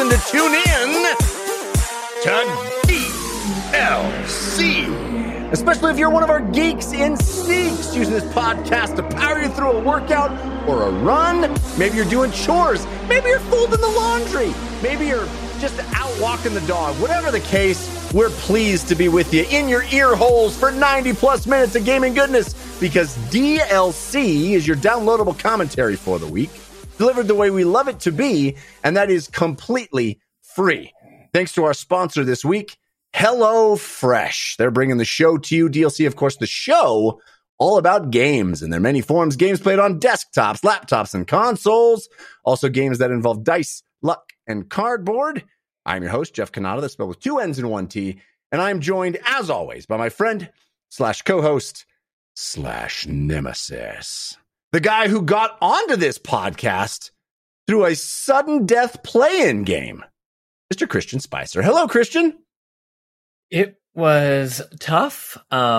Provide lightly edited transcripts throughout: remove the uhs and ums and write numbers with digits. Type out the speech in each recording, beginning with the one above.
reason to tune in to DLC. Especially if you're one of our geeks in sneaks using this podcast to power you through a workout or a run. Maybe you're doing chores. Maybe you're folding the laundry. Maybe you're just out walking the dog. Whatever the case, we're pleased to be with you in your ear holes for 90 plus minutes of gaming goodness, because DLC is your downloadable commentary for the week, delivered the way we love it to be, and that is completely free. Thanks to our sponsor this week, HelloFresh. They're bringing the show to you. DLC, of course, the show all about games in their many forms. Games played on desktops, laptops, and consoles. Also games that involve dice, luck, and cardboard. I'm your host, Jeff Cannata, that's spelled with 2 N's and 1 T. And I'm joined, as always, by my friend / co-host / nemesis. The guy who got onto this podcast through a sudden death play-in game, Mr. Christian Spicer. Hello, Christian. It was tough.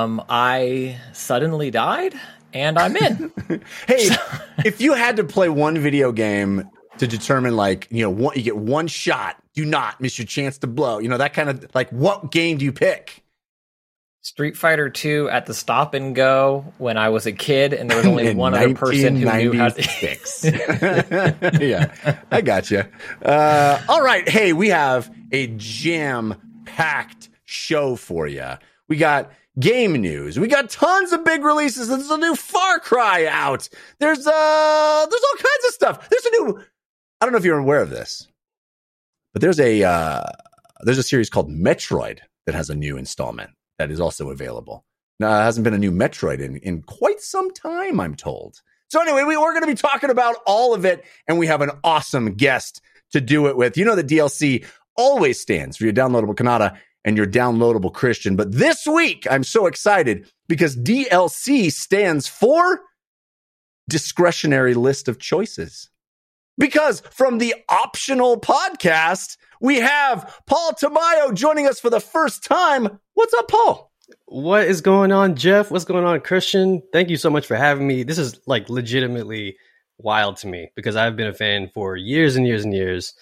I suddenly died, and I'm in. Hey, if you had to play one video game to determine, you get one shot, do not miss your chance to blow, that kind of, what game do you pick? Street Fighter 2 at the stop and go when I was a kid, and there was only one other person who knew how to. Yeah, I got you. All right. Hey, we have a jam-packed show for you. We got game news. We got tons of big releases. There's a new Far Cry out. There's all kinds of stuff. There's a new, I don't know if you're aware of this, but there's a series called Metroid that has a new installment that is also available. Now, it hasn't been a new Metroid in quite some time, I'm told. So anyway, we're going to be talking about all of it, and we have an awesome guest to do it with. The DLC always stands for your downloadable Cannata and your downloadable Christian. But this week, I'm so excited because DLC stands for discretionary list of choices. Because from the optional podcast, we have Paul Tamayo joining us for the first time. What's up, Paul? What is going on, Jeff? What's going on, Christian? Thank you so much for having me. This is legitimately wild to me because I've been a fan for years and years and years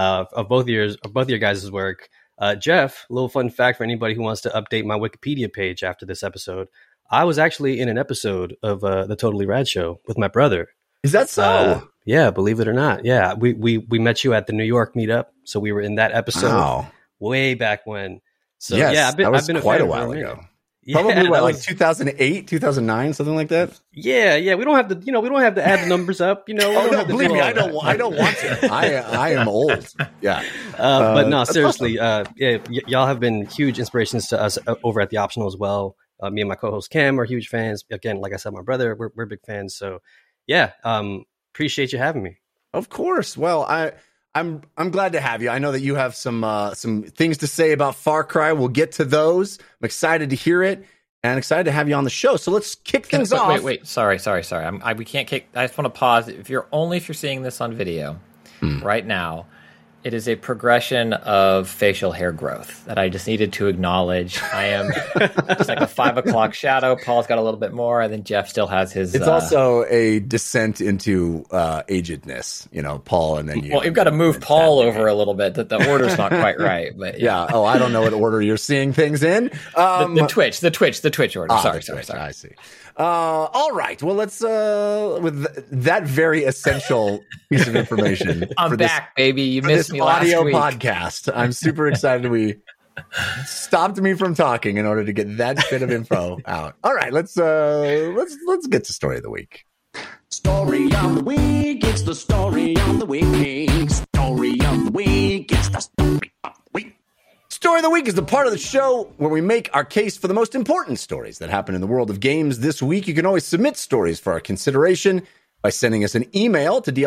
of both your guys' work. Jeff, a little fun fact for anybody who wants to update my Wikipedia page after this episode. I was actually in an episode of the Totally Rad Show with my brother. Is that so? Yeah, believe it or not. Yeah, we met you at the New York meetup, so we were in that episode way back when. So yes, yeah, I've been quite a while ago. Yeah, Probably 2008, 2009, something like that. Yeah. We don't have to, we don't have to add the numbers up. No, believe me, I don't want to. I am old. Yeah. But no, seriously, awesome. Y'all have been huge inspirations to us over at The Optional as well. Me and my co-host Cam are huge fans. Again, like I said, my brother, we're big fans. So yeah, appreciate you having me. Of course. Well, I'm glad to have you. I know that you have some things to say about Far Cry. We'll get to those. I'm excited to hear it and excited to have you on the show. So let's kick things off. Wait. Sorry. We can't kick. I just want to pause. If you're seeing this on video right now, it is a progression of facial hair growth that I just needed to acknowledge. I am just like a 5 o'clock shadow. Paul's got a little bit more, and then Jeff still has his. It's also a descent into agedness, Paul, and then you. Well, you've got to move Paul over a little bit. That the order's not quite right, but yeah. Oh, I don't know what order you're seeing things in. The Twitch order. Sorry. I see. All right. Well, let's with that very essential piece of information. I'm back, baby. You missed me last audio week. Podcast. I'm super excited. We stopped me from talking in order to get that bit of info out. All right. Let's get to story of the week. Story of the week. It's the story of the week. Story of the week. It's the story of the week. Story of the Week is the part of the show where we make our case for the most important stories that happen in the world of games this week. You can always submit stories for our consideration by sending us an email to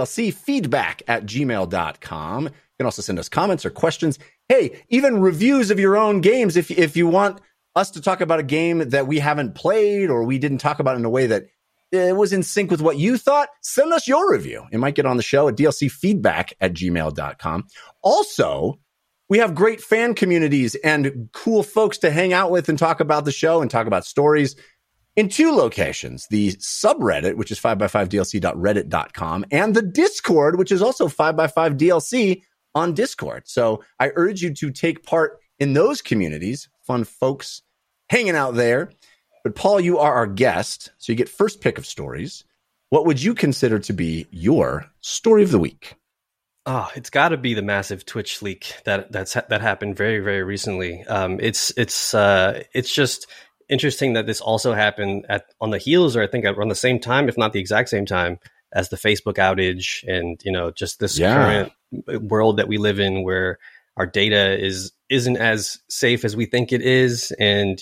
dlcfeedback@gmail.com. You can also send us comments or questions. Hey, even reviews of your own games if you want us to talk about a game that we haven't played or we didn't talk about in a way that was in sync with what you thought, send us your review. It might get on the show at dlcfeedback@gmail.com. Also, we have great fan communities and cool folks to hang out with and talk about the show and talk about stories in 2 locations. The subreddit, which is 5x5dlc.reddit.com, and the Discord, which is also 5x5dlc on Discord. So I urge you to take part in those communities. Fun folks hanging out there. But Paul, you are our guest, so you get first pick of stories. What would you consider to be your story of the week? Oh, it's got to be the massive Twitch leak that happened very, very recently. It's just interesting that this also happened on the heels, or I think around the same time, if not the exact same time, as the Facebook outage, and just this current world that we live in, where our data isn't as safe as we think it is, and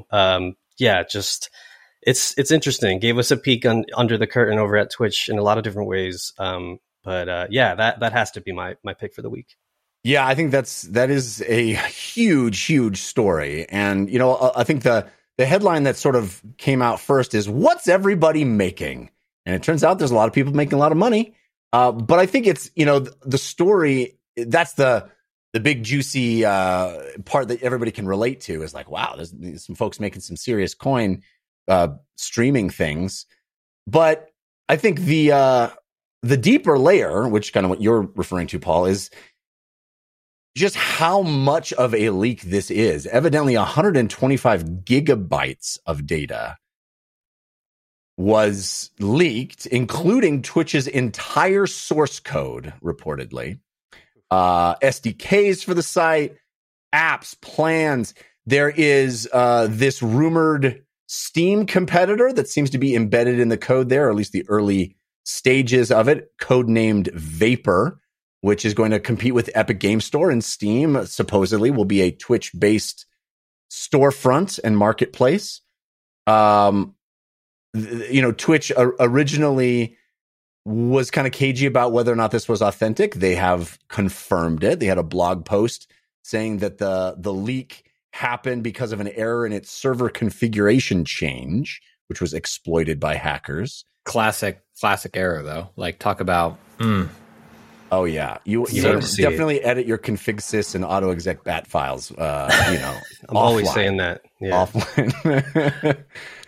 it's interesting. Gave us a peek under the curtain over at Twitch in a lot of different ways. That has to be my pick for the week. Yeah, I think that is a huge story. And, I think the headline that sort of came out first is, what's everybody making? And it turns out there's a lot of people making a lot of money. But I think it's, the story, that's the big juicy part that everybody can relate to, is like, wow, there's some folks making some serious coin streaming things. But I think the deeper layer, which kind of what you're referring to, Paul, is just how much of a leak this is. Evidently, 125 gigabytes of data was leaked, including Twitch's entire source code, reportedly. SDKs for the site, apps, plans. There is this rumored Steam competitor that seems to be embedded in the code there, or at least the early stages of it, codenamed Vapor, which is going to compete with Epic Game Store, and Steam supposedly will be a Twitch-based storefront and marketplace. Twitch originally was kind of cagey about whether or not this was authentic. They have confirmed it. They had a blog post saying that the leak happened because of an error in its server configuration change, which was exploited by hackers. Classic error, though. Like, talk about. Oh yeah, you definitely edit your config sys and auto exec bat files. I'm always saying that. Yeah. Offline.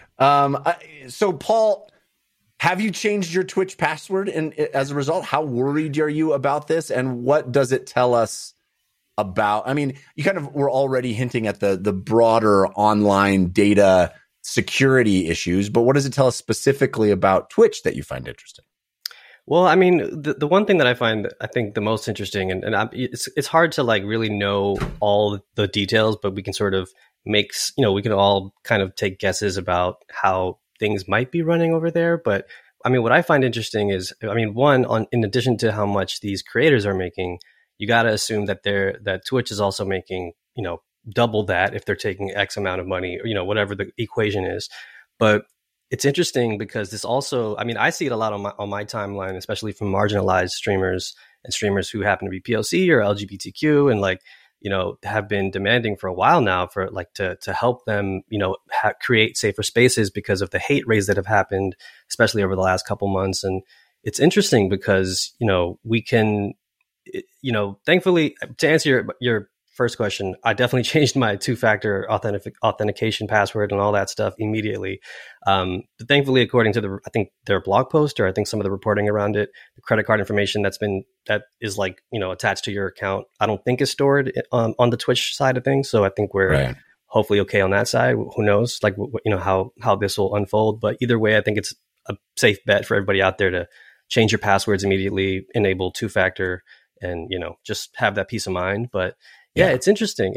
So Paul, have you changed your Twitch password? And as a result, how worried are you about this? And what does it tell us about? I mean, you kind of were already hinting at the broader online data security issues, but what does it tell us specifically about Twitch that you find interesting? Well, I mean, the one thing that I think the most interesting, and it's hard to like really know all the details, but we can sort of we can all kind of take guesses about how things might be running over there. But I mean, what I find interesting is, in addition to how much these creators are making, you got to assume that Twitch is also making, double that if they're taking X amount of money, or, whatever the equation is. But it's interesting because this also, I mean, I see it a lot on my timeline, especially from marginalized streamers and streamers who happen to be POC or LGBTQ, and have been demanding for a while now for to help them, create safer spaces because of the hate raids that have happened, especially over the last couple months. And it's interesting because, we can, thankfully, to answer your first question, I definitely changed my two-factor authentication password and all that stuff immediately. But thankfully, according to their blog post, or I think some of the reporting around it, the credit card information that is attached to your account, I don't think is stored on the Twitch side of things. So I think we're hopefully okay on that side. Who knows, how this will unfold. But either way, I think it's a safe bet for everybody out there to change your passwords immediately, enable two-factor, and just have that peace of mind. But yeah, it's interesting.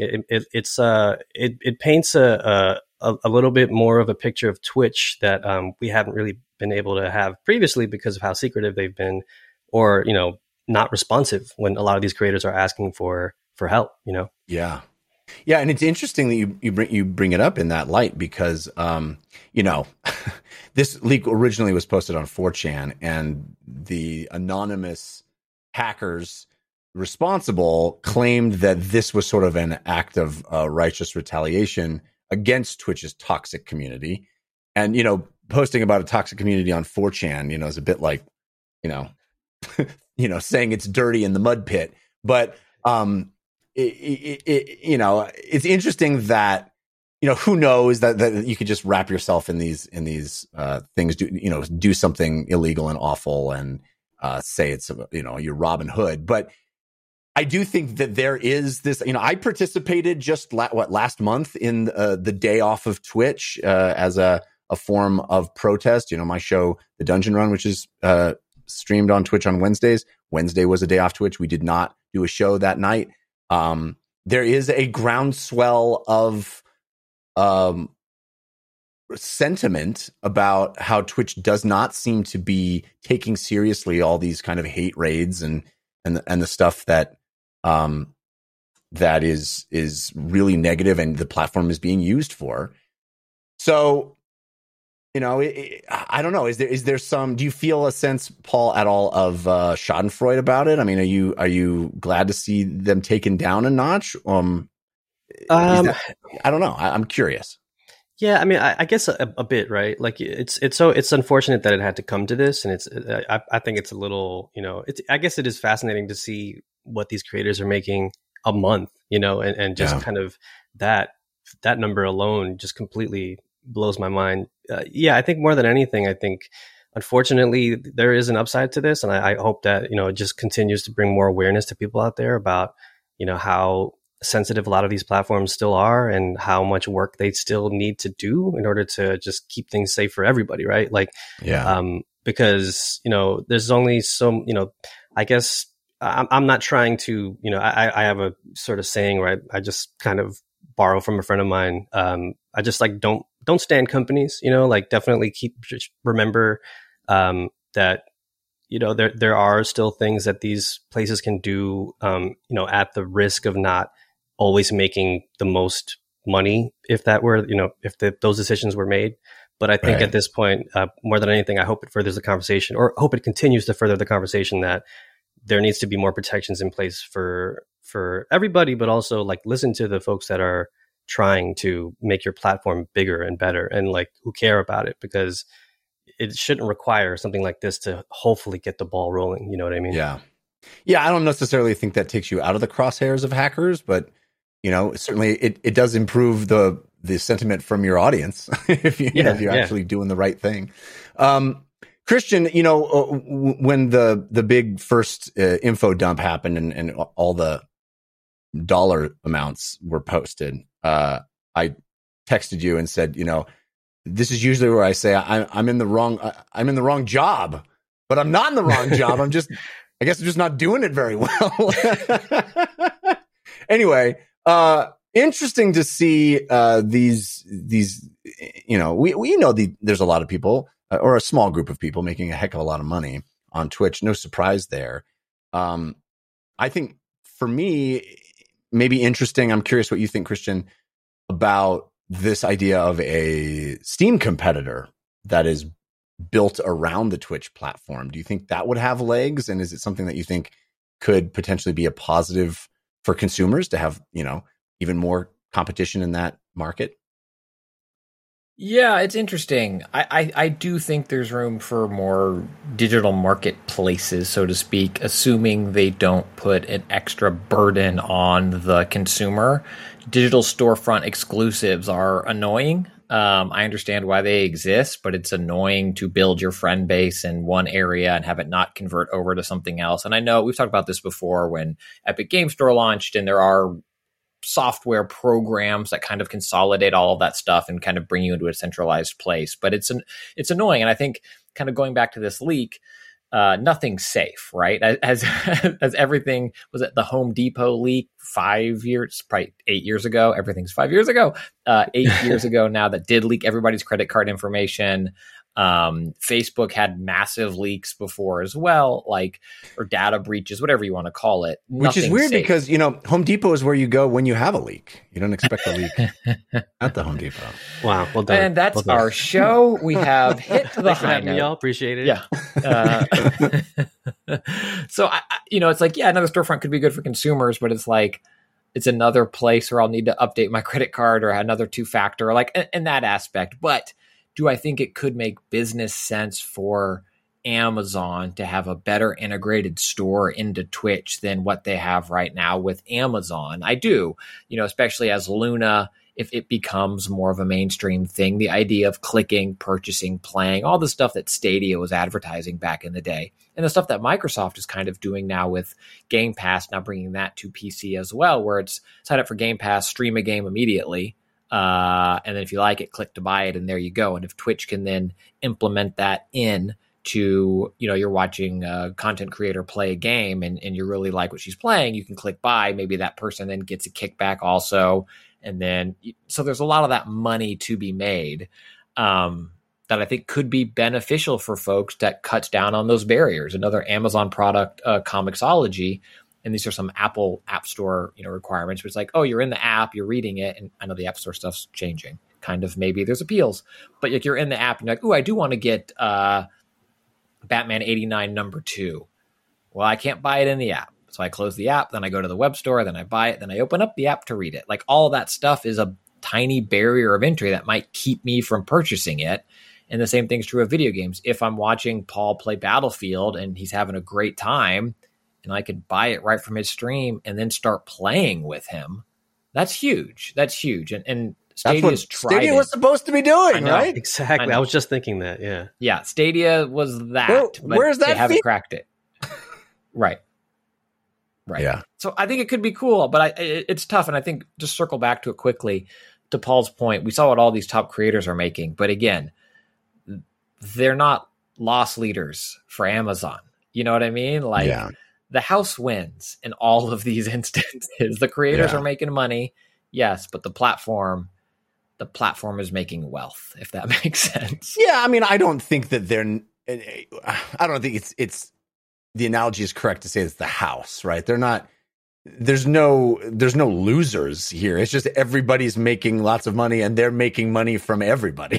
It paints a little bit more of a picture of Twitch that we haven't really been able to have previously because of how secretive they've been, or not responsive when a lot of these creators are asking for help. Yeah, and it's interesting that you bring it up in that light because this leak originally was posted on 4chan, and the anonymous hackers responsible claimed that this was sort of an act of righteous retaliation against Twitch's toxic community. And, posting about a toxic community on 4chan, is a bit like, saying it's dirty in the mud pit. But, it's interesting that, who knows that you could just wrap yourself in these things, do something illegal and awful and say it's, you're Robin Hood. But I do think that there is this, I participated just last month in the day off of Twitch as a form of protest. My show, The Dungeon Run, which is streamed on Twitch on Wednesdays. Wednesday was a day off Twitch. We did not do a show that night. There is a groundswell of sentiment about how Twitch does not seem to be taking seriously all these kind of hate raids and the stuff that is really negative and the platform is being used for. So, I don't know. Is there some? Do you feel a sense, Paul, at all of Schadenfreude about it? I mean, are you glad to see them taken down a notch? I don't know. I'm curious. Yeah, I mean, I guess a bit, right? Like it's unfortunate that it had to come to this, and I think it's a little, I guess it is fascinating to see what these creators are making a month, and just kind of that number alone just completely blows my mind. I think more than anything, unfortunately there is an upside to this, and I hope that it just continues to bring more awareness to people out there about how sensitive a lot of these platforms still are and how much work they still need to do in order to just keep things safe for everybody, right? Because there's only so I guess I'm not trying to I have a sort of saying where I just kind of borrow from a friend of mine. I just don't stand companies, definitely remember that there are still things that these places can do at the risk of not always making the most money if that were those decisions were made. But I think at this point, more than anything, I hope it furthers the conversation, or hope it continues to further the conversation, that there needs to be more protections in place for everybody, but also listen to the folks that are trying to make your platform bigger and better, and who care about it, because it shouldn't require something like this to hopefully get the ball rolling. You know what I mean? Yeah. I don't necessarily think that takes you out of the crosshairs of hackers, but certainly it does improve the sentiment from your audience if you're actually doing the right thing. Christian, when the big first info dump happened and all the dollar amounts were posted, I texted you and said, this is usually where I say I'm in the wrong job, but I'm not in the wrong job. I guess I'm just not doing it very well. Anyway, interesting to see these. We know there's a lot of people, or a small group of people, making a heck of a lot of money on Twitch. No surprise there. I think for me, maybe interesting. I'm curious what you think, Christian, about this idea of a Steam competitor that is built around the Twitch platform. Do you think that would have legs? And is it something that you think could potentially be a positive for consumers to have, even more competition in that market? Yeah, it's interesting. I do think there's room for more digital marketplaces, so to speak, assuming they don't put an extra burden on the consumer. Digital storefront exclusives are annoying. I understand why they exist, but it's annoying to build your friend base in one area and have it not convert over to something else. And I know we've talked about this before when Epic Game Store launched, and there are software programs that kind of consolidate all of that stuff and kind of bring you into a centralized place. But it's annoying. And I think kind of going back to this leak, nothing's safe, right? As everything was at the Home Depot leak 5 years, probably 8 years ago. Everything's 5 years ago. 8 years ago now, that did leak everybody's credit card information. Facebook had massive leaks before as well, or data breaches, whatever you want to call it. Which is weird because, Home Depot is where you go when you have a leak. You don't expect a leak at the Home Depot. Wow. Well done. And that's our show. We have hit the high note. Y'all. Appreciate it. Yeah. So, it's another storefront could be good for consumers, but it's another place where I'll need to update my credit card or another two-factor, in that aspect. But do I think it could make business sense for Amazon to have a better integrated store into Twitch than what they have right now with Amazon? I do, especially as Luna if it becomes more of a mainstream thing. The idea of clicking, purchasing, playing, all the stuff that Stadia was advertising back in the day, and the stuff that Microsoft is kind of doing now with Game Pass, now bringing that to PC as well, where it's sign up for Game Pass, stream a game immediately, and then if you like it, click to buy it, and there you go. And if Twitch can then implement that in to, you're watching a content creator play a game and you really like what she's playing, you can click buy. Maybe that person then gets a kickback also. And then, so there's a lot of that money to be made that I think could be beneficial for folks, that cuts down on those barriers. Another Amazon product, Comixology, and these are some Apple App Store, requirements, but it's like, oh, you're in the app, you're reading it. And I know the App Store stuff's changing. Kind of, maybe there's appeals, but like you're in the app and you're like, oh, I do want to get Batman 89 #2. Well, I can't buy it in the app. So I close the app, then I go to the web store, then I buy it, then I open up the app to read it. Like all that stuff is a tiny barrier of entry that might keep me from purchasing it. And the same thing's true of video games. If I'm watching Paul play Battlefield and he's having a great time and I could buy it right from his stream and then start playing with him, that's huge. That's huge. And Stadia's tried Stadia it. was supposed to be doing, right? Exactly. I was just thinking that. Yeah. Yeah. Stadia was that. Where's that? They haven't cracked it. Right. Yeah. So I think it could be cool, but it's tough. And I think just circle back to it quickly to Paul's point. We saw what all these top creators are making, but again, they're not loss leaders for Amazon. You know what I mean? Like the house wins in all of these instances. The creators are making money. Yes. But the platform is making wealth, if that makes sense. Yeah. I mean, I don't think that I don't think it's the analogy is correct to say it's the house, right? They're not, there's no losers here. It's just everybody's making lots of money and they're making money from everybody.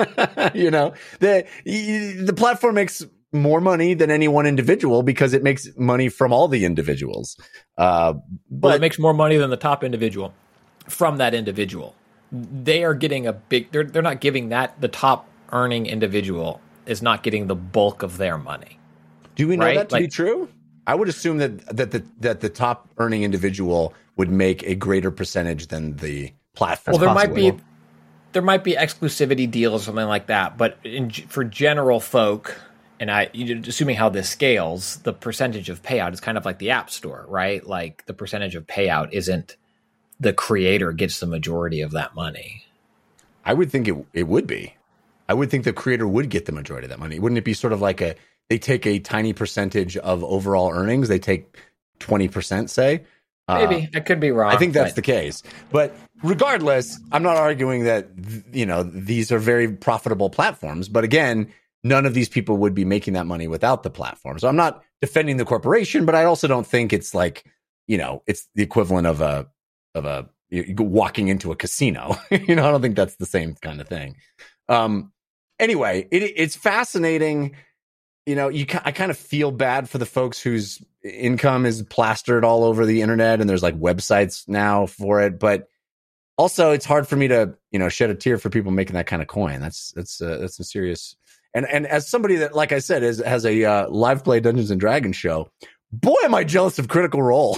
The platform makes more money than any one individual because it makes money from all the individuals. But it makes more money than the top individual from that individual. They are getting they're not giving the top earning individual is not getting the bulk of their money. Do we know that to be true? I would assume that the top earning individual would make a greater percentage than the platform. Well, there might be exclusivity deals or something like that, but for general folk, and assuming how this scales, the percentage of payout is kind of like the App Store, right? Like the percentage of payout isn't the creator gets the majority of that money. I would think it would be. I would think the creator would get the majority of that money. Wouldn't it be sort of like they take a tiny percentage of overall earnings? They take 20%, say? Maybe. I could be wrong. I think that's the case. But regardless, I'm not arguing that, these are very profitable platforms. But again, none of these people would be making that money without the platform. So I'm not defending the corporation, but I also don't think it's like, it's the equivalent of walking into a casino. I don't think that's the same kind of thing. Anyway, it's fascinating. I kind of feel bad for the folks whose income is plastered all over the internet and there's like websites now for it. But also it's hard for me to, shed a tear for people making that kind of coin. That's a serious. And as somebody that, like I said, has a live play Dungeons and Dragons show, boy, am I jealous of Critical Role.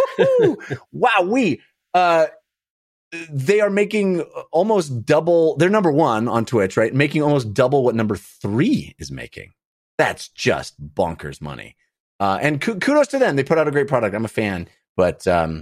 Wow. They are making almost double. They're number one on Twitch, right? Making almost double what number 3 is making. That's just bonkers money. And kudos to them. They put out a great product. I'm a fan, but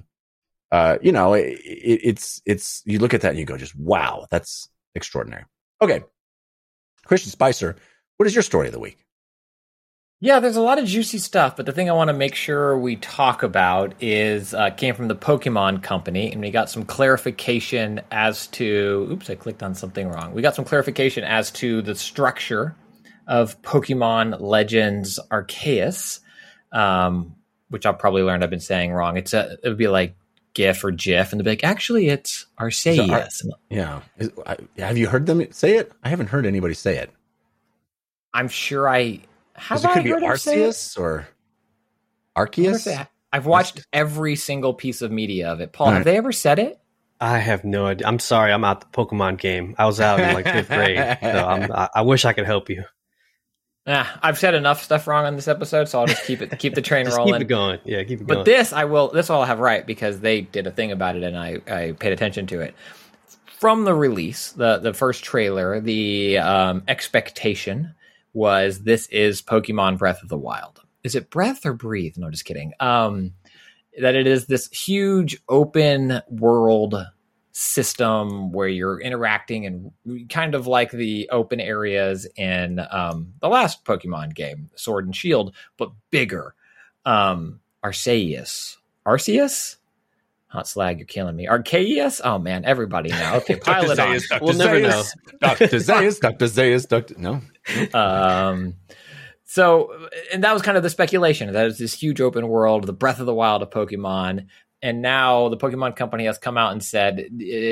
it's you look at that and you go, just wow, that's extraordinary. Okay, Christian Spicer, what is your story of the week? Yeah, there's a lot of juicy stuff, but the thing I want to make sure we talk about is came from the Pokemon Company, and we got some clarification as to. Oops, I clicked on something wrong. We got some clarification as to the structure of Pokemon Legends Arceus, which I'll probably learn I've been saying wrong. It would be like GIF or GIF, and they'd be like, actually, it's Arceus. Yeah. Have you heard them say it? I haven't heard anybody say it. I'm sure I have. It could be Arceus or Arceus. I've watched every single piece of media of it. Paul, have they ever said it? I have no idea. I'm sorry. I'm out the Pokemon game. I was out in like 5th grade. So I wish I could help you. I've said enough stuff wrong on this episode, so I'll just keep the train rolling. Keep it going. Yeah, keep it going. But this I'll have right because they did a thing about it and I paid attention to it. from the release, the first trailer, the expectation was this is Pokemon Breath of the Wild. Is it Breath or Breathe? No, just kidding. That it is this huge open world system where you're interacting and kind of like the open areas in the last Pokemon game, Sword and Shield, but bigger. Arceus? Hot Slag, you're killing me. Arceus? Oh man, everybody now. Okay, pile it on. We'll never know. Dr. Zayas. No. So, and that was kind of the speculation. That is this huge open world, the Breath of the Wild of Pokemon. And now the Pokemon company has come out and said,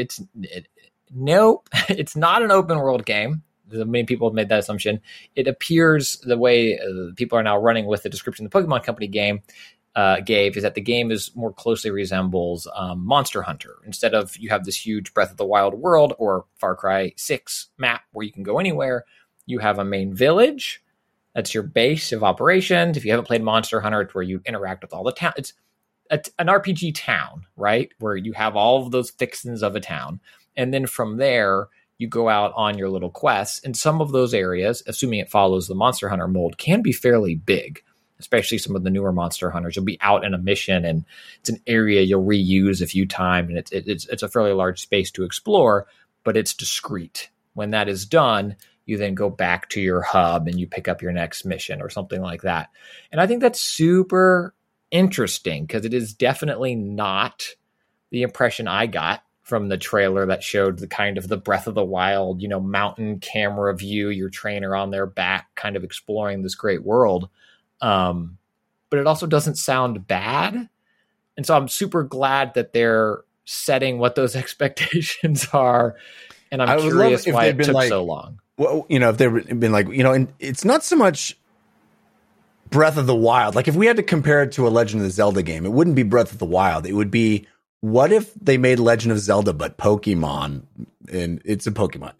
nope, it's not an open world game. Many people have made that assumption. It appears the way people are now running with the description the Pokemon company game gave is that the game is more closely resembles Monster Hunter. Instead of you have this huge Breath of the Wild world or Far Cry 6 map where you can go anywhere, you have a main village. That's your base of operations. If you haven't played Monster Hunter, it's where you interact with all the town. It's an RPG town, right? Where you have all of those fixins of a town. And then from there, you go out on your little quests. And some of those areas, assuming it follows the Monster Hunter mold, can be fairly big, especially some of the newer Monster Hunters. You'll be out in a mission, and it's an area you'll reuse a few times, and it's a fairly large space to explore, but it's discrete. When that is done, you then go back to your hub and you pick up your next mission or something like that. And I think that's super interesting because it is definitely not the impression I got from the trailer that showed the kind of the Breath of the Wild, mountain camera view, your trainer on their back, kind of exploring this great world. But it also doesn't sound bad. And so I'm super glad that they're setting what those expectations are. And I'm curious why it took so long. Well, if they've been like, and it's not so much Breath of the Wild. Like if we had to compare it to a Legend of the Zelda game, it wouldn't be Breath of the Wild. It would be, what if they made Legend of Zelda but Pokemon, and it's a Pokemon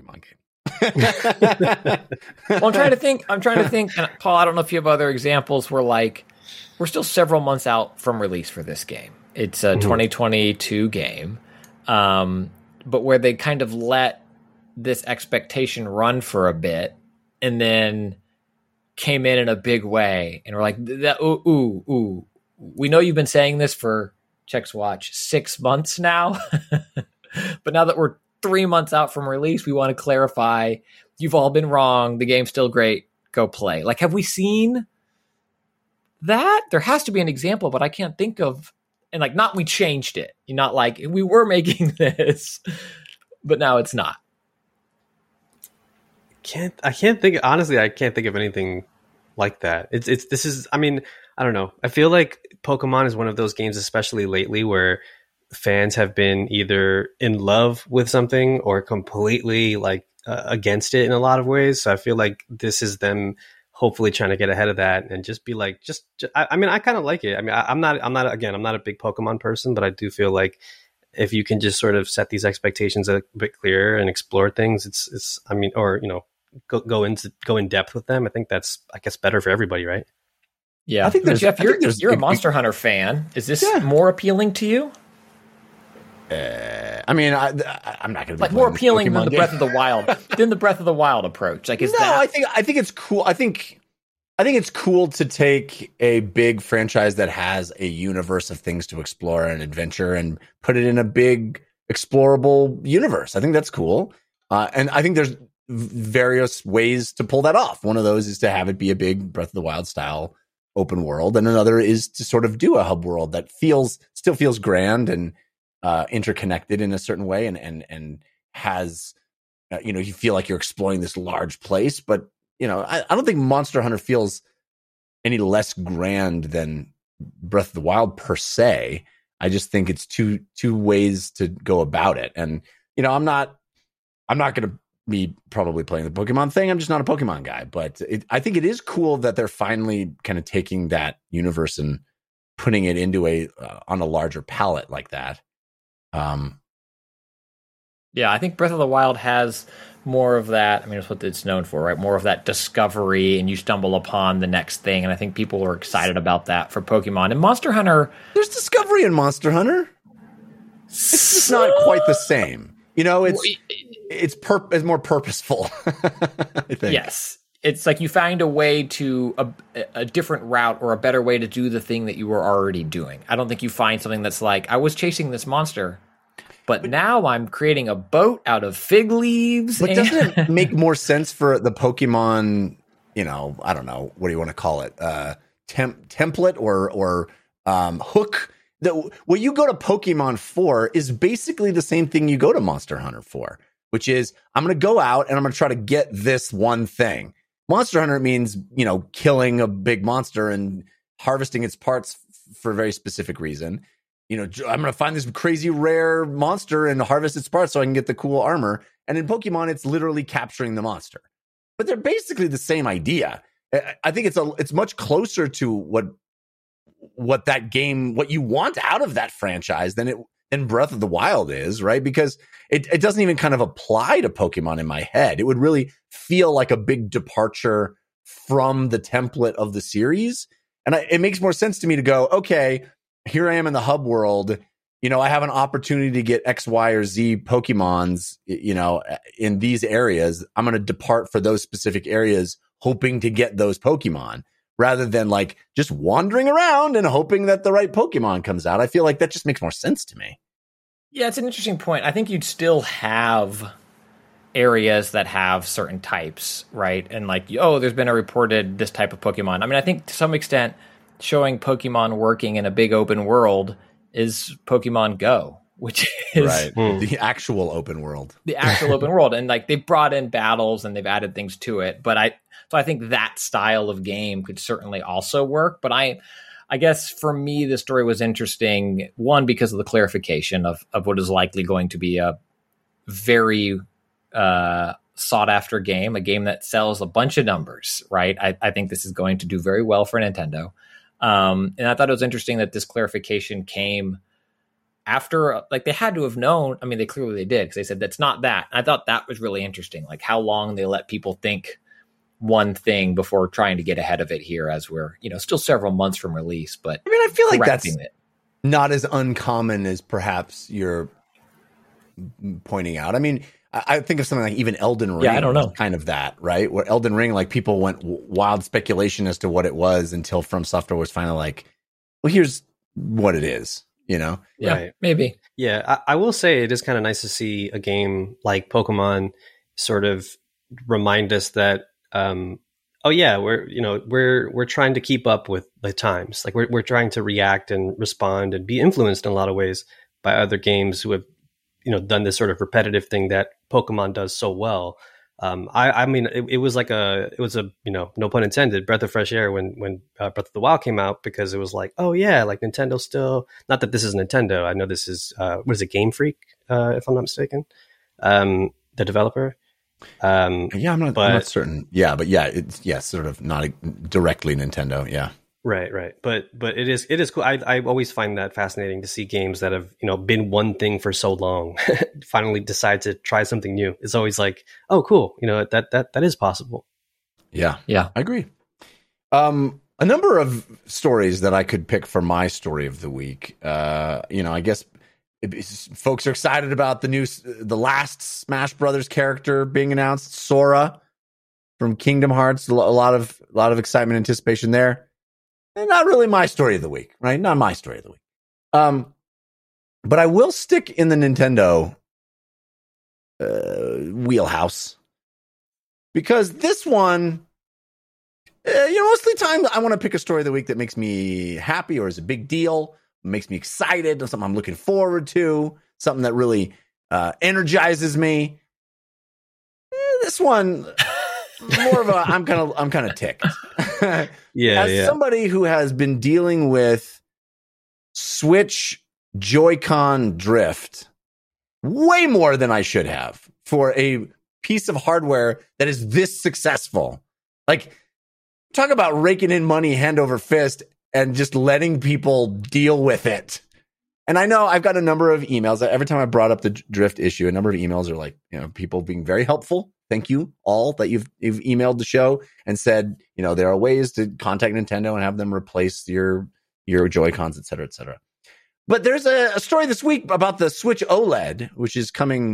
game. Well, I'm trying to think, and Paul, I don't know if you have other examples where we're still several months out from release for this game. It's a 2022 game, but where they kind of let this expectation run for a bit and then came in a big way and we're like, ooh, we know you've been saying this for Chex Watch 6 months now, but now that we're 3 months out from release, we want to clarify you've all been wrong. The game's still great. Go play. Like, have we seen that? There has to be an example, but I can't think of, and not we changed it. You're not like we were making this, but now it's not. I can't think of anything like that. I don't know. I feel like Pokemon is one of those games, especially lately, where fans have been either in love with something or completely against it in a lot of ways. So I feel like this is them hopefully trying to get ahead of that and just be like, I kind of like it. I mean, I'm not a big Pokemon person, but I do feel like if you can just sort of set these expectations a bit clearer and explore things, go in depth with them. I think that's, better for everybody, right? Yeah, I think Jeff, you're a Monster Hunter fan. Is this more appealing to you? I'm not going to be more appealing than the Breath of the Wild, than the Breath of the Wild approach. I think it's cool. I think it's cool to take a big franchise that has a universe of things to explore and adventure and put it in a big explorable universe. I think that's cool. And I think there's various ways to pull that off. One of those is to have it be a big Breath of the Wild style open world, and another is to sort of do a hub world that still feels grand and interconnected in a certain way, and has you feel like you're exploring this large place. But I don't think Monster Hunter feels any less grand than Breath of the Wild per se. I just think it's two ways to go about it, and I'm not going to be probably playing the Pokemon thing. I'm just not a Pokemon guy, but I think it is cool that they're finally kind of taking that universe and putting it into on a larger palette like that. Yeah, I think Breath of the Wild has more of that. I mean, it's what it's known for, right? More of that discovery, and you stumble upon the next thing. And I think people are excited about that for Pokemon. And Monster Hunter, there's discovery in Monster Hunter. It's just not quite the same. You know, it's more purposeful. I think. Yes. It's like you find a way to a different route or a better way to do the thing that you were already doing. I don't think you find something that's like, I was chasing this monster, but now I'm creating a boat out of fig leaves. But doesn't it make more sense for the Pokemon, you know, I don't know, what do you want to call it? Template or hook? What you go to Pokemon for is basically the same thing you go to Monster Hunter for, which is I'm going to go out and I'm going to try to get this one thing. Monster Hunter means, you know, killing a big monster and harvesting its parts for a very specific reason. You know, I'm going to find this crazy rare monster and harvest its parts so I can get the cool armor. And in Pokemon, it's literally capturing the monster. But they're basically the same idea. I think it's much closer to what that game, what you want out of that franchise than Breath of the Wild is, right? Because it doesn't even kind of apply to Pokemon in my head. It would really feel like a big departure from the template of the series. And it makes more sense to me to go, okay, here I am in the hub world. You know, I have an opportunity to get X, Y, or Z Pokemons, you know, in these areas. I'm going to depart for those specific areas, hoping to get those Pokemon, rather than like just wandering around and hoping that the right Pokemon comes out. I feel like that just makes more sense to me. Yeah, it's an interesting point. I think you'd still have areas that have certain types, right? And like, oh, there's been a reported this type of Pokemon. I mean, I think to some extent showing Pokemon working in a big open world is Pokemon Go, which is right. The actual open world. The actual open world. And like they've brought in battles and they've added things to it. But I think that style of game could certainly also work. But I guess for me, the story was interesting, one, because of the clarification of what is likely going to be a very sought after game, a game that sells a bunch of numbers, right? I think this is going to do very well for Nintendo. And I thought it was interesting that this clarification came after, like, they had to have known. I mean, they clearly did, because they said that's not that. I thought that was really interesting, like how long they let people think one thing before trying to get ahead of it here, as we're, you know, still several months from release. But I mean, I feel like that's it. Not as uncommon as perhaps you're pointing out. I mean, I think of something like even Elden Ring. Yeah, I don't know. Kind of that, right? Where Elden Ring, like people went wild speculation as to what it was until From Software was finally like, well, here's what it is, you know? Yeah, Right. maybe. Yeah, I will say it is kind of nice to see a game like Pokemon sort of remind us that, oh yeah, we're trying to keep up with the times. Like we're trying to react and respond and be influenced in a lot of ways by other games who have, you know, done this sort of repetitive thing that Pokemon does so well. I mean, it was a, you know, no pun intended, breath of fresh air when Breath of the Wild came out, because it was like, oh yeah, like Nintendo still, not that this is Nintendo. I know this is, what is it? Game Freak, if I'm not mistaken. The developer. Yeah, I'm not certain. Yeah, but yeah, it's sort of not directly Nintendo. Yeah. Right. But it is cool. I always find that fascinating to see games that have, you know, been one thing for so long finally decide to try something new. It's always like, oh, cool. You know, that is possible. Yeah. Yeah. I agree. A number of stories that I could pick for my story of the week. You know, I guess folks are excited about the last Smash Brothers character being announced, Sora from Kingdom Hearts. A lot of excitement, anticipation there. And not really my story of the week, right? Not my story of the week. But I will stick in the Nintendo wheelhouse, because this one, you know, most of the time I want to pick a story of the week that makes me happy or is a big deal, makes me excited, or something I'm looking forward to, something that really energizes me. This one, more of a I'm kind of ticked. As somebody who has been dealing with Switch Joy-Con drift way more than I should have for a piece of hardware that is this successful. Like, talk about raking in money hand over fist and just letting people deal with it. And I know I've got a number of emails. Every time I brought up the drift issue, a number of emails are like, you know, people being very helpful. Thank you all that you've emailed the show and said, you know, there are ways to contact Nintendo and have them replace your Joy-Cons, et cetera, et cetera. But there's a story this week about the Switch OLED, which is coming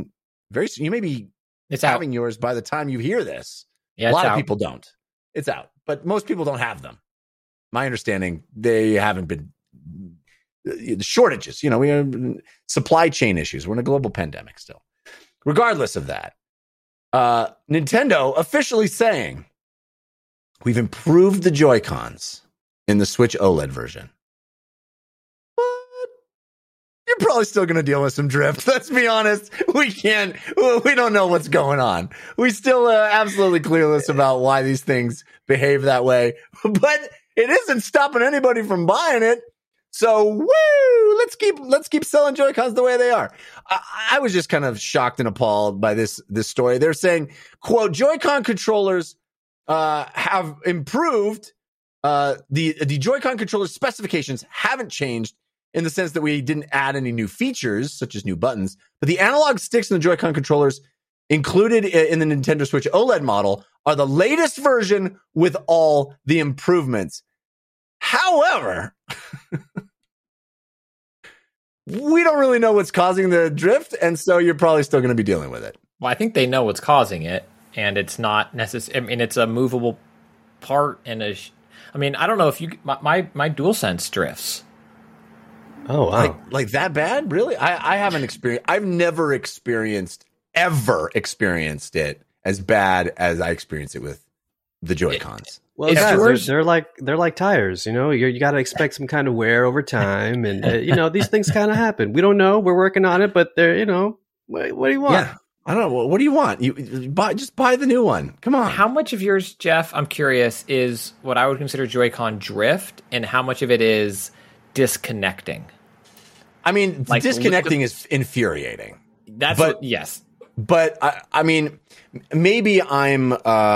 very soon. You may be It's out. having yours by the time you hear this. Yeah, A lot it's of out. people don't. It's out, but most people don't have them. My understanding, they haven't been the shortages. You know, we have supply chain issues. We're in a global pandemic still. Regardless of that, Nintendo officially saying we've improved the Joy-Cons in the Switch OLED version. But you're probably still going to deal with some drift. Let's be honest. We don't know what's going on. We still absolutely clueless about why these things behave that way. But it isn't stopping anybody from buying it. So, woo! Let's keep selling Joy-Cons the way they are. I was just kind of shocked and appalled by this story. They're saying, quote, Joy-Con controllers have improved. The Joy-Con controller specifications haven't changed in the sense that we didn't add any new features, such as new buttons. But the analog sticks and the Joy-Con controllers included in the Nintendo Switch OLED model are the latest version with all the improvements. However, we don't really know what's causing the drift, and so you're probably still going to be dealing with it. Well, I think they know what's causing it, and it's not necessary. I mean, it's a movable part, and I mean, I don't know if you my DualSense drifts. Oh wow! Like that bad? Really? I haven't experienced. I've never ever experienced it as bad as I experienced it with the Joy-Cons. Well, It's guys, yours. they're like tires, you know. You got to expect some kind of wear over time, and these things kind of happen. We don't know. We're working on it, but they're, what do you want? Yeah, I don't know. What do you want? You just buy the new one. Come on. How much of yours, Jeff, I'm curious, is what I would consider Joy-Con drift, and how much of it is disconnecting? I mean, Like, disconnecting is infuriating. Yes. But I mean, maybe I'm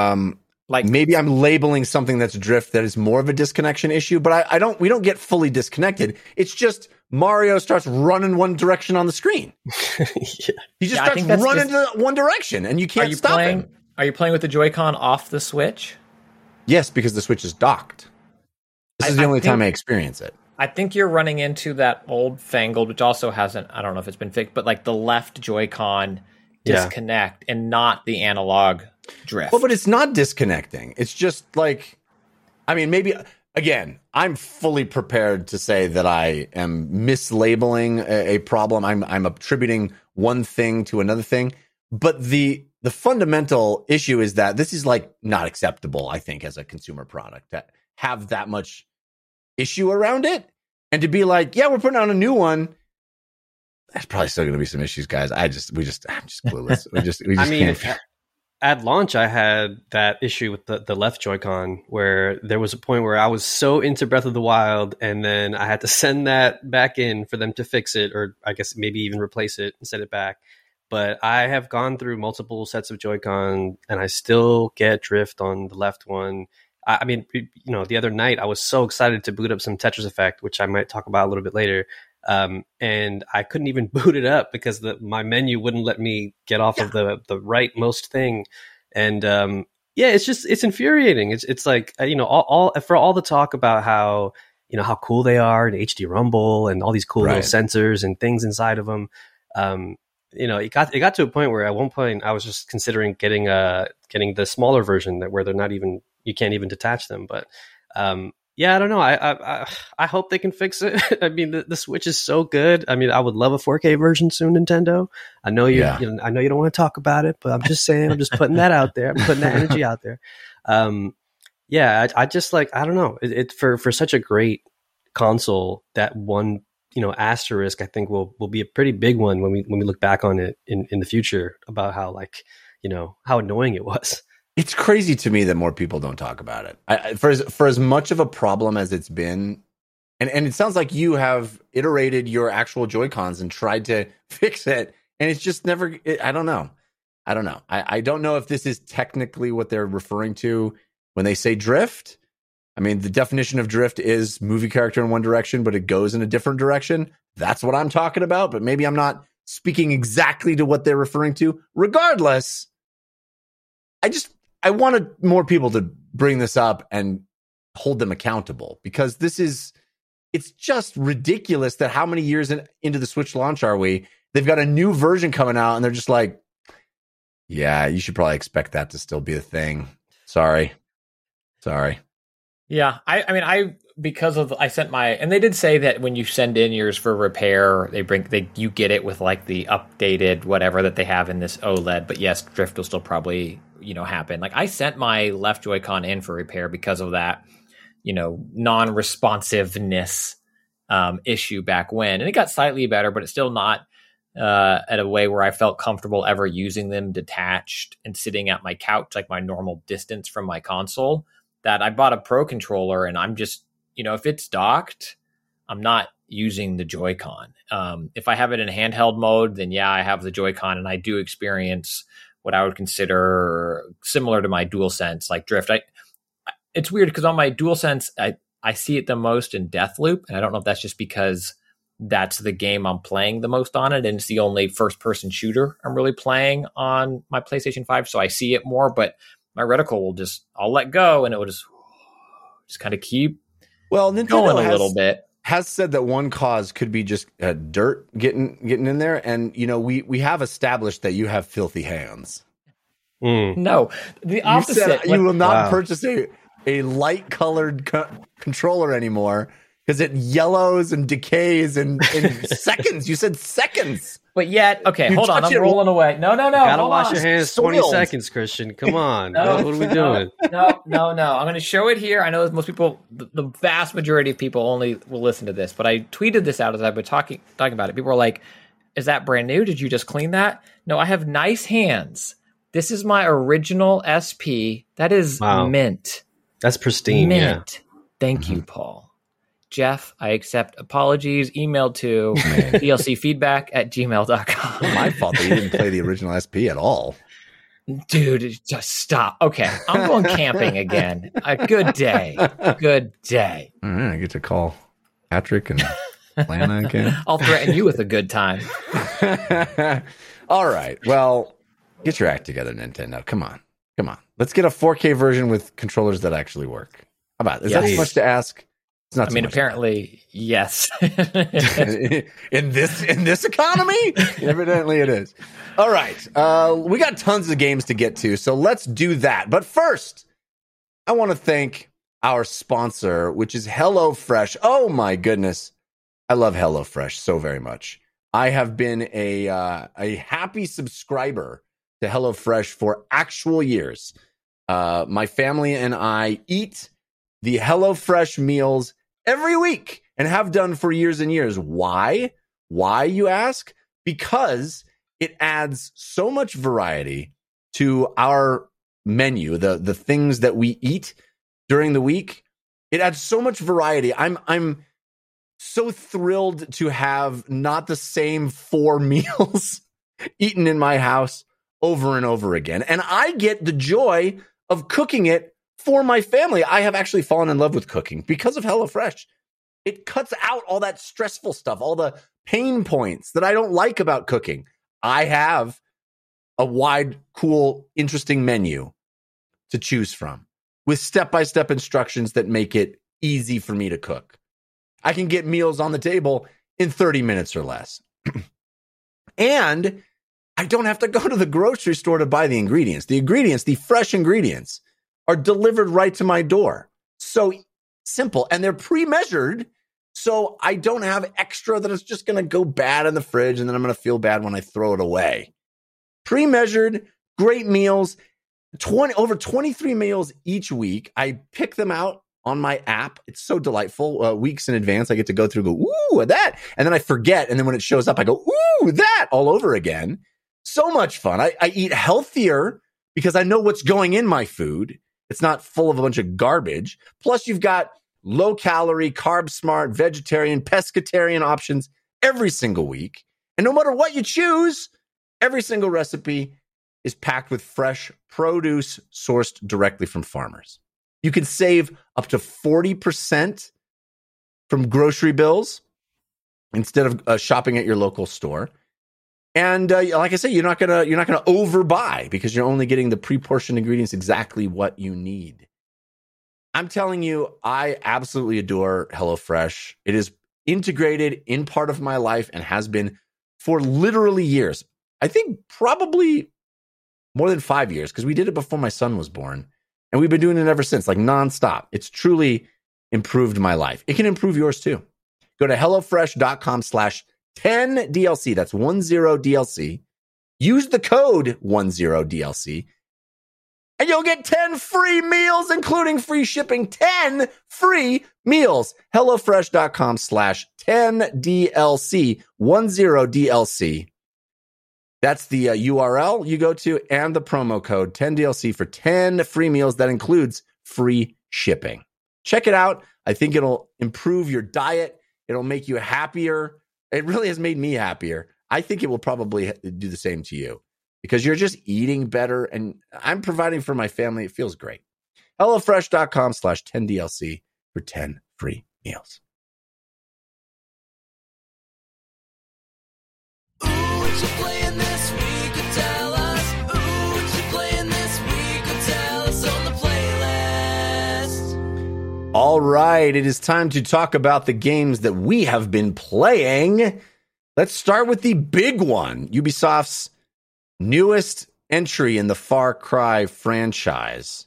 maybe I'm labeling something that's drift that is more of a disconnection issue. But we don't get fully disconnected. It's just Mario starts running one direction on the screen. Yeah. He just starts running to one direction, and you can't stop him. Are you playing with the Joy-Con off the Switch? Yes, because the Switch is docked. This is the only time I experience it. I think you're running into that old fangled, which also hasn't, I don't know if it's been fixed, but like the left Joy-Con disconnect and not the analog drift. Well, but it's not disconnecting. It's just like, I mean, maybe, again, I'm fully prepared to say that I am mislabeling a problem. I'm attributing one thing to another thing. But the fundamental issue is that this is like not acceptable, I think, as a consumer product to have that much issue around it. And to be like, yeah, we're putting out a new one. There's probably still going to be some issues, guys. I'm just clueless. We just I mean, can't. at launch, I had that issue with the left Joy-Con where there was a point where I was so into Breath of the Wild, and then I had to send that back in for them to fix it, or I guess maybe even replace it and send it back. But I have gone through multiple sets of Joy-Con, and I still get drift on the left one. I mean, the other night I was so excited to boot up some Tetris Effect, which I might talk about a little bit later. And I couldn't even boot it up because my menu wouldn't let me get off of the rightmost thing. And, it's infuriating. It's like, all for all the talk about how cool they are and HD Rumble and all these cool little sensors and things inside of them. It got to a point where at one point I was just considering getting the smaller version where they're not even, you can't even detach them. But, I don't know. I hope they can fix it. I mean, the Switch is so good. I mean, I would love a 4K version soon, Nintendo. I know I know you don't want to talk about it, but I'm just saying. I'm just putting that out there. I'm putting that energy out there. I just like, I don't know. It for such a great console, that one asterisk I think will be a pretty big one when we look back on it in the future about how how annoying it was. It's crazy to me that more people don't talk about it. For as much of a problem as it's been, and it sounds like you have iterated your actual Joy-Cons and tried to fix it, and it's just never. I don't know. I don't know if this is technically what they're referring to when they say drift. I mean, the definition of drift is movie character in one direction, but it goes in a different direction. That's what I'm talking about, but maybe I'm not speaking exactly to what they're referring to. Regardless, I wanted more people to bring this up and hold them accountable, because it's just ridiculous that how many years into the Switch launch are we? They've got a new version coming out and they're just like, Yeah, you should probably expect that to still be a thing. Sorry. Yeah, I sent my, and they did say that when you send in yours for repair, you get it with like the updated whatever that they have in this OLED. But yes, drift will still probably happen. Like I sent my left Joy-Con in for repair because of that non-responsiveness issue back when, and it got slightly better, but it's still not at a way where I felt comfortable ever using them detached and sitting at my couch, like my normal distance from my console. That I bought a Pro controller, and I'm just, if it's docked, I'm not using the Joy-Con. If I have it in handheld mode, then yeah, I have the Joy-Con, and I do experience what I would consider similar to my DualSense, like drift. It's weird because on my DualSense, I see it the most in Deathloop, and I don't know if that's just because that's the game I'm playing the most on it, and it's the only first-person shooter I'm really playing on my PlayStation 5, so I see it more, but my reticle I'll let go, and it will just kind of keep Nintendo going a little bit. Has said that one cause could be just dirt getting in there, and we have established that you have filthy hands. No, the opposite. You will not purchase a light colored controller anymore because it yellows and decays in seconds. You said seconds. But yet, okay, hold on. I'm rolling away. No. Gotta wash your hands 20 seconds, Christian. Come on. What are we doing? No. I'm going to show it here. I know most people, the vast majority of people only will listen to this, but I tweeted this out as I've been talking about it. People were like, is that brand new? Did you just clean that? No, I have nice hands. This is my original SP. That is mint. That's pristine. Mint. Yeah. Thank you, Paul. Jeff, I accept apologies. Email to dlcfeedback@gmail.com. My fault that you didn't play the original SP at all. Dude, just stop. Okay, I'm going camping again. A good day. Good day. All right, I get to call Patrick and Lana again. I'll threaten you with a good time. All right. Well, get your act together, Nintendo. Come on. Let's get a 4K version with controllers that actually work. How about? Is that too much to ask? It's not. Apparently, yes. in this economy, evidently it is. All right, we got tons of games to get to, so let's do that. But first, I want to thank our sponsor, which is HelloFresh. Oh my goodness, I love HelloFresh so very much. I have been a happy subscriber to HelloFresh for actual years. My family and I eat the HelloFresh meals every week and have done for years and years. Why? Why, you ask? Because it adds so much variety to our menu, the things that we eat during the week. It adds so much variety. I'm so thrilled to have not the same 4 meals eaten in my house over and over again. And I get the joy of cooking it for my family. I have actually fallen in love with cooking because of HelloFresh. It cuts out all that stressful stuff, all the pain points that I don't like about cooking. I have a wide, cool, interesting menu to choose from with step-by-step instructions that make it easy for me to cook. I can get meals on the table in 30 minutes or less. And I don't have to go to the grocery store to buy the ingredients. The fresh ingredients, are delivered right to my door. So simple. And they're pre-measured, so I don't have extra that is just going to go bad in the fridge and then I'm going to feel bad when I throw it away. Pre-measured, great meals, over 23 meals each week. I pick them out on my app. It's so delightful. Weeks in advance, I get to go through, go, ooh, that. And then I forget. And then when it shows up, I go, ooh, that, all over again. So much fun. I eat healthier because I know what's going in my food. It's not full of a bunch of garbage. Plus, you've got low calorie, carb smart, vegetarian, pescatarian options every single week. And no matter what you choose, every single recipe is packed with fresh produce sourced directly from farmers. You can save up to 40% from grocery bills instead of shopping at your local store. And like I say, you're not gonna overbuy because you're only getting the pre-portioned ingredients exactly what you need. I'm telling you, I absolutely adore HelloFresh. It is integrated in part of my life and has been for literally years. I think probably more than 5 years, because we did it before my son was born. And we've been doing it ever since, like nonstop. It's truly improved my life. It can improve yours too. Go to HelloFresh.com/10DLC. That's 10DLC. Use the code 10DLC. And you'll get 10 free meals, including free shipping. 10 free meals. HelloFresh.com/10DLC. 10DLC. That's the URL you go to and the promo code 10DLC for 10 free meals. That includes free shipping. Check it out. I think it'll improve your diet. It'll make you happier. It really has made me happier. I think it will probably do the same to you because you're just eating better and I'm providing for my family. It feels great. HelloFresh.com/10DLC for 10 free meals. What you playing this week? Tell us. Ooh, what you playing this week? Tell us on the playlist. All right, it is time to talk about the games that we have been playing. Let's start with the big one, Ubisoft's newest entry in the Far Cry franchise.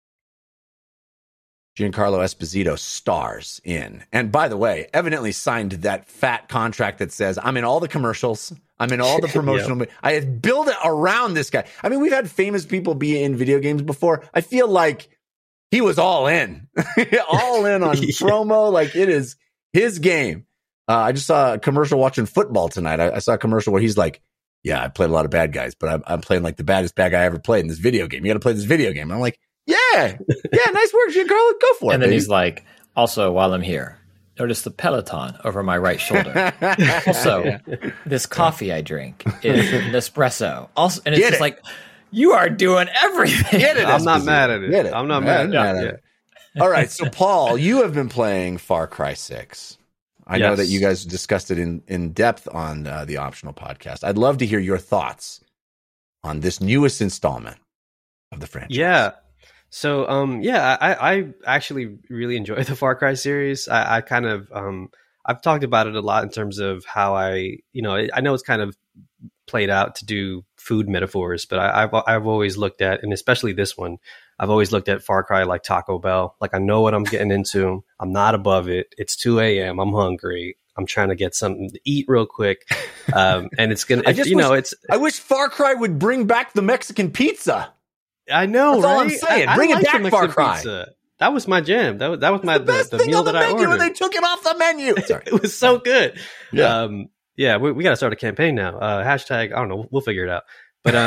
Giancarlo Esposito stars in. And by the way, evidently signed that fat contract that says, I'm in all the commercials. I'm in all the promotional. Yep. I build it around this guy. I mean, we've had famous people be in video games before. I feel like he was all in. All in on promo. Like it is his game. I just saw a commercial watching football tonight. I saw a commercial where he's like, yeah, I played a lot of bad guys, but I'm playing like the baddest bad guy I ever played in this video game. You got to play this video game. And I'm like, yeah, nice work, Giancarlo. Go for it. And then baby. He's like, also, while I'm here, notice the Peloton over my right shoulder. Also, this coffee I drink is Nespresso. Also, and it's just like, you are doing everything. Get it, I'm not mad at it. Get it. I'm not mad at it. All right, so Paul, you have been playing Far Cry 6. I know that you guys discussed it in depth on the Optional podcast. I'd love to hear your thoughts on this newest installment of the franchise. Yeah. So, I actually really enjoy the Far Cry series. I kind of, I've talked about it a lot in terms of how I know it's kind of played out to do food metaphors, but I've always looked at, and especially this one, I've always looked at Far Cry like Taco Bell. Like I know what I'm getting into. I'm not above it. It's 2 a.m. I'm hungry. I'm trying to get something to eat real quick. And it's going to, I wish Far Cry would bring back the Mexican pizza. I know, that's right? all I'm saying. Bring it back, Far Cry. Pizza. That was my jam. That was my the meal that I ordered. And they took it off the menu. Sorry. It was so good. Yeah, we got to start a campaign now. Hashtag, I don't know. We'll figure it out. But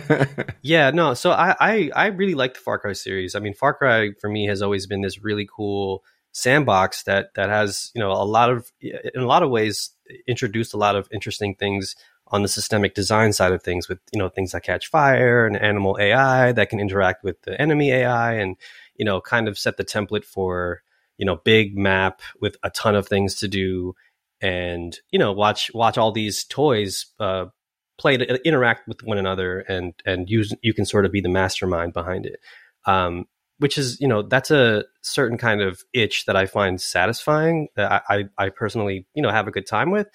So I really like the Far Cry series. I mean, Far Cry for me has always been this really cool sandbox that has in a lot of ways introduced a lot of interesting things on the systemic design side of things with, things that catch fire and animal AI that can interact with the enemy AI and, kind of set the template for, big map with a ton of things to do and, watch all these toys, play to interact with one another and you can sort of be the mastermind behind it. Which is, that's a certain kind of itch that I find satisfying that I personally, have a good time with.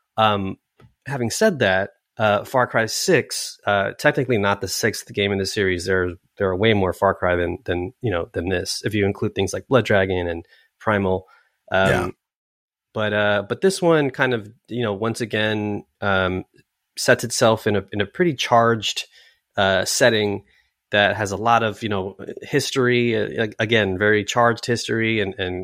Having said that, Far Cry 6, technically not the sixth game in the series. There are way more Far Cry than this, if you include things like Blood Dragon and Primal. But this one kind of, once again, sets itself in a pretty charged setting that has a lot of, history, again, very charged history and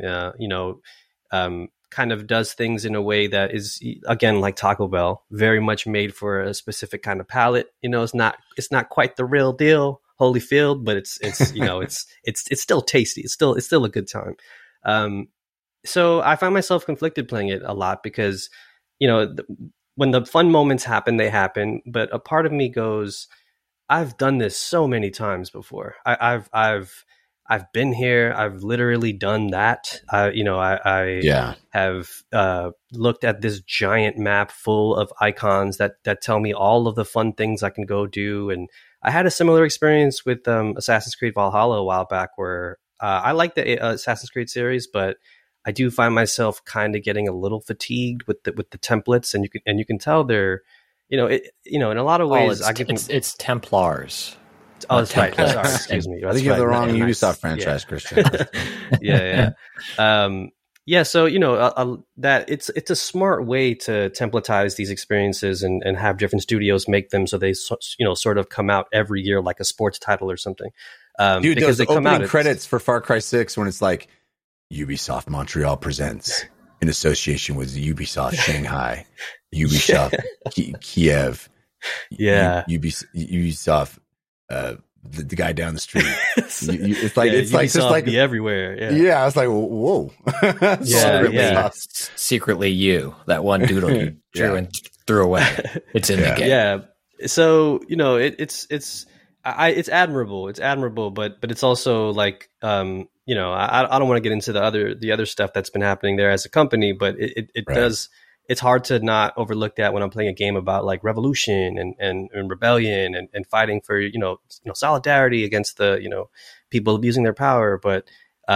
kind of does things in a way that is, again, like Taco Bell, very much made for a specific kind of palate. It's not quite the real deal, Holyfield, but it's it's still tasty. It's still a good time. So I find myself conflicted playing it a lot because, when the fun moments happen, they happen. But a part of me goes, I've done this so many times before. I've been here. I've literally done that. I have looked at this giant map full of icons that tell me all of the fun things I can go do. And I had a similar experience with Assassin's Creed Valhalla a while back where I like the Assassin's Creed series, but I do find myself kind of getting a little fatigued with the templates, and you can tell they're, in a lot of ways, it's Templars. Oh, that's right. templates. Sorry, excuse me. I That's think you have the right. wrong Nice. Ubisoft franchise, Christian. Yeah. Yeah. So that it's a smart way to templatize these experiences and have different studios make them so they sort of come out every year like a sports title or something. Dude, because those they come out opening credits for Far Cry 6 when it's like Ubisoft Montreal presents in association with Ubisoft Shanghai, Ubisoft Kiev, Yeah. Ubisoft the guy down the street. It's like Yeah, it's like Ubisoft just like be everywhere. Yeah. yeah. I was like, whoa. Yeah. Secretly you, that one doodle you drew and threw away. It's in the game. Yeah. So it's admirable. It's admirable, but it's also like I don't want to get into the other stuff that's been happening there as a company, but it Right. does. It's hard to not overlook that when I'm playing a game about like revolution and rebellion and fighting for solidarity against the people abusing their power. But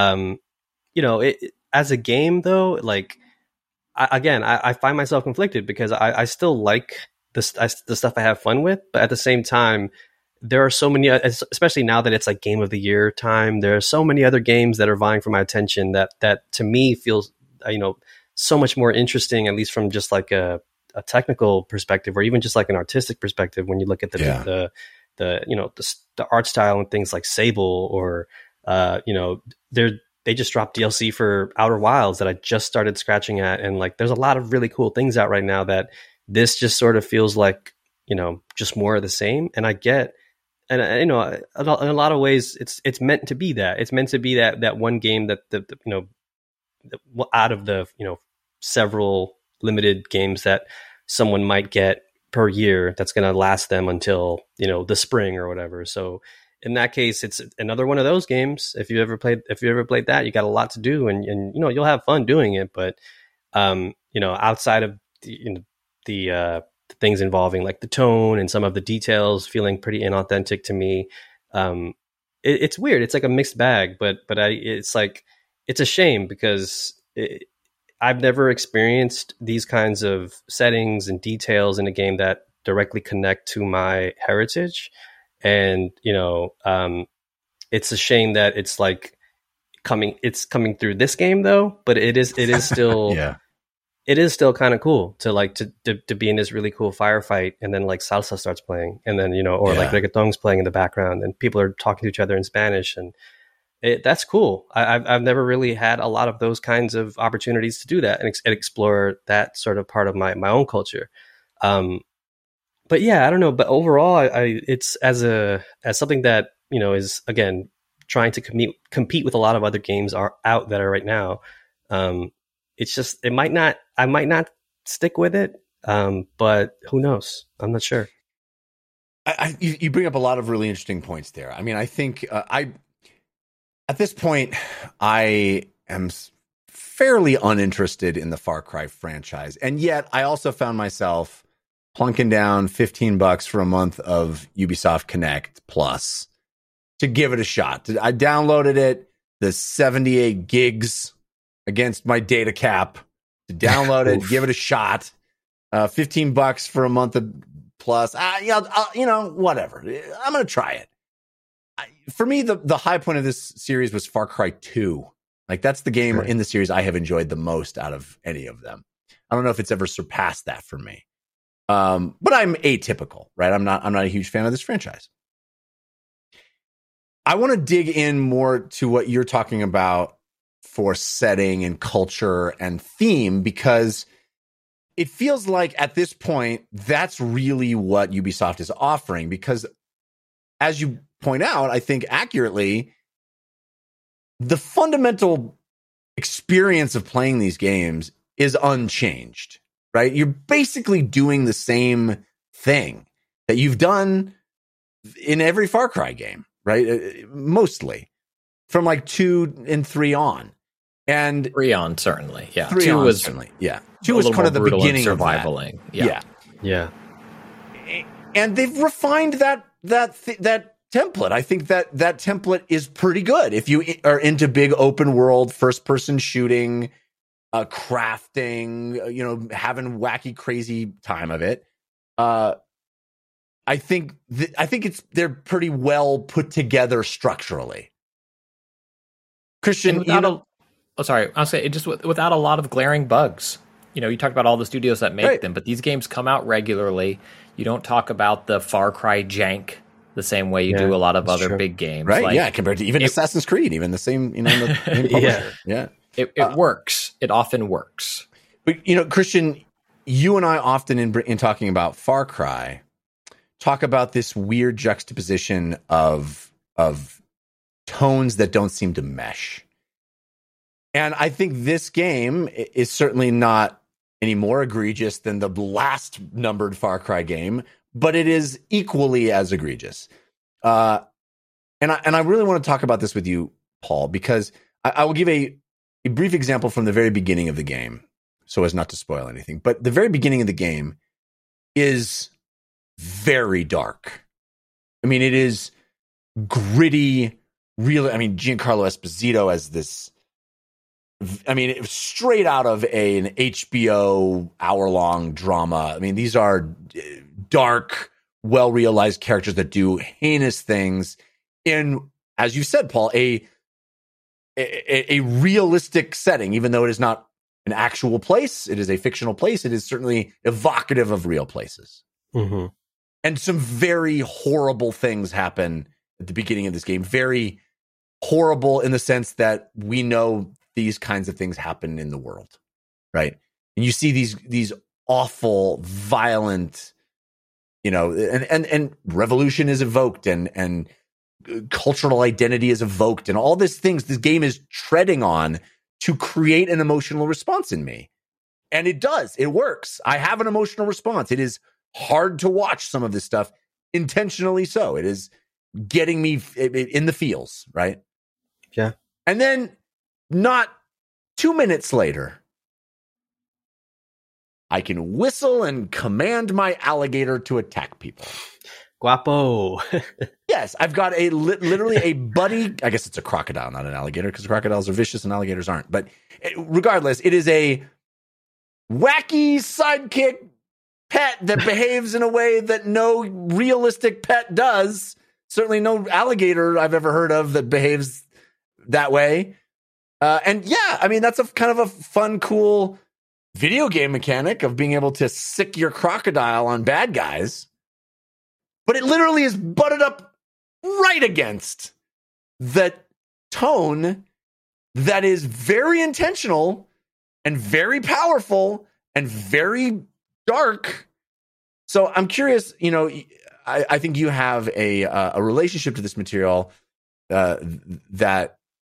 as a game though, like I find myself conflicted because I still like the stuff I have fun with, but at the same time, there are so many, especially now that it's like game of the year time. There are so many other games that are vying for my attention that to me feels so much more interesting, at least from just like a technical perspective, or even just like an artistic perspective. When you look at the art style and things like Sable, or they just dropped DLC for Outer Wilds that I just started scratching at, and like there's a lot of really cool things out right now that this just sort of feels like just more of the same. And I get, and in a lot of ways, it's meant to be that. It's meant to be that one game that out of the several limited games that someone might get per year that's going to last them until the spring or whatever. So in that case, it's another one of those games. If you ever played that, you got a lot to do, and you'll have fun doing it. But outside of the things involving like the tone and some of the details feeling pretty inauthentic to me, it's weird. It's like a mixed bag. But it's like, it's a shame because I've never experienced these kinds of settings and details in a game that directly connect to my heritage. And, it's a shame that it's like coming through this game though, but it is still, Yeah. it is still kind of cool to like, to be in this really cool firefight, and then like salsa starts playing, and then, like reggaeton's playing in the background, and people are talking to each other in Spanish, and that's cool. I've never really had a lot of those kinds of opportunities to do that and explore that sort of part of my own culture. But yeah, I don't know. But overall, it's as something that is again trying to compete with a lot of other games are out that are right now. It's just I might not stick with it, but who knows? I'm not sure. You bring up a lot of really interesting points there. I mean, I think at this point, I am fairly uninterested in the Far Cry franchise. And yet I also found myself plunking down $15 for a month of Ubisoft Connect Plus to give it a shot. I downloaded it, the 78 gigs against my data cap, to download it, give it a shot. $15 for a month of Plus. Whatever. I'm going to try it. For me, the high point of this series was Far Cry 2. Like, that's the game in the series I have enjoyed the most out of any of them. I don't know if it's ever surpassed that for me. But I'm atypical, right? I'm not a huge fan of this franchise. I want to dig in more to what you're talking about for setting and culture and theme, because it feels like at this point, that's really what Ubisoft is offering. Because as you point out, I think accurately, the fundamental experience of playing these games is unchanged, right? You're basically doing the same thing that you've done in every Far Cry game, right? Mostly from like 2 and 3 on. And 3 on, certainly. Yeah. 3 2 on, was certainly. Yeah. 2 was kind of the beginning of survivaling. that. Yeah. And they've refined that template. I think that template is pretty good. If you are into big open world, first person shooting, crafting, having wacky, crazy time of it. I I think they're pretty well put together structurally. Christian, Without I'll say it just without a lot of glaring bugs. You talk about all the studios that make them, but these games come out regularly. You don't talk about the Far Cry jank the same way you do a lot of other big games. Right? Like, compared to even Assassin's Creed, even the same, the same publisher. Yeah. It works. It often works. But, Christian, you and I often in talking about Far Cry talk about this weird juxtaposition of tones that don't seem to mesh. And I think this game is certainly not any more egregious than the last numbered Far Cry game, but it is equally as egregious. And I really want to talk about this with you, Paul, because I will give a brief example from the very beginning of the game, so as not to spoil anything. But the very beginning of the game is very dark. I mean, it is gritty, real. I mean, Giancarlo Esposito as this. I mean, it was straight out of an HBO hour-long drama. I mean, these are dark, well-realized characters that do heinous things in, as you said, Paul, a realistic setting. Even though it is not an actual place, it is a fictional place. It is certainly evocative of real places. Mm-hmm. And some very horrible things happen at the beginning of this game. Very horrible in the sense that we know these kinds of things happen in the world, right? And you see these awful, violent, and revolution is evoked, and cultural identity is evoked, and all these things this game is treading on to create an emotional response in me. And it does. It works. I have an emotional response. It is hard to watch some of this stuff, intentionally so. It is getting me in the feels, right? Yeah. And then not 2 minutes later, I can whistle and command my alligator to attack people. Guapo. Yes, I've got literally a buddy. I guess it's a crocodile, not an alligator, because crocodiles are vicious and alligators aren't. But regardless, it is a wacky sidekick pet that behaves in a way that no realistic pet does. Certainly no alligator I've ever heard of that behaves that way. And yeah, I mean, that's a kind of a fun, cool video game mechanic of being able to sick your crocodile on bad guys. But it literally is butted up right against the tone that is very intentional and very powerful and very dark. So I'm curious, I think you have a relationship to this material that,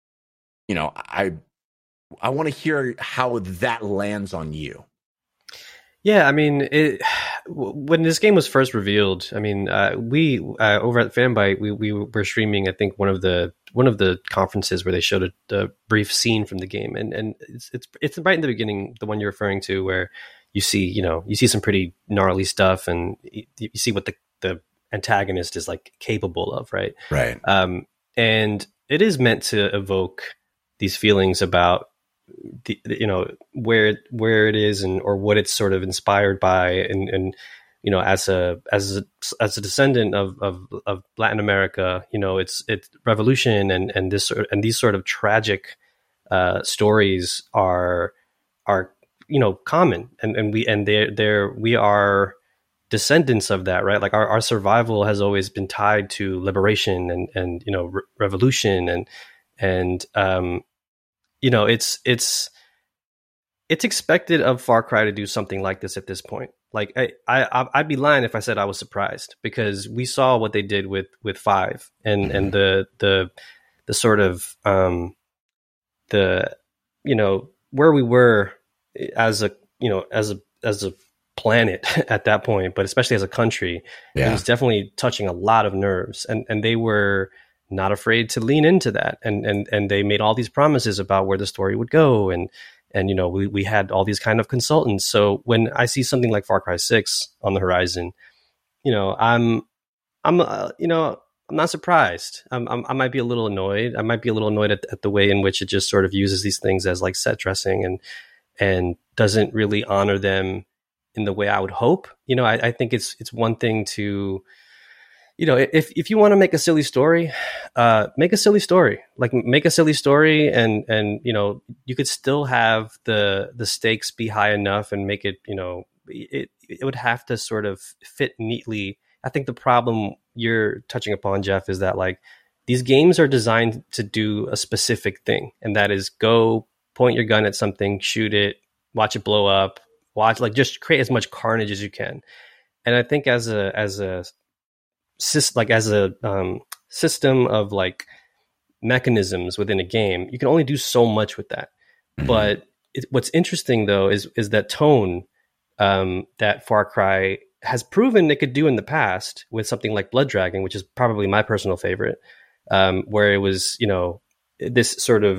I want to hear how that lands on you. Yeah, I mean, when this game was first revealed, I mean, we over at Fanbyte, we were streaming, I think, one of the conferences where they showed a brief scene from the game, and it's right in the beginning, the one you're referring to, where you see some pretty gnarly stuff, and you see what the antagonist is like capable of, right? Right. And it is meant to evoke these feelings about where it is or what it's sort of inspired by, and as a descendant of Latin America, it's revolution and these sort of tragic stories are common, and we are descendants of that, right? Like our survival has always been tied to liberation and revolution and it's expected of Far Cry to do something like this at this point. Like I'd be lying if I said I was surprised, because we saw what they did with 5 and the sort of where we were as a planet at that point, but especially as a country. It was definitely touching a lot of nerves, and they were not afraid to lean into that, and they made all these promises about where the story would go, and we had all these kind of consultants. So when I see something like Far Cry 6 on the horizon, I'm not surprised. I might be a little annoyed. I might be a little annoyed at the way in which it just sort of uses these things as like set dressing and doesn't really honor them in the way I would hope. I think it's one thing to you know, if you want to make a silly story, make a silly story. Like make a silly story, and you know, you could still have the stakes be high enough and make it, you know, it would have to sort of fit neatly. I think the problem you're touching upon, Jeff, is that like these games are designed to do a specific thing, and that is go point your gun at something, shoot it, watch it blow up, just create as much carnage as you can. And I think as a system of like mechanisms within a game, you can only do so much with that. Mm-hmm. But what's interesting though is that tone that Far Cry has proven it could do in the past with something like Blood Dragon, which is probably my personal favorite, where it was, you know, this sort of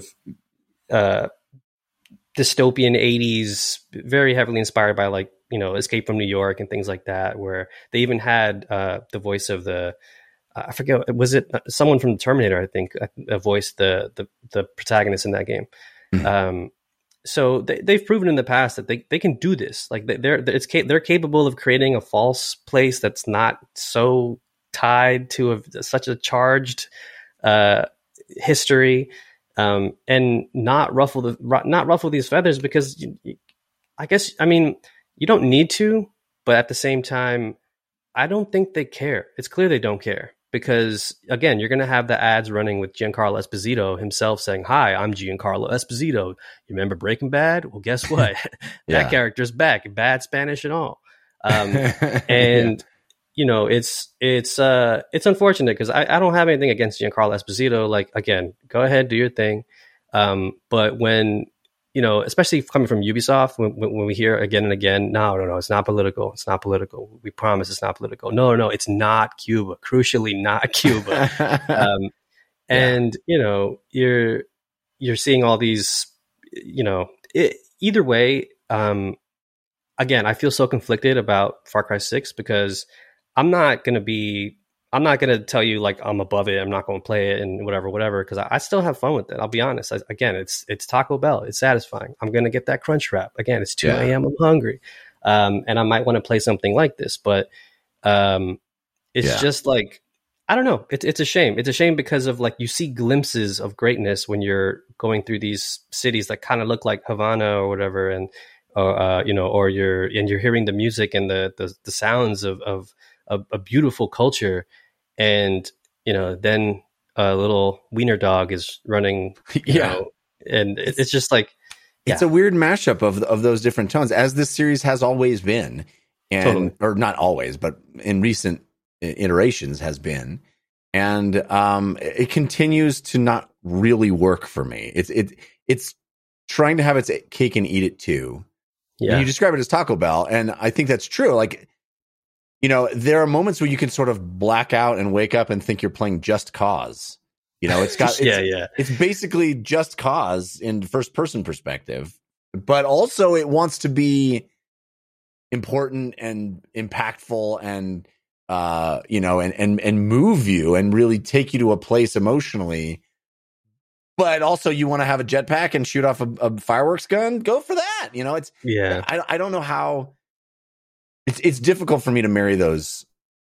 dystopian 80s, very heavily inspired by like, you know, Escape from New York and things like that, where they even had the voice of the I forget, was it someone from Terminator, I think, voiced the protagonist in that game. Mm-hmm. So they've proven in the past that they can do this. Like they're capable of creating a false place that's not so tied to such a charged history, and not ruffle these feathers, because I guess, I mean, you don't need to, but at the same time, I don't think they care. It's clear they don't care, because again, you're going to have the ads running with Giancarlo Esposito himself saying, "Hi, I'm Giancarlo Esposito. You remember Breaking Bad? Well, guess what? That character's back, bad Spanish and all." And you know, it's unfortunate, because I don't have anything against Giancarlo Esposito. Like, again, go ahead, do your thing. But when, you know, especially coming from Ubisoft, when we hear again and again, no, it's not political. It's not political. We promise it's not political. No, it's not Cuba. Crucially, not Cuba. And, you know, you're seeing all these, you know, either way. Again, I feel so conflicted about Far Cry 6, because I'm not going to tell you like I'm above it, I'm not going to play it and whatever, because I still have fun with it. I'll be honest. Again, it's Taco Bell. It's satisfying. I'm going to get that crunch wrap. Again, it's 2 a.m. I'm hungry. And I might want to play something like this, but it's just like, I don't know. It's a shame. It's a shame because of like, you see glimpses of greatness when you're going through these cities that kind of look like Havana or whatever. And, you know, or you're hearing the music and the sounds of a beautiful culture. And, you know, then a little wiener dog is running, you know, and it's just like, it's a weird mashup of those different tones, as this series has always been, and or not always, but in recent iterations has been. And it continues to not really work for me. It's trying to have its cake and eat it too. Yeah. And you describe it as Taco Bell, and I think that's true. Like, you know, there are moments where you can sort of black out and wake up and think you're playing Just Cause. You know, it's basically Just Cause in first person perspective, but also it wants to be important and impactful and, you know, and move you and really take you to a place emotionally. But also you want to have a jetpack and shoot off a fireworks gun. Go for that. You know, I don't know how. It's difficult for me to marry those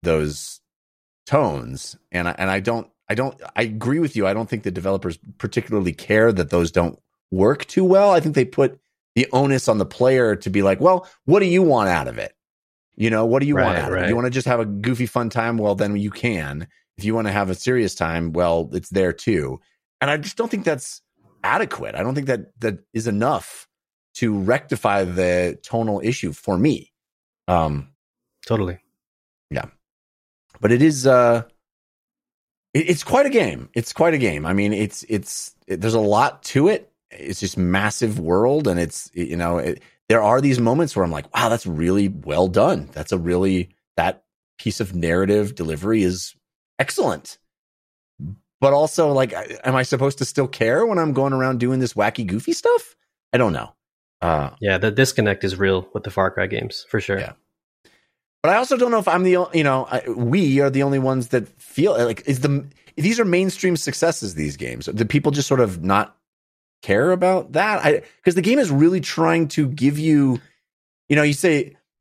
tones, and I agree with you. I don't think the developers particularly care that those don't work too well. I think they put the onus on the player to be like, well, what do you want out of it? You know, what do you want out of it? You want to just have a goofy fun time? Well, then you can. If you want to have a serious time, well, it's there too. And I just don't think that's adequate. I don't think that is enough to rectify the tonal issue for me. Totally. Yeah. But it is, it's quite a game. It's quite a game. I mean, there's a lot to it. It's just massive world. And it's, you know, there are these moments where I'm like, wow, that's really well done. That piece of narrative delivery is excellent. But also, like, am I supposed to still care when I'm going around doing this wacky, goofy stuff? I don't know. Yeah, the disconnect is real with the Far Cry games, for sure. Yeah. But I also don't know if I'm the, you know, we are the only ones that feel like these are mainstream successes, these games. Do people just sort of not care about that? Because the game is really trying to give you, you know, you say,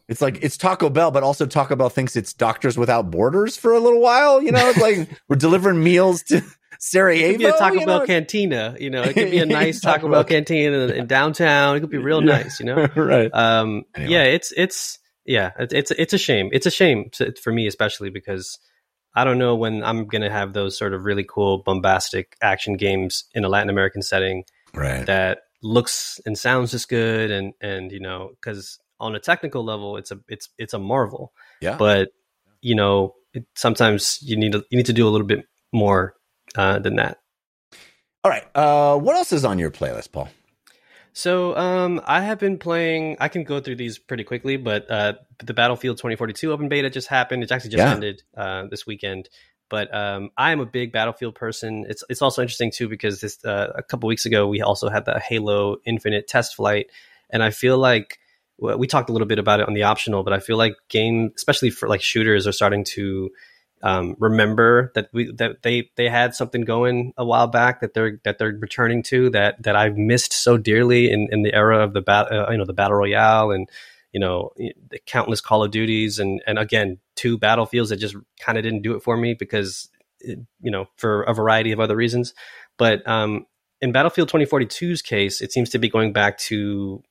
It's like it's Taco Bell, but also Taco Bell thinks it's Doctors Without Borders for a little while. You know, it's like we're delivering meals to Sarajevo. It could be a Taco you Bell know? cantina. You know, it could be a nice Taco Bell cantina in downtown. It could be real nice. You know, Right. Anyway. Anyway. It's a shame. It's a shame for me, especially because I don't know when I'm going to have those sort of really cool, bombastic action games in a Latin American setting Right. that looks and sounds just good, and you know, because on a technical level, it's a marvel. Yeah. But you know, sometimes you need to do a little bit more than that. All right. What else is on your playlist, Paul? So I have been playing. I can go through these pretty quickly, but the Battlefield 2042 open beta just happened. It actually just ended this weekend. But I am a big Battlefield person. It's also interesting too because this a couple weeks ago we also had the Halo Infinite test flight, and I feel like we talked a little bit about it on the optional, but I feel like especially for like shooters, are starting to remember that they had something going a while back that they're returning to that I've missed so dearly in the era of the battle royale and you know the countless Call of Duties and again 2 Battlefields that just kind of didn't do it for me because for a variety of other reasons. But in Battlefield 2042's case, it seems to be going back to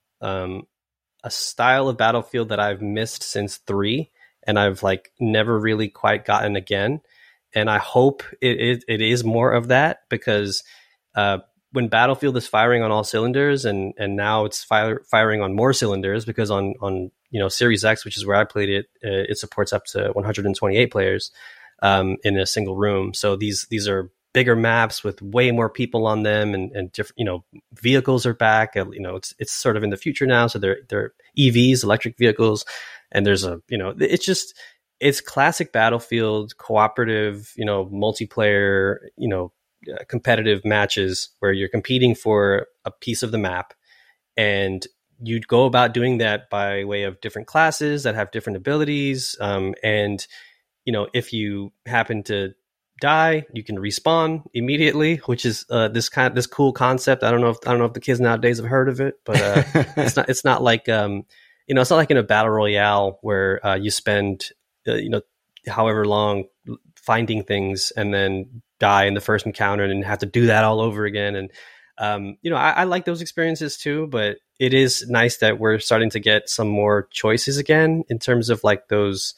a style of Battlefield that I've missed since 3. And I've like never really quite gotten again. And I hope it is more of that because when Battlefield is firing on all cylinders and now it's firing on more cylinders because on Series X, which is where I played it, it supports up to 128 players in a single room. So these are bigger maps with way more people on them and different, vehicles are back. It's sort of in the future now. So they're EVs, electric vehicles. And there's it's classic Battlefield cooperative, multiplayer, competitive matches where you're competing for a piece of the map, and you'd go about doing that by way of different classes that have different abilities. And if you happen to die, you can respawn immediately, which is this cool concept. I don't know if the kids nowadays have heard of it, but it's not like it's not like in a battle royale where you spend, however long finding things and then die in the first encounter and have to do that all over again. And, I like those experiences too, but it is nice that we're starting to get some more choices again in terms of like those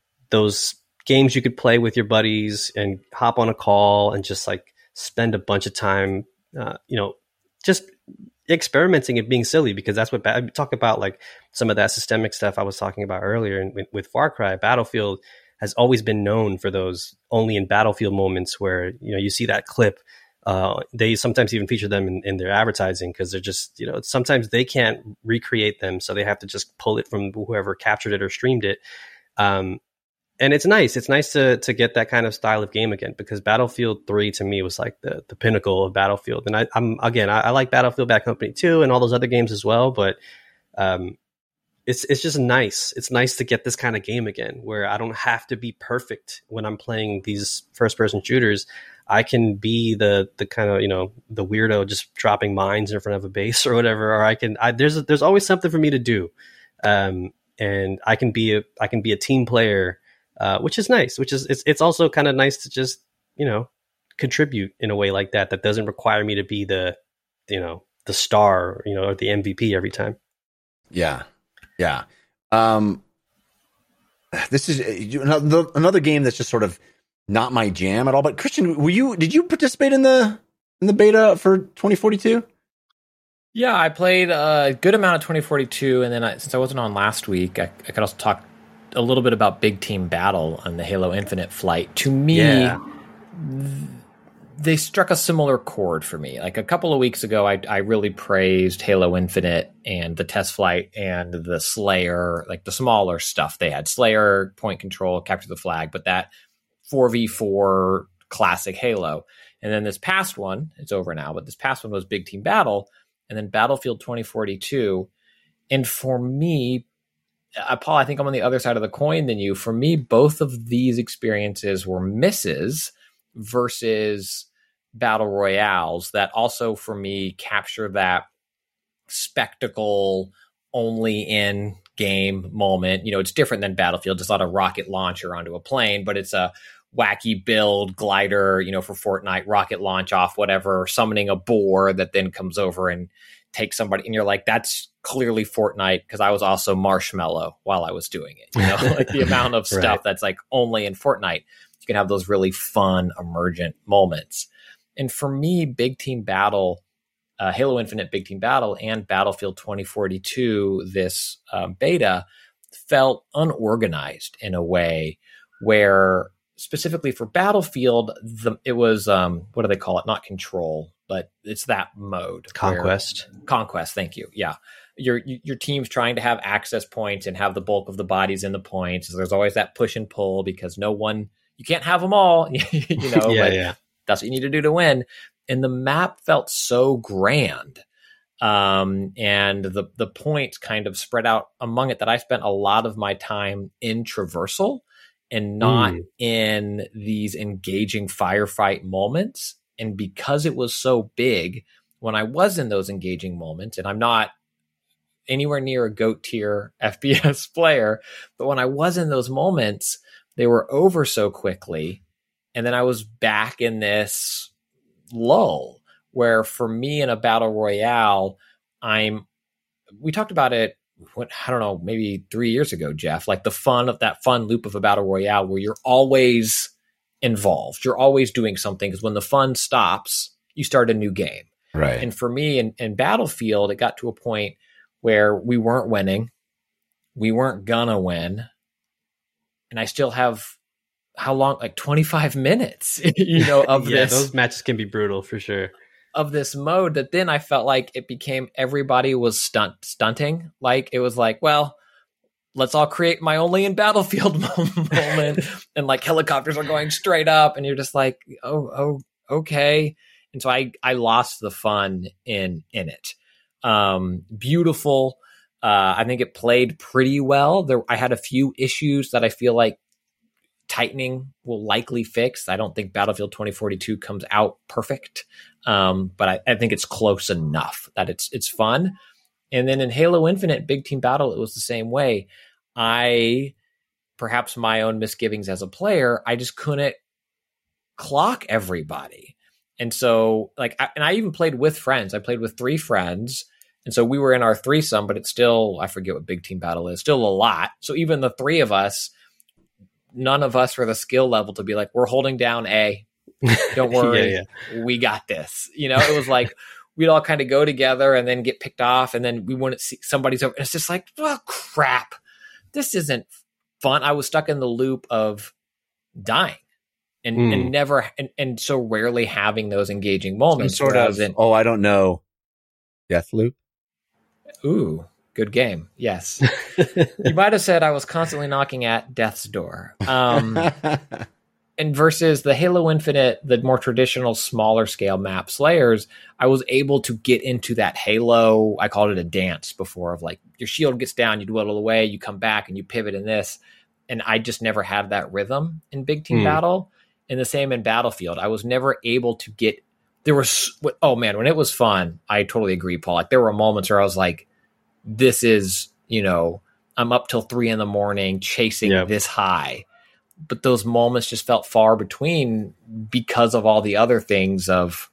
games you could play with your buddies and hop on a call and just like spend a bunch of time, just experimenting and being silly, because that's what I talk about, like some of that systemic stuff I was talking about earlier. And with Far Cry, Battlefield has always been known for those only in Battlefield moments where, you see that clip. They sometimes even feature them in their advertising because they're just, sometimes they can't recreate them. So they have to just pull it from whoever captured it or streamed it. And it's nice. It's nice to get that kind of style of game again, because Battlefield 3 to me was like the pinnacle of Battlefield. And I like Battlefield Bad Company 2 and all those other games as well. But it's just nice. It's nice to get this kind of game again, where I don't have to be perfect when I'm playing these first person shooters. I can be the kind of, the weirdo just dropping mines in front of a base or whatever, or there's always something for me to do. And I can be a team player. Which is nice. It's also kind of nice to just contribute in a way like that doesn't require me to be the star or the MVP every time. Yeah. This is another game that's just sort of not my jam at all. But Christian, did you participate in the beta for 2042? Yeah, I played a good amount of 2042, and then since I wasn't on last week, I could also talk a little bit about Big Team Battle on the Halo Infinite flight. To me, they struck a similar chord for me. Like a couple of weeks ago, I really praised Halo Infinite and the test flight and the Slayer, like the smaller stuff they had. Slayer, point control, capture the flag, but that 4v4 classic Halo. And then this past one, it's over now, but this past one was Big Team Battle, and then Battlefield 2042. And for me, Paul, I think I'm on the other side of the coin than you. For me, both of these experiences were misses versus battle royales that also, for me, capture that spectacle only in game moment. You know, it's different than Battlefield. It's not a rocket launcher onto a plane, but it's a wacky build glider, you know, for Fortnite, rocket launch off whatever, summoning a boar that then comes over and takes somebody. And you're like, that's clearly Fortnite, because I was also Marshmallow while I was doing it. You know, like the amount of stuff Right. that's like only in Fortnite. You can have those really fun, emergent moments. And for me, Big Team Battle, Halo Infinite Big Team Battle, and Battlefield 2042, this beta, felt unorganized in a way where, specifically for Battlefield, it was, what do they call it? Not control, but it's that mode. Conquest. Conquest, thank you. Yeah. Your team's trying to have access points and have the bulk of the bodies in the points. So there's always that push and pull, because you can't have them all, you know, Yeah. that's what you need to do to win. And the map felt so grand. And the points kind of spread out among it, that I spent a lot of my time in traversal and not in these engaging firefight moments. And because it was so big, when I was in those engaging moments, and I'm not anywhere near a GOAT tier FPS player, but when I was in those moments, they were over so quickly. And then I was back in this lull where, for me in a battle royale, we talked about it, I don't know, maybe 3 years ago, Jeff, like the fun of that fun loop of a battle royale where you're always involved. You're always doing something, because when the fun stops, you start a new game. Right. And for me in Battlefield, it got to a point where we weren't winning. We weren't gonna win. And I still have, how long? Like 25 minutes, you know, of Yeah, this. those matches can be brutal for sure. Of this mode, that then I felt like it became, everybody was stunting. Like it was like, well, let's all create my only in Battlefield moment. And like helicopters are going straight up, and you're just like, oh, okay. And so I lost the fun in it. Beautiful. I think it played pretty well. I had a few issues that I feel like tightening will likely fix. I don't think Battlefield 2042 comes out perfect, but I think it's close enough that it's fun. And then in Halo Infinite Big Team Battle, it was the same way. Perhaps my own misgivings as a player, I just couldn't clock everybody. And so I even played with friends. I played with 3 friends. And so we were in our threesome, but it's still, I forget what Big Team Battle is, still a lot. So even the 3 of us, none of us were the skill level to be like, we're holding down A. Don't worry. We got this. You know, it was like, we'd all kind of go together and then get picked off, and then we wouldn't see somebody's over. It's just like, oh, crap. This isn't fun. I was stuck in the loop of dying and never, and so rarely having those engaging moments. Some sort of, I don't know, death loop. Ooh, good game. Yes. You might have said I was constantly knocking at death's door. And versus the Halo Infinite, the more traditional, smaller scale map Slayers, I was able to get into that Halo, I called it a dance before, of like, your shield gets down, you dwindle away, you come back and you pivot in this. And I just never had that rhythm in Big Team Battle. And the same in Battlefield. I was never able to get, oh man, when it was fun, I totally agree, Paul. Like there were moments where I was like, this is, you know, I'm up till 3 a.m. chasing this high. But those moments just felt far between because of all the other things of,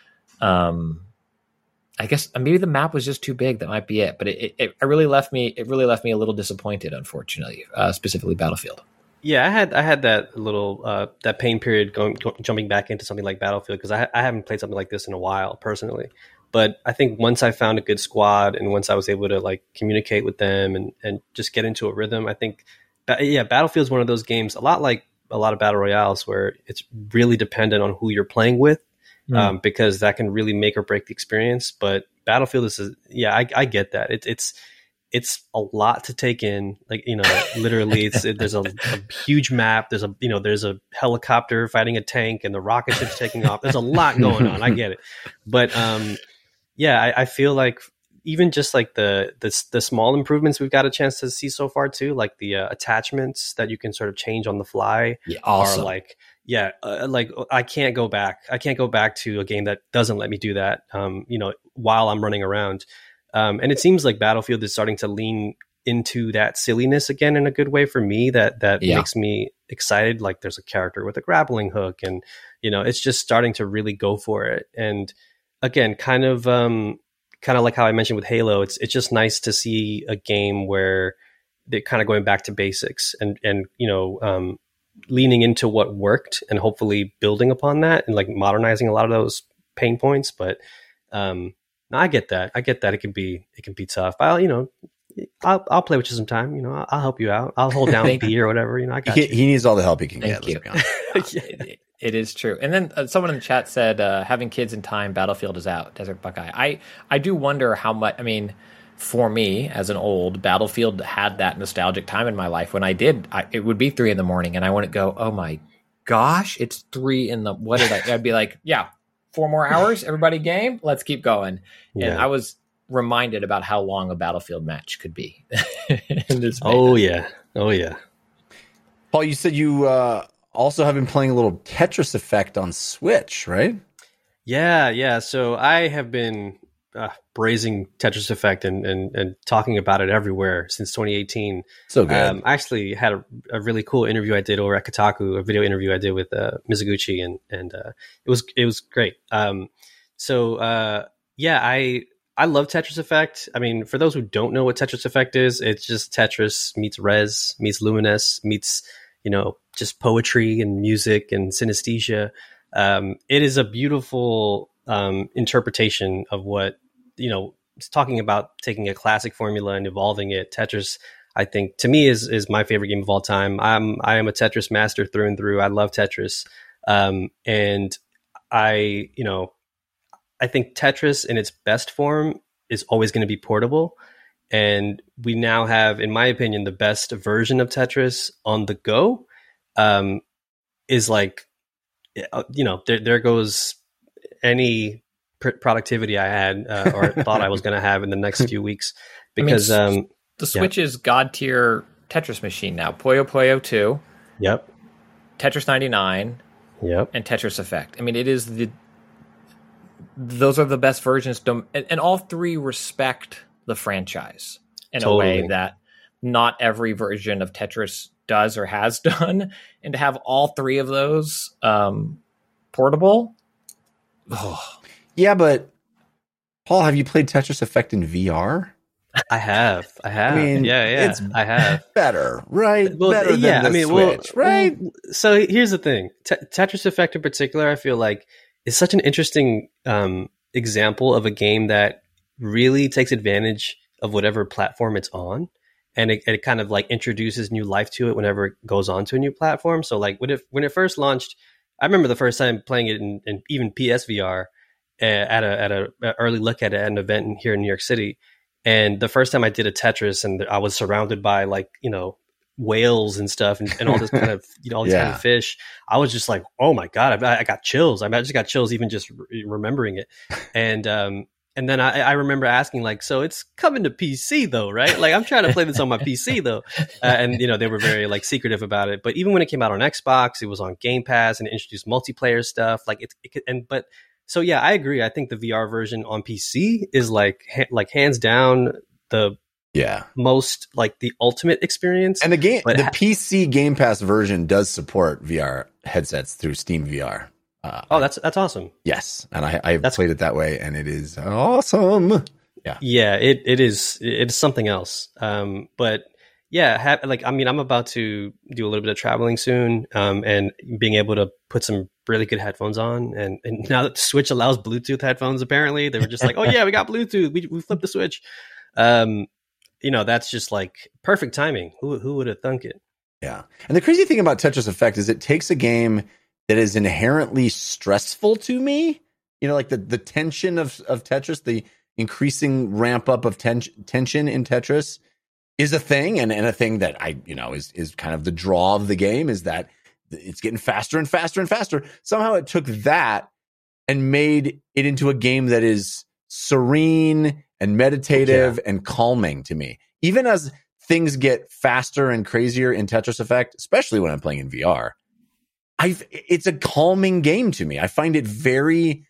I guess maybe the map was just too big. That might be it. But it really left me a little disappointed, unfortunately, specifically Battlefield. Yeah, I had that little that pain period jumping back into something like Battlefield, because I haven't played something like this in a while personally. But I think once I found a good squad and once I was able to like communicate with them and just get into a rhythm, I think, Battlefield is one of those games, a lot like a lot of battle royales, where it's really dependent on who you're playing with, because that can really make or break the experience. But Battlefield I get that. It's a lot to take in. Like, you know, literally there's a huge map. There's a helicopter fighting a tank and the rocket ship's taking off. There's a lot going on. I get it. But I feel like even just like the small improvements we've got a chance to see so far too, like the attachments that you can sort of change on the fly are like, like I can't go back. I can't go back to a game that doesn't let me do that, while I'm running around. And it seems like Battlefield is starting to lean into that silliness again in a good way for me that Yeah. makes me excited. Like there's a character with a grappling hook, and it's just starting to really go for it. And again, kind of like how I mentioned with Halo, it's just nice to see a game where they're kind of going back to basics and leaning into what worked and hopefully building upon that and like modernizing a lot of those pain points. But no, I get that. It can be tough. I'll play with you sometime. I'll help you out. I'll hold down B or whatever. I got you. He needs all the help he can Thank get. you. Let's be honest. It is true. And then someone in the chat said, having kids in time, Battlefield is out, Desert Buckeye. I do wonder how much, for me, as an old, Battlefield had that nostalgic time in my life. When I did, it would be 3 a.m. and I wouldn't go, oh my gosh, it's 3 a.m. What did I'd be like, yeah, 4 more hours, everybody game, let's keep going. Yeah. And I was reminded about how long a Battlefield match could be. Oh yeah. Paul, you said you also have been playing a little Tetris Effect on Switch, right? Yeah. So I have been braising Tetris Effect and talking about it everywhere since 2018. So good. I actually had a really cool interview I did over at Kotaku, a video interview I did with Mizuguchi, and it was great. I love Tetris Effect. For those who don't know what Tetris Effect is, it's just Tetris meets Rez, meets Lumines, meets, just poetry and music and synesthesia. It is a beautiful interpretation of what, it's talking about taking a classic formula and evolving it. Tetris, I think, to me is my favorite game of all time. I am a Tetris master through and through. I love Tetris. And I think Tetris in its best form is always going to be portable. And we now have, in my opinion, the best version of Tetris on the go. Is like, there goes any productivity I had or thought I was going to have in the next few weeks. Because the Switch is god tier Tetris machine now. Puyo Puyo 2. Yep. Tetris 99. Yep. And Tetris Effect. It is those are the best versions, and all three respect the franchise in a way that not every version of Tetris does or has done. And to have all three of those portable. Yeah, but Paul, have you played Tetris Effect in VR? I have. I have. Better, right? Well, better than the Switch, right? So here's the thing. Tetris Effect in particular, I feel like, is such an interesting example of a game that really takes advantage of whatever platform it's on. And it kind of like introduces new life to it whenever it goes on to a new platform. So like when it first launched, I remember the first time playing it in even PSVR at a early look at it at an event here in New York City. And the first time I did a Tetris and I was surrounded by whales and stuff and all this kind of, all these kind of fish. I was just like, oh my God, I got chills. I just got chills even just remembering it. And then I remember asking so it's coming to PC though, right? Like I'm trying to play this on my PC though. And they were very secretive about it. But even when it came out on Xbox, it was on Game Pass and it introduced multiplayer stuff. So yeah, I agree. I think the VR version on PC is hands down the most the ultimate experience. And the PC Game Pass version does support VR headsets through Steam VR. That's awesome. Yes, and I've played it that way, and it is awesome. Yeah, it is. It's something else. But yeah, I'm about to do a little bit of traveling soon, and being able to put some really good headphones on, and now that the Switch allows Bluetooth headphones, apparently they were just like, oh yeah, we got Bluetooth. We flipped the Switch. That's just perfect timing. Who would have thunk it? Yeah, and the crazy thing about Tetris Effect is it takes a game that is inherently stressful to me, the tension of Tetris, the increasing ramp up of tension in Tetris is a thing, and a thing that is kind of the draw of the game is that it's getting faster and faster and faster. Somehow it took that and made it into a game that is serene and meditative and calming to me. Even as things get faster and crazier in Tetris Effect, especially when I'm playing in VR, it's a calming game to me. I find it very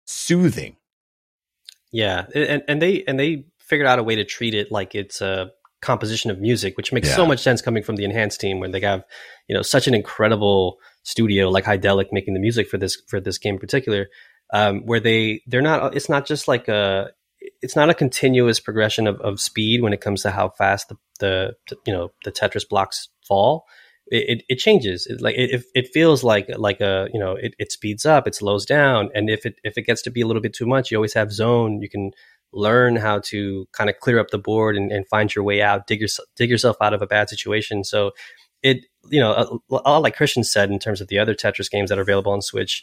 soothing. Yeah, and they figured out a way to treat it like it's a composition of music, which makes so much sense coming from the Enhanced team, where they have, such an incredible studio like Hydelic making the music for this game in particular, where they're not. It's not just like it's not a continuous progression of speed when it comes to how fast the Tetris blocks fall. It changes. It feels like it speeds up, it slows down, and if it gets to be a little bit too much, you always have zone. You can learn how to kind of clear up the board and find your way out, dig yourself out of a bad situation. So a lot like Christian said in terms of the other Tetris games that are available on Switch,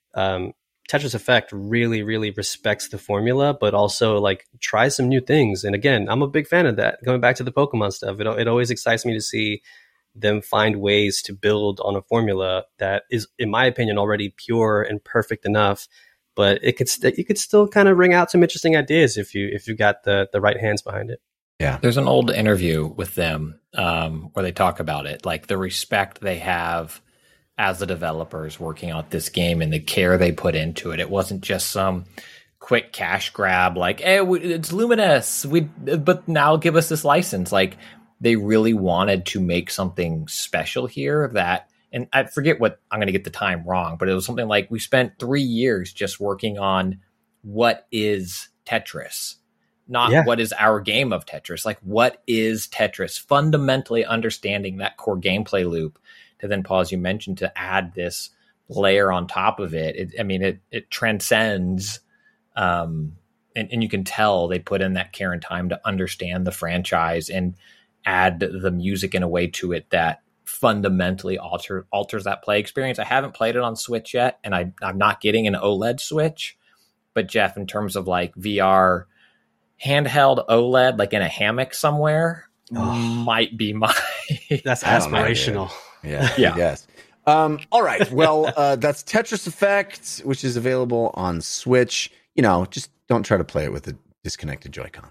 Tetris Effect really, really respects the formula, but also like tries some new things. And again, I'm a big fan of that. Going back to the Pokemon stuff, it always excites me to see them find ways to build on a formula that is, in my opinion, already pure and perfect enough. But you could still kind of bring out some interesting ideas if you got the right hands behind it. Yeah, there's an old interview with them where they talk about it, like the respect they have as the developers working on this game and the care they put into it. It wasn't just some quick cash grab, like, hey, it's Luminous, but now give us this license. Like, they really wanted to make something special here that, and I forget what, I'm going to get the time wrong, but it was something like we spent 3 years just working on what is Tetris, not what is our game of Tetris. Like, what is Tetris? Fundamentally understanding that core gameplay loop to then, Paul, as you mentioned, to add this layer on top of it. It transcends, and you can tell they put in that care and time to understand the franchise and add the music in a way to it that fundamentally alters that play experience. I haven't played it on Switch yet, and I'm not getting an OLED Switch. But Jeff, in terms of like VR handheld OLED, like in a hammock somewhere, might be my. That's aspirational. Yeah. Yes. All right. Well, that's Tetris Effect, which is available on Switch. Just don't try to play it with the disconnected Joy-Cons.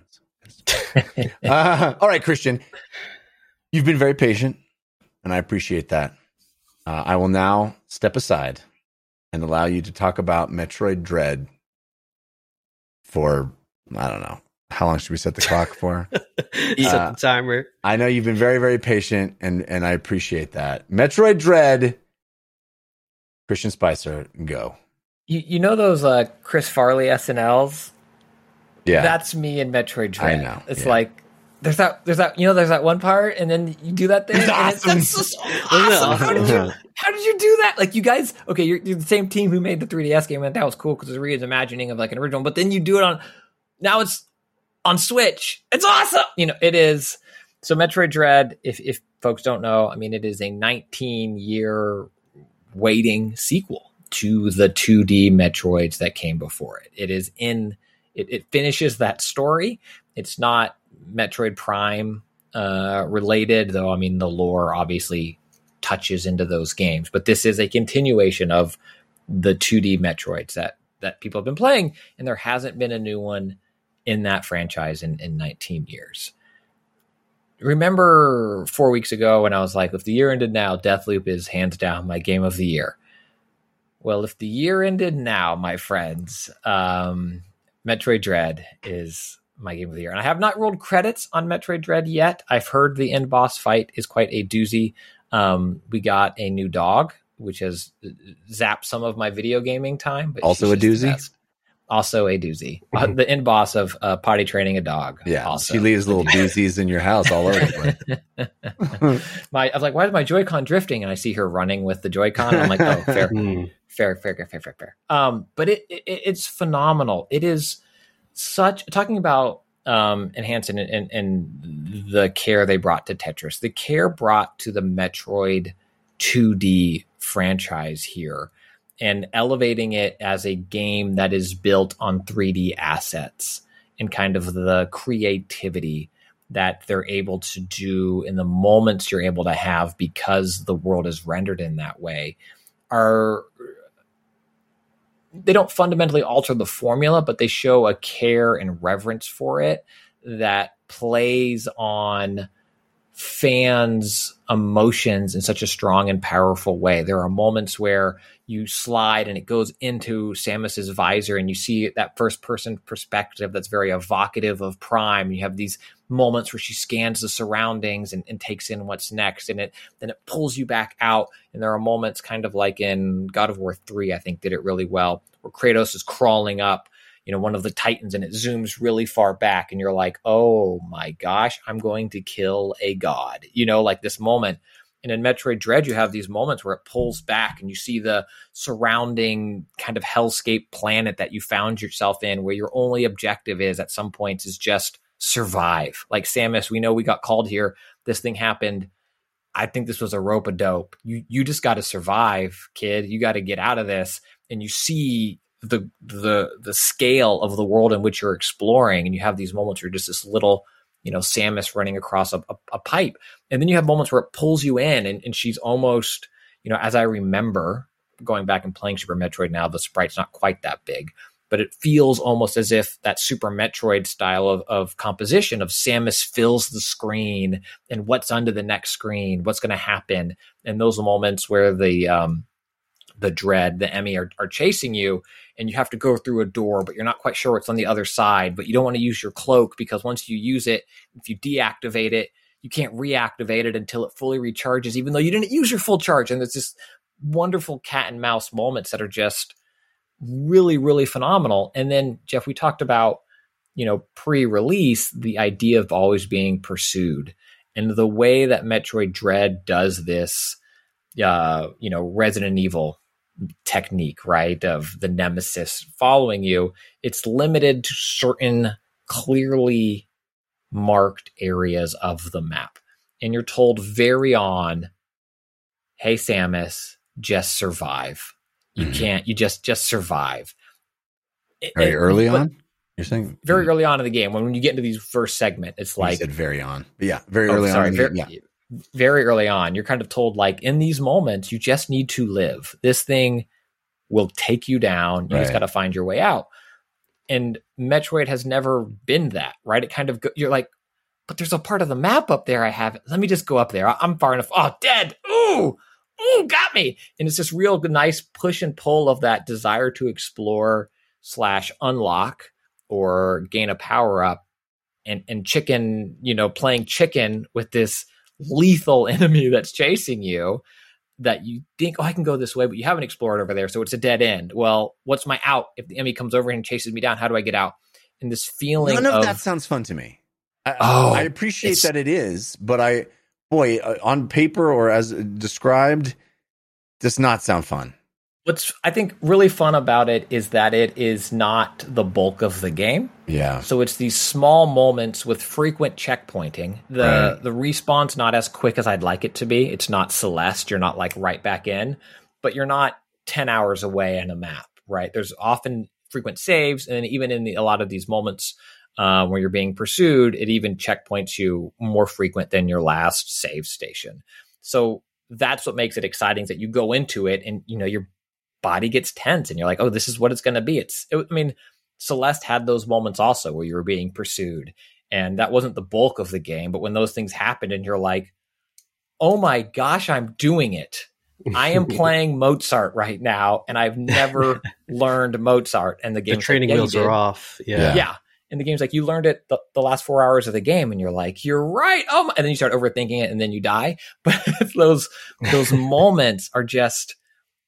All right, Christian, you've been very patient, and I appreciate that. I will now step aside and allow you to talk about Metroid Dread for, I don't know, how long should we set the clock for? Set the timer. I know you've been very, very patient, and I appreciate that. Metroid Dread, Christian Spicer, go. You know those Chris Farley SNLs? Yeah, that's me in Metroid Dread. I know. It's like there's that one part, and then you do that thing. It's awesome. That's so awesome. How did you do that? Like, you guys, okay, you're the same team who made the 3DS game, and that was cool because it was reimagining of like an original. But then you do it now it's on Switch. It's awesome. It is. So Metroid Dread, if folks don't know, it is a 19-year waiting sequel to the 2D Metroids that came before it. It is it finishes that story. It's not Metroid Prime related, though. The lore obviously touches into those games, but this is a continuation of the 2D Metroids that people have been playing, and there hasn't been a new one in that franchise in 19 years. Remember 4 weeks ago when I was like, if the year ended now, Deathloop is hands down my game of the year. Well, if the year ended now, my friends, Metroid Dread is my game of the year. And I have not rolled credits on Metroid Dread yet. I've heard the end boss fight is quite a doozy. We got a new dog, which has zapped some of my video gaming time. But also a doozy? Also a doozy. The end boss of potty training a dog. Yeah, also. She leaves little doozies in your house all over the place. I was like, why is my Joy-Con drifting? And I see her running with the Joy-Con. I'm like, oh, fair. Fair. But it's phenomenal. It is talking about enhancing and the care they brought to Tetris, the care brought to the Metroid 2D franchise here, and elevating it as a game that is built on 3D assets and kind of the creativity that they're able to do in the moments you're able to have because the world is rendered in that way they don't fundamentally alter the formula, but they show a care and reverence for it that plays on fans' emotions in such a strong and powerful way. There are moments where you slide and it goes into Samus's visor and you see that first person perspective that's very evocative of Prime. You have these moments where she scans the surroundings and takes in what's next, and then it pulls you back out. And there are moments kind of like in God of War 3, I think did it really well, where Kratos is crawling up, one of the Titans, and it zooms really far back, and you're like, oh my gosh, I'm going to kill a god, like this moment. And in Metroid Dread, you have these moments where it pulls back and you see the surrounding kind of hellscape planet that you found yourself in, where your only objective is at some points is just survive. Like Samus, we know we got called here. This thing happened. I think this was a rope a dope. You just got to survive, kid. You got to get out of this. And you see the scale of the world in which you're exploring, and you have these moments where you're just this little Samus running across a pipe. And then you have moments where it pulls you in, and she's almost, as I remember going back and playing Super Metroid now, the sprite's not quite that big, but it feels almost as if that Super Metroid style of composition of Samus fills the screen, and what's under the next screen, what's going to happen. And those moments where the Dread, the Emmy are chasing you, and you have to go through a door, but you're not quite sure what's on the other side, but you don't want to use your cloak, because once you use it, if you deactivate it, you can't reactivate it until it fully recharges, even though you didn't use your full charge. And there's this wonderful cat and mouse moments that are just really, really phenomenal. And then, Jeff, we talked about, pre-release, the idea of always being pursued, and the way that Metroid Dread does this, Resident Evil technique, right, of the nemesis following you. It's limited to certain clearly marked areas of the map, and you're told very on, hey Samus, just survive. You can't, you just survive. Very early on? You're saying very early on in the game, when you get into these first segment, it's like, you said very on, but yeah, very early on. Very early on, you're kind of told, like, in these moments, you just need to live. This thing will take you down. You just got to find your way out. And Metroid has never been that, right? It kind of, you're like, but there's a part of the map up there I haven't. Let me just go up there. I'm far enough. Oh, dead. Ooh, got me. And it's this real nice push and pull of that desire to explore / unlock or gain a power up, and chicken, playing chicken with this lethal enemy that's chasing you, that you think, I can go this way, but you haven't explored over there, so it's a dead end. Well, what's my out? If the enemy comes over and chases me down, how do I get out? And this feeling none of that sounds fun to me. I appreciate that it is, but on paper or as described, does not sound fun. What's, I think, really fun about it is that it is not the bulk of the game. Yeah. So it's these small moments with frequent checkpointing. The respawn's not as quick as I'd like it to be. It's not Celeste. You're not like right back in, but you're not 10 hours away in a map, right? There's often frequent saves. And even in a lot of these moments where you're being pursued, it even checkpoints you more frequent than your last save station. So that's what makes it exciting, is that you go into it and, your body gets tense and you're like, oh, this is what it's going to be. Celeste had those moments also where you were being pursued, and that wasn't the bulk of the game. But when those things happened and you're like, oh my gosh, I'm doing it. I am playing Mozart right now, and I've never learned Mozart. And the training wheels are off. Yeah. And the game's like, you learned it the last 4 hours of the game, and you're like, you're right. Oh, and then you start overthinking it, and then you die. But those moments are just,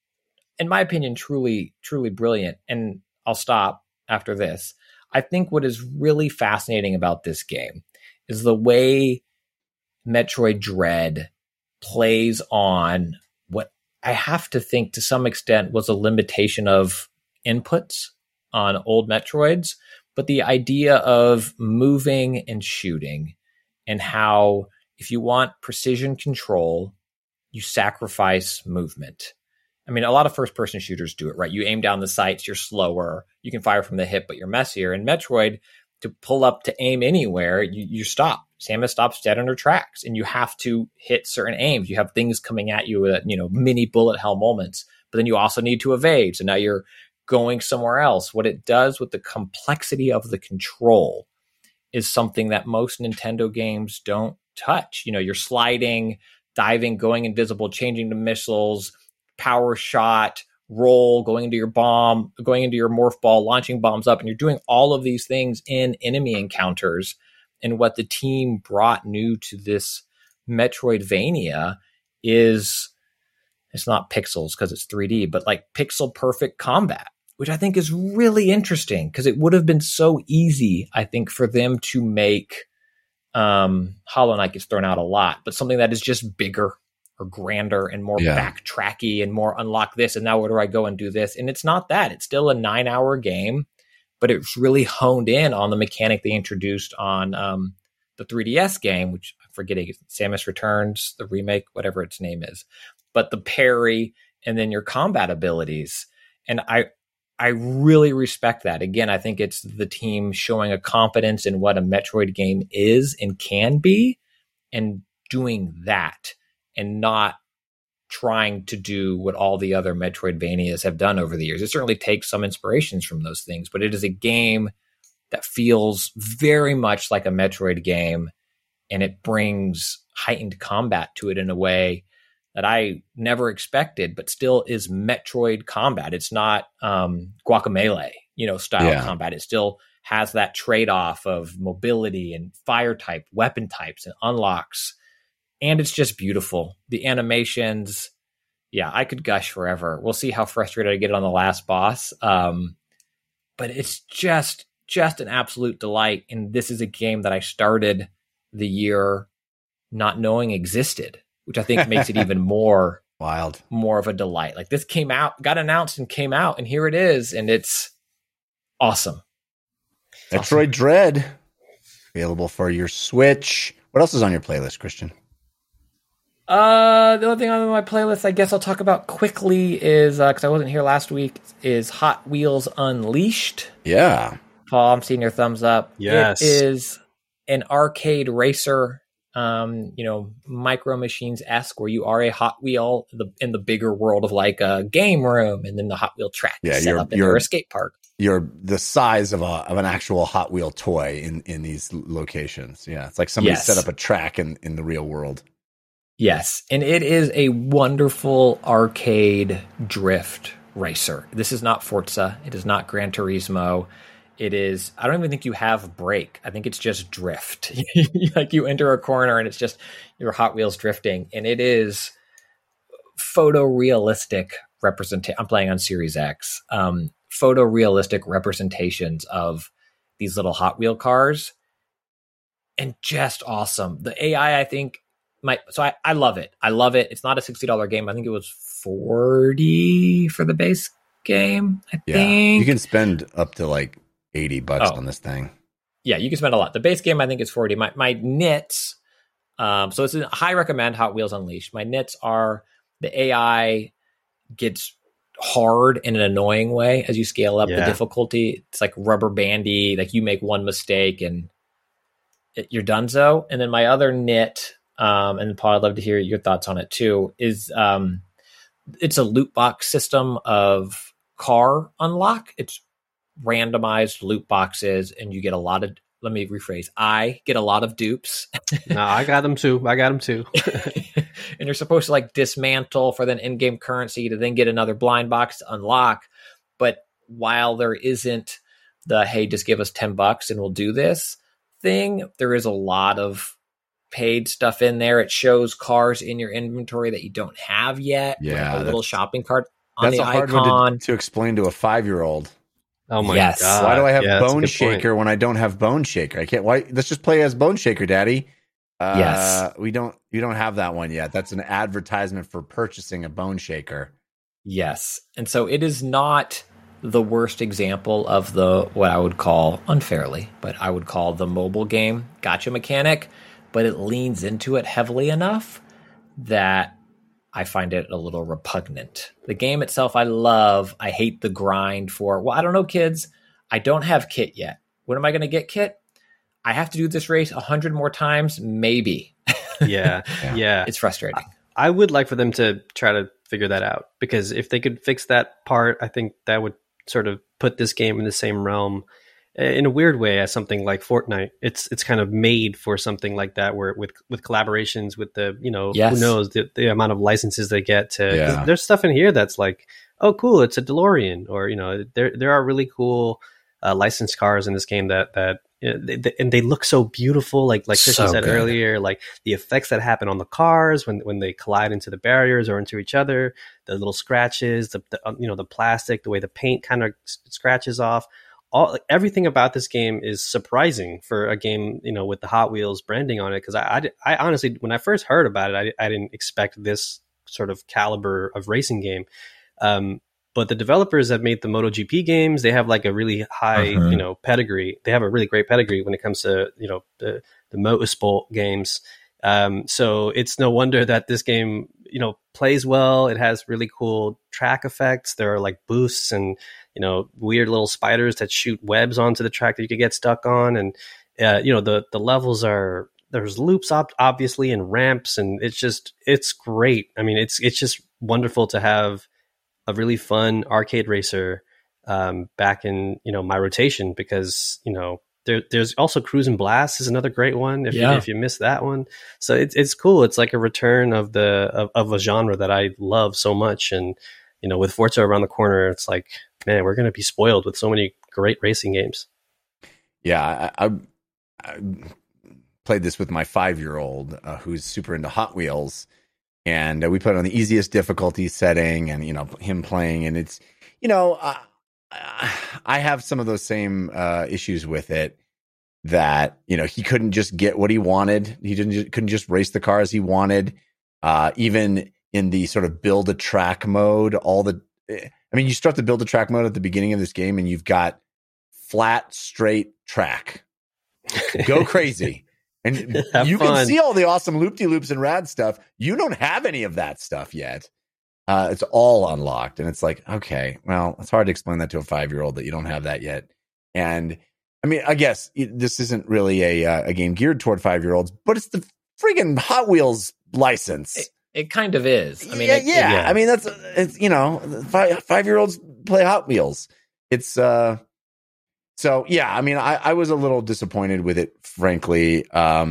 in my opinion, truly, truly brilliant. And I'll stop after this. I think what is really fascinating about this game is the way Metroid Dread plays on what I have to think to some extent was a limitation of inputs on old Metroids, but the idea of moving and shooting, and how if you want precision control, you sacrifice movement. A lot of first-person shooters do it, right? You aim down the sights, you're slower. You can fire from the hip, but you're messier. In Metroid, to pull up to aim anywhere, you stop. Samus stops dead in her tracks, and you have to hit certain aims. You have things coming at you at, mini bullet hell moments, but then you also need to evade. So now you're going somewhere else. What it does with the complexity of the control is something that most Nintendo games don't touch. You're sliding, diving, going invisible, changing to missiles, power shot, roll, going into your bomb, going into your morph ball, launching bombs up, and you're doing all of these things in enemy encounters. and what the team brought new to this Metroidvania is, it's not pixels because it's 3D, but like pixel perfect combat, which I think is really interesting because it would have been so easy, I think, for them to make Hollow Knight gets thrown out a lot, but something that is just bigger or grander and more backtracky and more unlock this. And now where do I go and do this? And it's not that. It's still a 9-hour game, but it's really honed in on the mechanic they introduced on the 3DS game, which I'm forgetting, Samus Returns, the remake, whatever its name is. But the parry and then your combat abilities. And I really respect that. Again, I think it's the team showing a confidence in what a Metroid game is and can be, and doing that and not trying to do what all the other Metroidvanias have done over the years. It certainly takes some inspirations from those things, but it is a game that feels very much like a Metroid game, and it brings heightened combat to it in a way that I never expected, but still is Metroid combat. It's not Guacamelee, style combat. It still has that trade-off of mobility and fire type, weapon types, and unlocks. And it's just beautiful. The animations, I could gush forever. We'll see how frustrated I get on the last boss. But it's just an absolute delight. And this is a game that I started the year not knowing existed, which I think makes it even more wild, more of a delight. Like this got announced and came out, and here it is. And it's awesome. Metroid Dread, available for your Switch. What else is on your playlist, Christian? The only thing on my playlist I guess I'll talk about quickly is, because I wasn't here last week, is Hot Wheels Unleashed. Yeah. Paul, I'm seeing your thumbs up. Yes. It is an arcade racer, Micro Machines-esque, where you are a Hot Wheel in the bigger world of like a game room, and then the Hot Wheel track set up in a skate park. You're the size of an actual Hot Wheel toy in these locations. Yeah, it's like somebody set up a track in the real world. Yes, and it is a wonderful arcade drift racer. This is not Forza. It is not Gran Turismo. It is, I don't even think you have brake. I think it's just drift. Like you enter a corner and it's just your Hot Wheels drifting. And it is photorealistic representation. I'm playing on Series X. Photorealistic representations of these little Hot Wheel cars. And just awesome. The AI, I think, I love it. I love it. It's not a $60 game. I think it was $40 for the base game. I think you can spend up to like $80 on this thing. Yeah, you can spend a lot. The base game, I think, is $40. My nits. So it's a high recommend. Hot Wheels Unleashed. My nits are the AI gets hard in an annoying way as you scale up the difficulty. It's like rubber bandy. Like you make one mistake and you're donezo. And then my other nit. And Paul, I'd love to hear your thoughts on it too, is it's a loot box system of car unlock. It's randomized loot boxes, and you get a lot of, let me rephrase, I get a lot of dupes. No, I got them too. And you're supposed to like dismantle for then in-game currency to then get another blind box to unlock. But while there isn't the, hey, just give us $10 and we'll do this thing, there is a lot of paid stuff in there. It shows cars in your inventory that you don't have yet. Yeah, like a little shopping cart on the hard icon. one to explain to a 5-year-old. Oh my god! Why do I have Bone Shaker when I don't have Bone Shaker? I can't. Why? Let's just play as Bone Shaker, Daddy. Yes, we don't. You don't have that one yet. That's an advertisement for purchasing a Bone Shaker. Yes, and so it is not the worst example of the what I would call unfairly, but I would call the mobile game gotcha mechanic. But it leans into it heavily enough that I find it a little repugnant. The game itself, I love. I hate the grind for, well, I don't know, kids. I don't have Kit yet. When am I going to get Kit? I have to do this race 100 more times, maybe. Yeah. It's frustrating. I would like for them to try to figure that out, because if they could fix that part, I think that would sort of put this game in the same realm in a weird way as something like Fortnite. It's kind of made for something like that, where with collaborations with the, who knows the amount of licenses they get to, 'cause there's stuff in here that's like, oh cool, it's a DeLorean, or there are really cool licensed cars in this game that and they look so beautiful. Like Christian So said good. earlier, like the effects that happen on the cars when they collide into the barriers or into each other, the little scratches, the plastic, the way the paint kind of scratches off. Everything about this game is surprising for a game, with the Hot Wheels branding on it. Because I honestly, when I first heard about it, I didn't expect this sort of caliber of racing game. But the developers that made the MotoGP games, they have like a really high, pedigree. They have a really great pedigree when it comes to, the motorsport games. So it's no wonder that this game, plays well. It has really cool track effects. There are like boosts and, weird little spiders that shoot webs onto the track that you could get stuck on. And, the levels there's loops obviously and ramps, and it's great. I mean, it's just wonderful to have a really fun arcade racer back in my rotation, because there's also Cruise and Blast is another great one if you miss that one. So it's cool. It's like a return of a genre that I love so much. And with Forza around the corner, it's like, man, we're gonna be spoiled with so many great racing games. Yeah, I played this with my 5-year-old who's super into Hot Wheels. And we put it on the easiest difficulty setting, and him playing, and it's I have some of those same issues with it, that he couldn't just get what he wanted. He couldn't just race the cars he wanted. Even in the sort of build a track mode, you start the build a track mode at the beginning of this game, and you've got flat, straight track. Go crazy. And you can see all the awesome loop-de-loops and rad stuff. You don't have any of that stuff yet. It's all unlocked. And it's like, okay, well, it's hard to explain that to a 5-year-old that you don't have that yet. And I mean, I guess this isn't really a game geared toward 5-year-olds, but it's the friggin' Hot Wheels license. It kind of is. I mean, yeah. I mean, it's 5-year-olds play Hot Wheels. It's, so yeah, I mean, I was a little disappointed with it, frankly.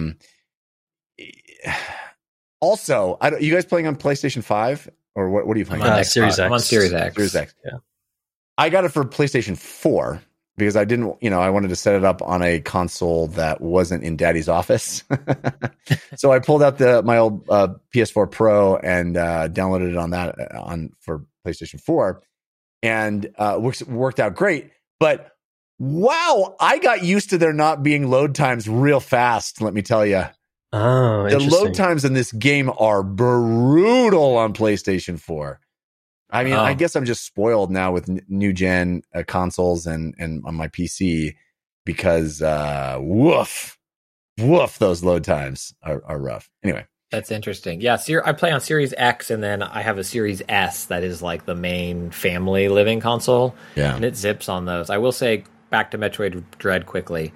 Also, you guys playing on PlayStation 5 or what are you playing? I'm on Series X. I'm on Series X. Series X. Yeah. I got it for PlayStation 4 because I didn't, I wanted to set it up on a console that wasn't in Daddy's office. So I pulled out my old PS4 Pro and downloaded it on that for PlayStation 4, and worked out great. But wow, I got used to there not being load times real fast, let me tell you. Oh, the load times in this game are brutal on PlayStation 4. I mean, I guess I'm just spoiled now with new gen consoles and on my PC, because woof, those load times are rough. Anyway. That's interesting. Yeah, I play on Series X, and then I have a Series S that is like the main family living console. Yeah. And it zips on those. I will say, back to Metroid Dread quickly.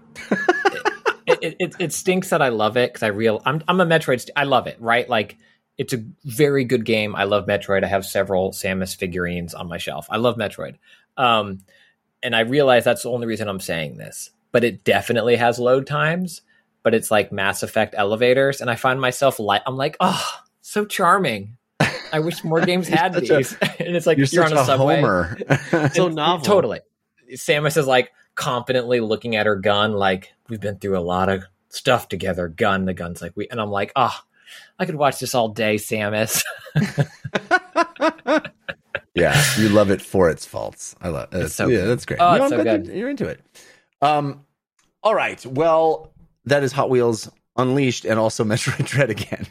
It stinks that I love it, because I'm a Metroid. I love it, right? Like, it's a very good game. I love Metroid. I have several Samus figurines on my shelf. I love Metroid. And I realize that's the only reason I'm saying this. But it definitely has load times, but it's like Mass Effect elevators. And I find myself I'm like, oh, so charming. I wish more games had these. And it's like, you're on a subway. Homer. So novel. Totally. Samus is like confidently looking at her gun, like, we've been through a lot of stuff together. The gun's like, and I'm like, I could watch this all day, Samus. Yeah, you love it for its faults. I love it. So yeah, that's great. Oh, it's so good. You're into it. All right. Well, that is Hot Wheels Unleashed and also Metroid Dread again.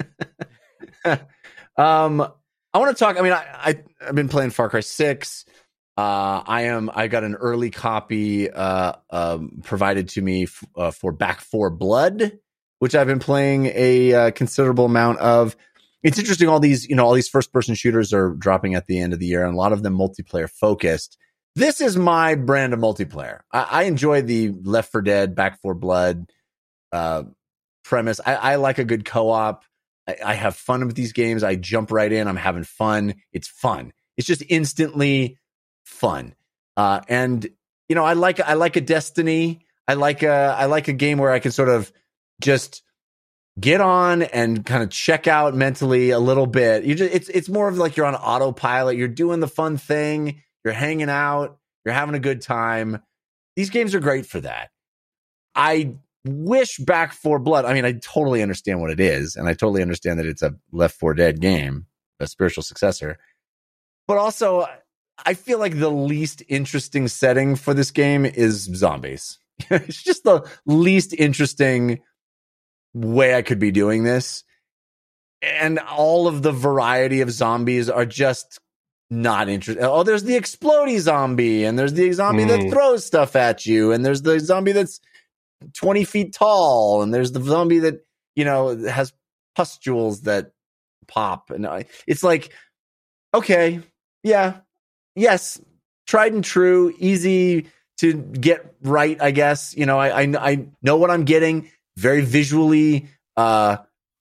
I want to talk. I mean, I've been playing Far Cry 6. I got an early copy provided to me for Back 4 Blood, which I've been playing a considerable amount of. It's interesting. All these first person shooters are dropping at the end of the year, and a lot of them multiplayer focused. This is my brand of multiplayer. I enjoy the Left 4 Dead, Back 4 Blood premise. I like a good co-op. I have fun with these games. I jump right in. I'm having fun. It's fun. It's just instantly fun. And I like a Destiny. I like a game where I can sort of just get on and kind of check out mentally a little bit. It's more of like you're on autopilot. You're doing the fun thing. You're hanging out. You're having a good time. These games are great for that. I wish Back 4 Blood. I mean, I totally understand what it is, and I totally understand that it's a Left 4 Dead game, a spiritual successor. But also, I feel like the least interesting setting for this game is zombies. It's just the least interesting way I could be doing this. And all of the variety of zombies are just not interesting. Oh, there's the explodey zombie, and there's the zombie that throws stuff at you, and there's the zombie that's 20 feet tall, and there's the zombie that, you know, has pustules that pop. And it's like, okay, yeah, yes, tried and true, easy to get right, I guess. You know, I know what I'm getting. Very visually, I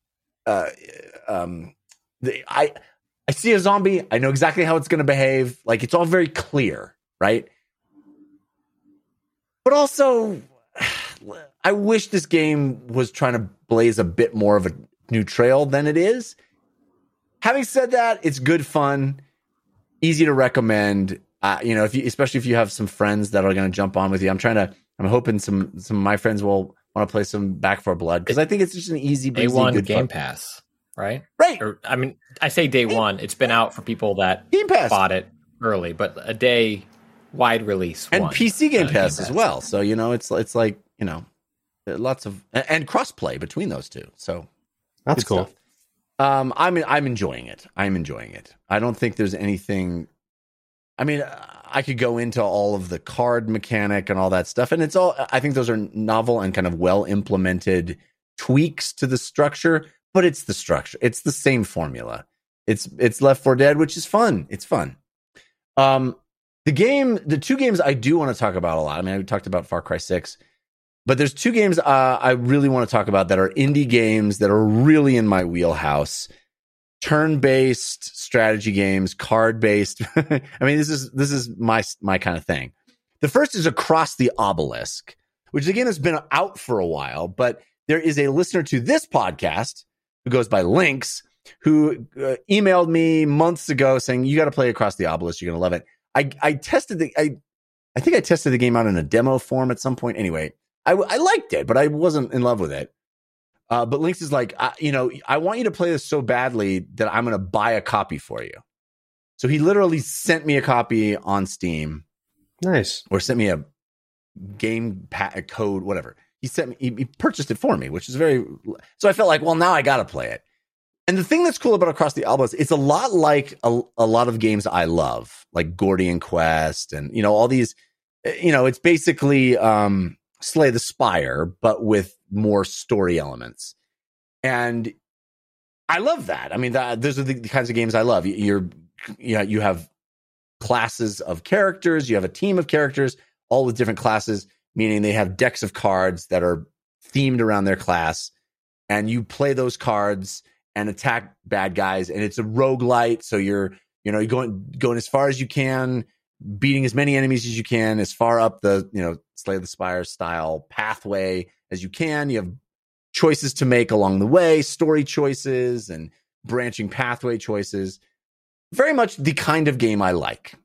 see a zombie. I know exactly how it's going to behave. Like, it's all very clear, right? But also, I wish this game was trying to blaze a bit more of a new trail than it is. Having said that, it's good fun, easy to recommend. You know, especially if you have some friends that are going to jump on with you. I'm hoping some of my friends will want to play some Back 4 Blood, because I think it's just an easy, Day breezy, one good Game fun. Pass, right? Right. Or, I mean, I say day one. It's been out for people that Game Pass. bought it early, but a day wide release And one, PC Game Pass Game as well. So, you know, it's like, you know, lots of, and crossplay between those two. So That's good cool. stuff. I'm enjoying it. I'm enjoying it. I don't think there's anything. I mean, I could go into all of the card mechanic and all that stuff, and it's all. I think those are novel and kind of well implemented tweaks to the structure. But it's the structure. It's the same formula. It's Left 4 Dead, which is fun. It's fun. The two games I do want to talk about a lot. I mean, we talked about Far Cry 6. But there's two games I really want to talk about that are indie games that are really in my wheelhouse. Turn-based strategy games, card-based. I mean, this is my kind of thing. The first is Across the Obelisk, which again has been out for a while, but there is a listener to this podcast who goes by Lynx, who emailed me months ago saying, you got to play Across the Obelisk. You're going to love it. I think I tested the game out in a demo form at some point. Anyway, I liked it, but I wasn't in love with it. But Lynx is like, I want you to play this so badly that I'm going to buy a copy for you. So he literally sent me a copy on Steam. Nice. Or sent me a game code, whatever. He purchased it for me, which is so I felt like, well, now I got to play it. And the thing that's cool about Across the Obelisk, it's a lot like a lot of games I love, like Gordian Quest and, all these, it's basically Slay the Spire, but with more story elements. And I love that. I mean, those are the kinds of games I love. You have classes of characters, you have a team of characters, all with different classes, meaning they have decks of cards that are themed around their class, and you play those cards and attack bad guys, and it's a roguelite, so you're going as far as you can, beating as many enemies as you can, as far up the Slay the Spire style pathway as you can. You have choices to make along the way, story choices and branching pathway choices. Very much the kind of game I like.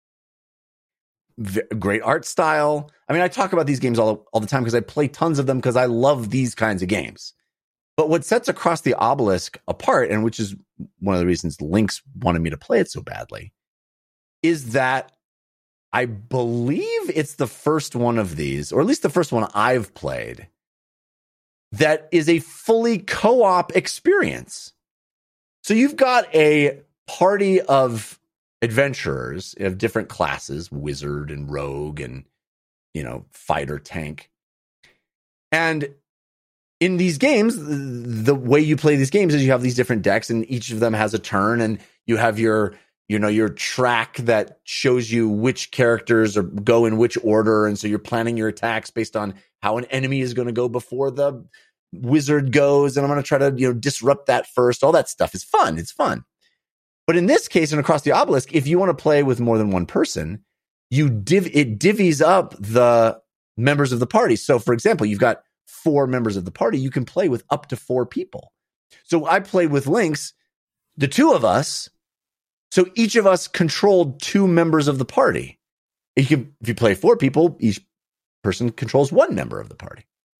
Great art style. I mean, I talk about these games all the time because I play tons of them because I love these kinds of games. But what sets Across the Obelisk apart, and which is one of the reasons Lynx wanted me to play it so badly, is that I believe it's the first one of these, or at least the first one I've played, that is a fully co-op experience. So you've got a party of adventurers of different classes, wizard and rogue and, fighter, tank. And in these games, the way you play these games is you have these different decks, and each of them has a turn, and you have your track that shows you which characters go in which order. And so you're planning your attacks based on how an enemy is going to go before the wizard goes. And I'm going to try to, disrupt that first. All that stuff is fun. It's fun. But in this case, and Across the Obelisk, if you want to play with more than one person, it divvies up the members of the party. So for example, you've got 4 members of the party. You can play with up to 4 people. So I played with Lynx, the 2 of us. So each of us controlled 2 members of the party. If you play 4 people, each person controls 1 member of the party.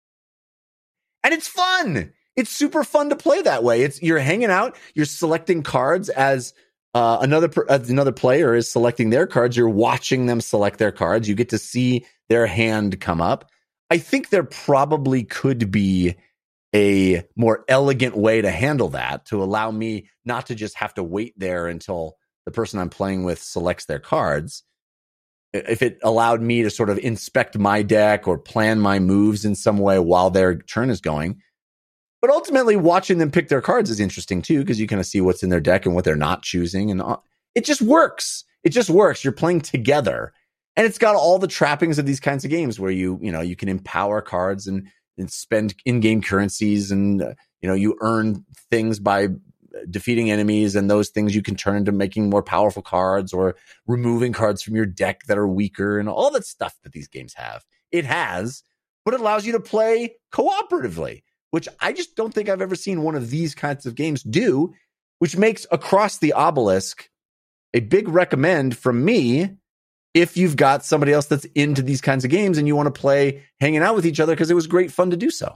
And it's fun. It's super fun to play that way. You're hanging out, you're selecting cards as another player is selecting their cards. You're watching them select their cards. You get to see their hand come up. I think there probably could be a more elegant way to handle that, to allow me not to just have to wait there until the person I'm playing with selects their cards. If it allowed me to sort of inspect my deck or plan my moves in some way while their turn is going. But ultimately, watching them pick their cards is interesting too, because you kind of see what's in their deck and what they're not choosing. And it just works. It just works. You're playing together. And it's got all the trappings of these kinds of games where you can empower cards and spend in-game currencies, and you earn things by defeating enemies, and those things you can turn into making more powerful cards or removing cards from your deck that are weaker, and all that stuff that these games have. It has, but it allows you to play cooperatively, which I just don't think I've ever seen one of these kinds of games do, which makes Across the Obelisk a big recommend from me if you've got somebody else that's into these kinds of games and you want to play hanging out with each other, because it was great fun to do so.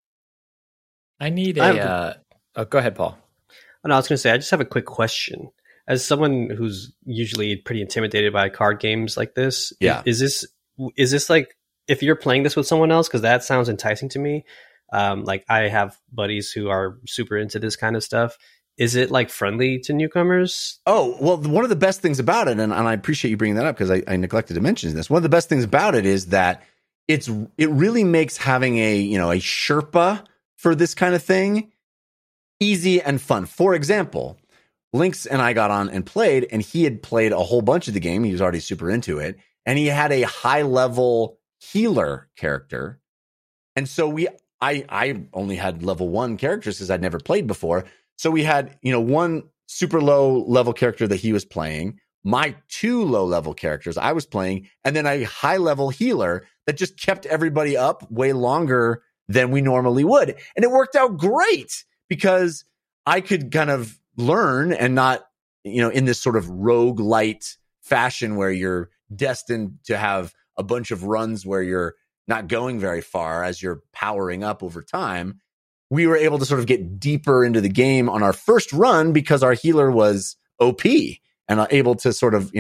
I need go ahead, Paul. And I was going to say, I just have a quick question. As someone who's usually pretty intimidated by card games like this, is this like, if you're playing this with someone else, because that sounds enticing to me. Like I have buddies who are super into this kind of stuff. Is it like friendly to newcomers? Oh, well, one of the best things about it, and I appreciate you bringing that up because I neglected to mention this. One of the best things about it is that it really makes having a Sherpa for this kind of thing easy and fun. For example, Lynx and I got on and played, and he had played a whole bunch of the game. He was already super into it, and he had a high level healer character. And so I only had level 1 characters because I'd never played before. So we had, one super low level character that he was playing, my 2 low level characters I was playing, and then a high level healer that just kept everybody up way longer than we normally would. And it worked out great because I could kind of learn and not, in this sort of roguelite fashion where you're destined to have a bunch of runs where you're not going very far as you're powering up over time. We were able to sort of get deeper into the game on our first run because our healer was OP and able to sort of,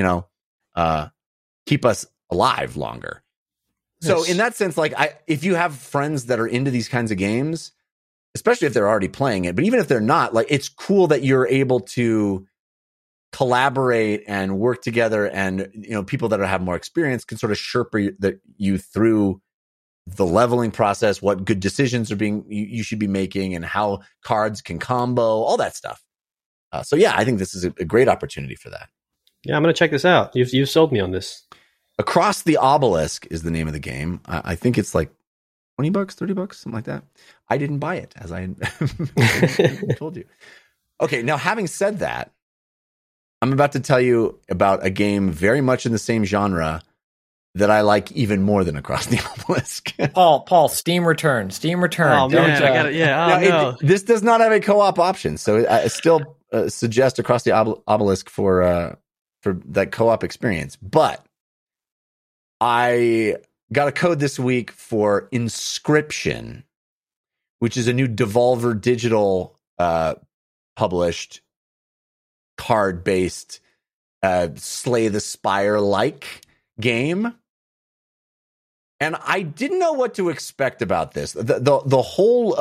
keep us alive longer. So in that sense, like if you have friends that are into these kinds of games, especially if they're already playing it, but even if they're not, like it's cool that you're able to collaborate and work together, and people that have more experience can sort of Sherpa you through the leveling process, what good decisions are you should be making, and how cards can combo, all that stuff. So yeah, I think this is a great opportunity for that. Yeah, I'm going to check this out. You've sold me on this. Across the Obelisk is the name of the game. I think it's like $20, $30, something like that. I didn't buy it, as I told you. Okay, now having said that, I'm about to tell you about a game very much in the same genre that I like even more than Across the Obelisk. Paul, Steam Return. Oh, man, this does not have a co-op option, so I still suggest Across the Obelisk for that co-op experience. But I got a code this week for Inscription, which is a new Devolver Digital published card-based Slay the Spire-like game. And I didn't know what to expect about this. The whole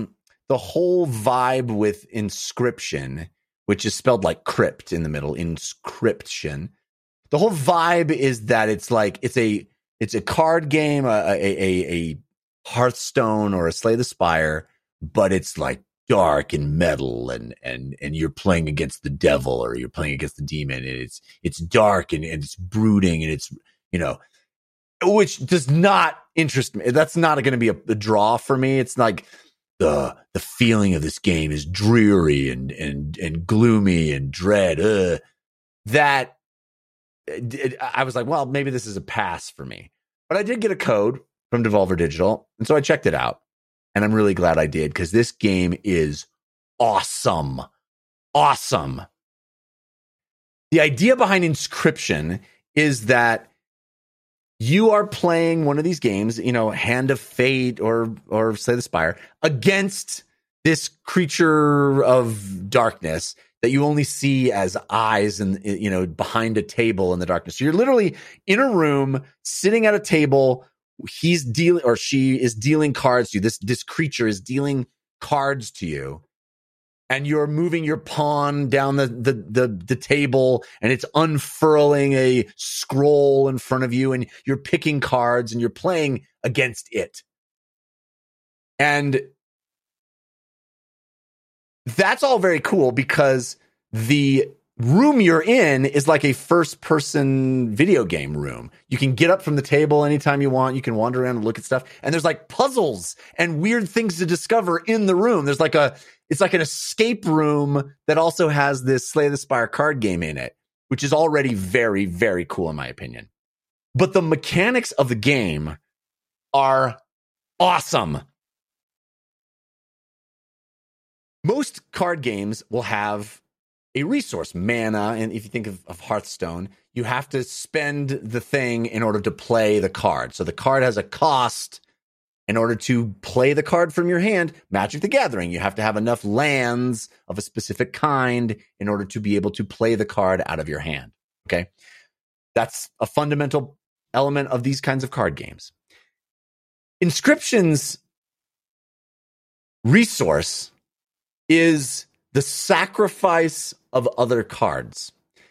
vibe with Inscription, which is spelled like crypt in the middle, Inscription. The whole vibe is that it's a card game, a Hearthstone or a Slay the Spire, but it's like dark and metal, and you're playing against the devil or you're playing against the demon, and it's dark and it's brooding, and it's which does not interest me. That's not going to be a draw for me. It's like the feeling of this game is dreary and gloomy and dread. That I was like, well, maybe this is a pass for me. But I did get a code from Devolver Digital, and so I checked it out, and I'm really glad I did, because this game is awesome. Awesome. The idea behind Inscription is that you are playing one of these games, Hand of Fate or Slay the Spire, against this creature of darkness that you only see as eyes and behind a table in the darkness. So you're literally in a room sitting at a table. He's dealing, or she is dealing cards to you. This creature is dealing cards to you, and you're moving your pawn down the table, and it's unfurling a scroll in front of you, and you're picking cards and you're playing against it. And that's all very cool because the room you're in is like a first-person video game room. You can get up from the table anytime you want. You can wander around and look at stuff. And there's like puzzles and weird things to discover in the room. It's like an escape room that also has this Slay the Spire card game in it, which is already very, very cool in my opinion. But the mechanics of the game are awesome. Most card games will have a resource, mana, and if you think of Hearthstone, you have to spend the thing in order to play the card. So the card has a cost in order to play the card from your hand. Magic the Gathering, you have to have enough lands of a specific kind in order to be able to play the card out of your hand. Okay? That's a fundamental element of these kinds of card games. Inscription's resource is the sacrifice of other cards.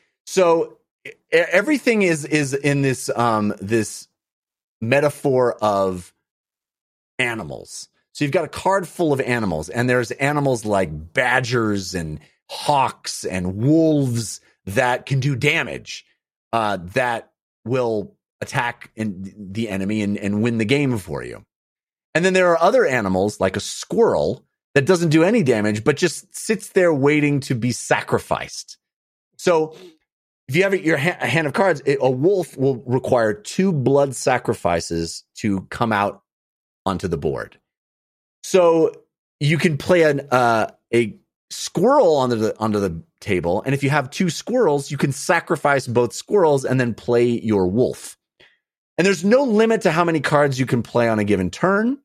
So everything is in this this metaphor of animals. So you've got a card full of animals, and there's animals like badgers and hawks and wolves that can do damage, that will attack the enemy and win the game for you. And then there are other animals like a squirrel that doesn't do any damage, but just sits there waiting to be sacrificed. So if you have a hand of cards, a wolf will require 2 blood sacrifices to come out onto the board. So you can play a squirrel onto the table, and if you have 2 squirrels, you can sacrifice both squirrels and then play your wolf. And there's no limit to how many cards you can play on a given turn.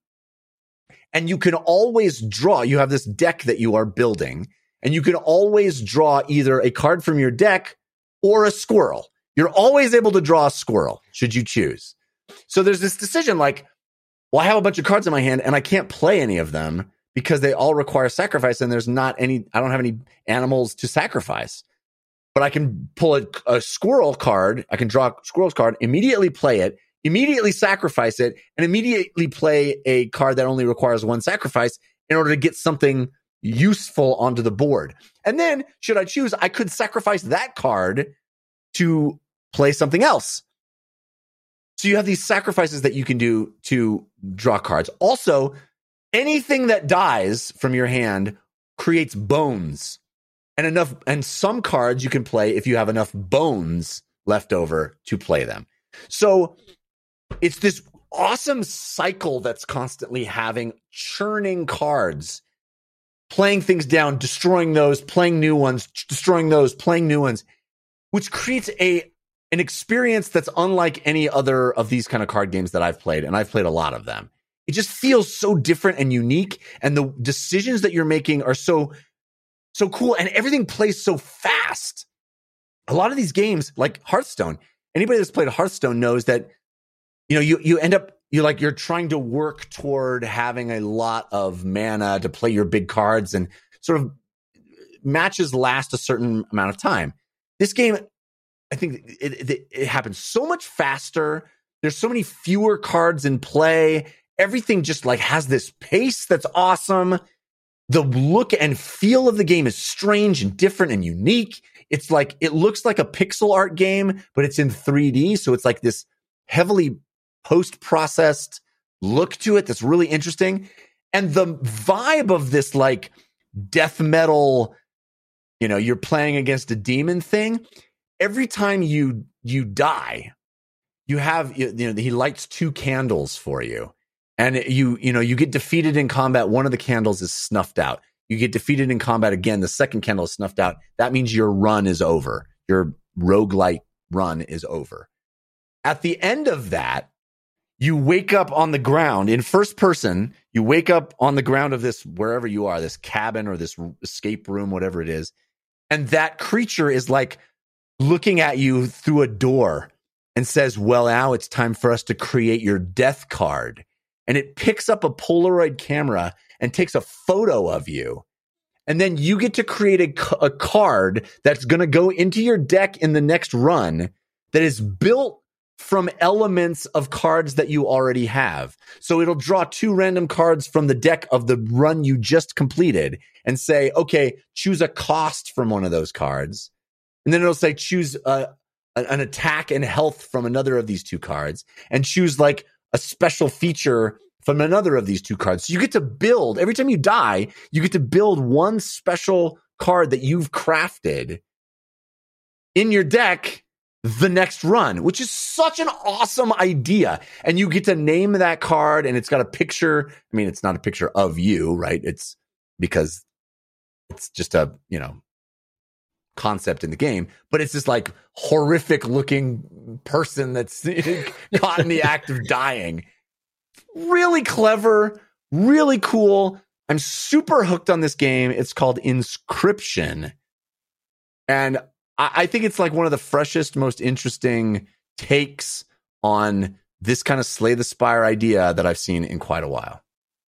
And you can always draw. You have this deck that you are building, and you can always draw either a card from your deck or a squirrel. You're always able to draw a squirrel, should you choose. So there's this decision like, well, I have a bunch of cards in my hand, and I can't play any of them because they all require sacrifice, and I don't have any animals to sacrifice. But I can pull a squirrel card. I can draw a squirrel's card, immediately play it, immediately sacrifice it, and immediately play a card that only requires 1 sacrifice in order to get something useful onto the board. And then, should I choose, I could sacrifice that card to play something else. So you have these sacrifices that you can do to draw cards. Also, anything that dies from your hand creates bones. And some cards you can play if you have enough bones left over to play them. So it's this awesome cycle that's constantly churning cards, playing things down, destroying those, playing new ones, destroying those, playing new ones, which creates an experience that's unlike any other of these kind of card games that I've played, and I've played a lot of them. It just feels so different and unique, and the decisions that you're making are so cool, and everything plays so fast. A lot of these games, like Hearthstone, anybody that's played Hearthstone knows that you end up you're trying to work toward having a lot of mana to play your big cards, and sort of matches last a certain amount of time. This game, I think it happens so much faster. There's so many fewer cards in play. Everything just like has this pace that's awesome. The look and feel of the game is strange and different and unique. It's like, it looks like a pixel art game, but it's in 3D. So it's like this heavily post-processed look to it that's really interesting. And the vibe of this like death metal, you're playing against a demon thing. Every time you die, you have, he lights 2 candles for you. And you get defeated in combat. One of the candles is snuffed out. You get defeated in combat again. The second candle is snuffed out. That means your run is over. Your roguelite run is over. At the end of that, you wake up on the ground in first person. You wake up on the ground of this, wherever you are, this cabin or this escape room, whatever it is. And that creature is like looking at you through a door and says, well, now it's time for us to create your death card. And it picks up a Polaroid camera and takes a photo of you. And then you get to create a card that's going to go into your deck in the next run that is built from elements of cards that you already have. So it'll draw 2 random cards from the deck of the run you just completed and say, okay, choose a cost from one of those cards. And then it'll say, choose an attack and health from another of these 2 cards, and choose like a special feature from another of these 2 cards. So you get to build, every time you die, you get to build one special card that you've crafted in your deck the next run, which is such an awesome idea. And you get to name that card, and it's got a picture. I mean, it's not a picture of you, right? It's because it's just a, concept in the game, but it's this like horrific looking person that's caught in the act of dying. Really clever, really cool. I'm super hooked on this game. It's called Inscryption. And I think it's like one of the freshest, most interesting takes on this kind of Slay the Spire idea that I've seen in quite a while.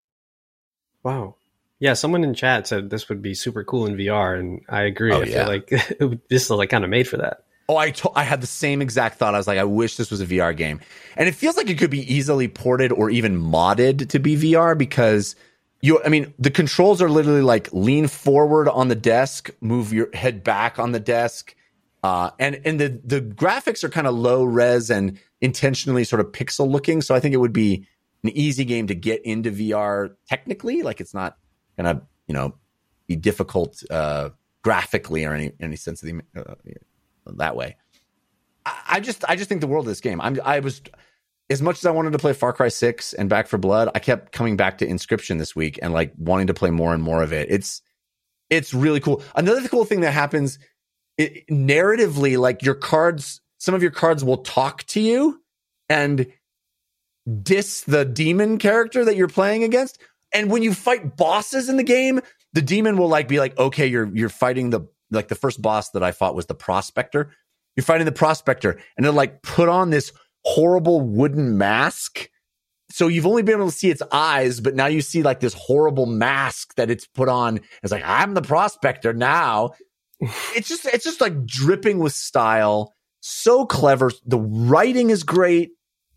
Wow. Yeah, someone in chat said this would be super cool in VR, and I agree. I feel like this is like kind of made for that. Oh, I had the same exact thought. I was like, I wish this was a VR game. And it feels like it could be easily ported or even modded to be VR, because the controls are literally like lean forward on the desk, move your head back on the desk. And the graphics are kind of low res and intentionally sort of pixel looking. So I think it would be an easy game to get into VR technically. Like, it's not going to, be difficult graphically or any sense of that way. I just think the world of this game. I was, as much as I wanted to play Far Cry 6 and Back 4 Blood, I kept coming back to Inscryption this week and like wanting to play more and more of it. It's really cool. Another cool thing that happens narratively, like some of your cards will talk to you and diss the demon character that you're playing against. And when you fight bosses in the game, the demon will like be like, okay, you're fighting the first boss that I fought was the Prospector. You're fighting the Prospector, and it'll like put on this horrible wooden mask. So you've only been able to see its eyes, but now you see like this horrible mask that it's put on. It's like, I'm the Prospector now. It's just like dripping with style. So clever. The writing is great.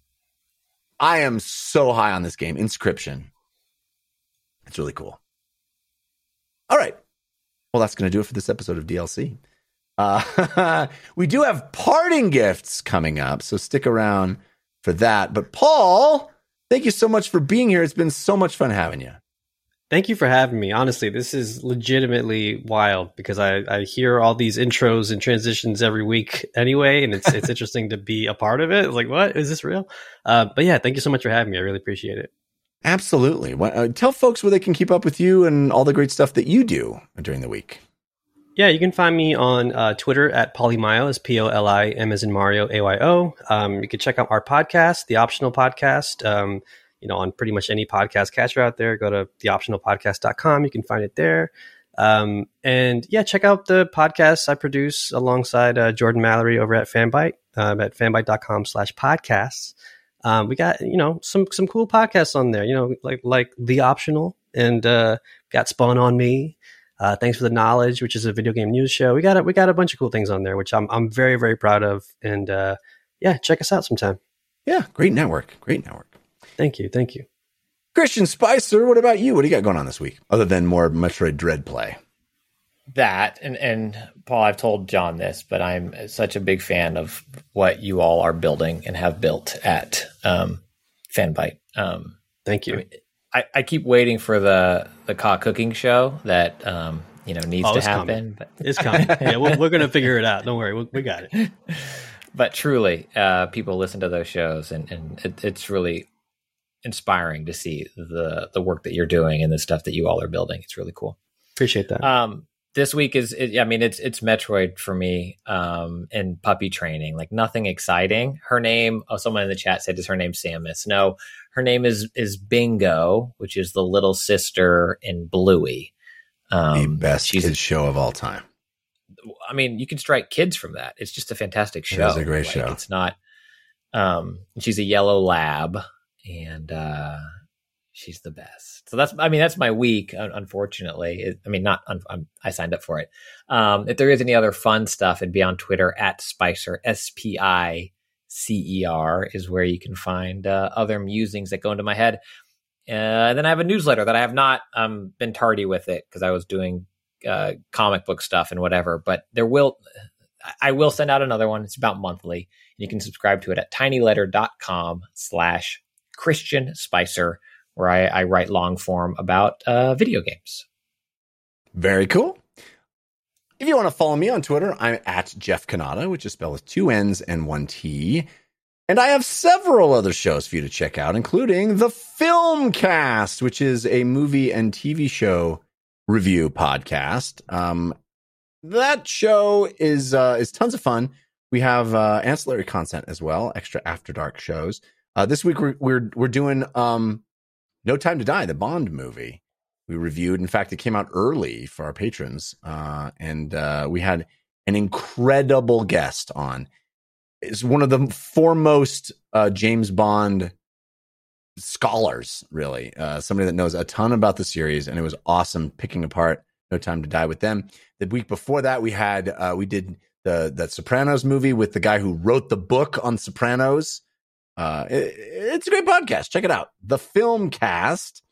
I am so high on this game, Inscryption. It's really cool. All right. Well, that's going to do it for this episode of DLC. We do have parting gifts coming up, so stick around for that. But Paul, thank you so much for being here. It's been so much fun having you. Thank you for having me. Honestly, this is legitimately wild because I hear all these intros and transitions every week anyway, and it's interesting to be a part of it. Like, what? Is this real? But yeah, thank you so much for having me. I really appreciate it. Absolutely. Tell folks where they can keep up with you and all the great stuff that you do during the week. Yeah, you can find me on Twitter at Polymayo, is POLIM as in Mario, AYO. You can check out our podcast, The Optional Podcast, on pretty much any podcast catcher out there. Go to theoptionalpodcast.com. You can find it there. And yeah, check out the podcasts I produce alongside Jordan Mallory over at Fanbyte, at fanbyte.com/podcasts. We got, some cool podcasts on there, like The Optional, and got Spawn on Me. Thanks for the Knowledge, which is a video game news show. We got a bunch of cool things on there, which I'm very, very proud of. And yeah, check us out sometime. Yeah, great network. Thank you. Christian Spicer, what about you? What do you got going on this week, other than more Metroid Dread play? That, and Paul, I've told John this, but I'm such a big fan of what you all are building and have built at Fanbyte. Thank you. I keep waiting for the Ka cooking show that needs to happen. But it's coming. Yeah, we're gonna figure it out. Don't worry, we got it. But truly, people listen to those shows, and it's really inspiring to see the work that you're doing and the stuff that you all are building. It's really cool. Appreciate that. this week I mean, it's Metroid for me, and puppy training, like nothing exciting. Her name, someone in the chat said, is her name Samus? No, her name is Bingo, which is the little sister in Bluey. The best kids show of all time. I mean, you can strike kids from that. It's just a fantastic show. It's a great show. It's not, she's a yellow lab, and she's the best. So that's my week. Unfortunately, I signed up for it. If there is any other fun stuff, it'd be on Twitter at Spicer, SPICER is where you can find other musings that go into my head. And then I have a newsletter that I have not been tardy with it because I was doing comic book stuff and whatever. But I will send out another one. It's about monthly. And you can subscribe to it at tinyletter.com/Christian Spicer, where I write long form about video games. Very cool. If you want to follow me on Twitter, I'm at Jeff Cannata, which is spelled with 2 N's and 1 T. And I have several other shows for you to check out, including the Filmcast, which is a movie and TV show review podcast. That show is tons of fun. We have ancillary content as well, extra After Dark shows. This week we're doing No Time to Die, the Bond movie. We reviewed. In fact, it came out early for our patrons, and we had an incredible guest on. It's one of the foremost James Bond scholars, really. Somebody that knows a ton about the series, and it was awesome picking apart No Time to Die with them. The week before that, we did the Sopranos movie with the guy who wrote the book on Sopranos. It's a great podcast. Check it out. The Filmcast.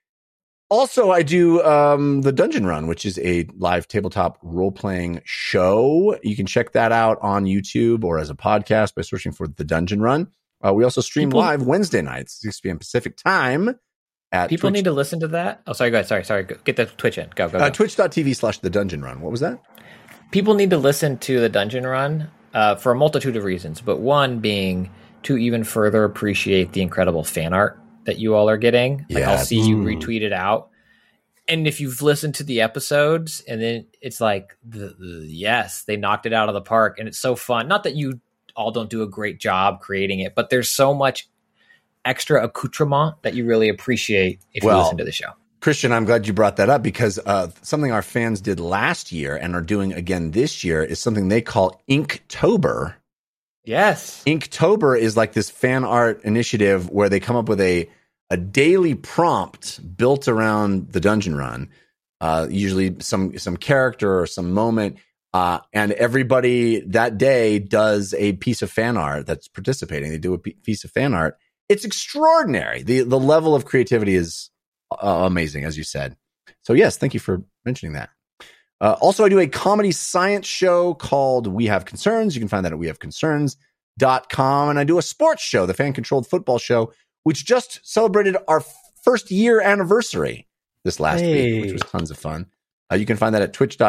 Also, I do the Dungeon Run, which is a live tabletop role-playing show. You can check that out on YouTube or as a podcast by searching for The Dungeon Run. We also stream live Wednesday nights, 6 p.m. Pacific time. People need to listen to that. Oh, sorry, go ahead. Sorry. Get the Twitch in. Go. Twitch.tv/The Dungeon Run. What was that? People need to listen to The Dungeon Run for a multitude of reasons, but one being to even further appreciate the incredible fan art that you all are getting. Like, I'll see you retweet it out. And if you've listened to the episodes, and then it's like, yes, they knocked it out of the park, and it's so fun. Not that you all don't do a great job creating it, but there's so much extra accoutrement that you really appreciate if you listen to the show. Christian, I'm glad you brought that up, because something our fans did last year and are doing again this year is something they call Inktober. Yes. Inktober is like this fan art initiative where they come up with a daily prompt built around the Dungeon Run, usually some character or some moment, and everybody that day does a piece of fan art that's participating. They do a piece of fan art. It's extraordinary. The level of creativity is amazing, as you said. So yes, thank you for mentioning that. Also, I do a comedy science show called We Have Concerns. You can find that at wehaveconcerns.com. And I do a sports show, the fan-controlled football show, which just celebrated our first year anniversary this last week, which was tons of fun. You can find that at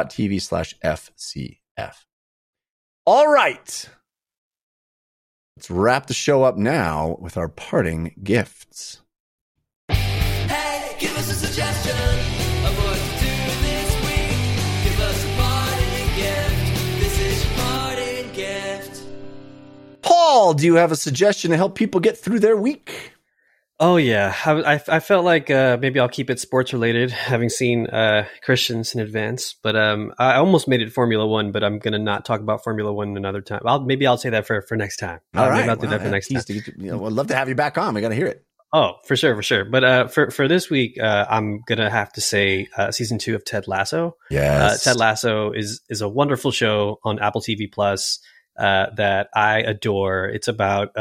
twitch.tv/FCF. All right. Let's wrap the show up now with our parting gifts. Hey, give us a suggestion of what to do this week. Give us a parting gift. This is your parting gift. Paul, do you have a suggestion to help people get through their week? Oh, yeah. I felt like maybe I'll keep it sports related, having seen Christians in advance. But I almost made it Formula One, but I'm going to not talk about Formula One another time. Maybe I'll say that for next time. All right. Maybe I'll do that for next time. I'd love to have you back on. We got to hear it. Oh, for sure. But for this week, I'm going to have to say season 2 of Ted Lasso. Yes. Ted Lasso is a wonderful show on Apple TV Plus that I adore. It's about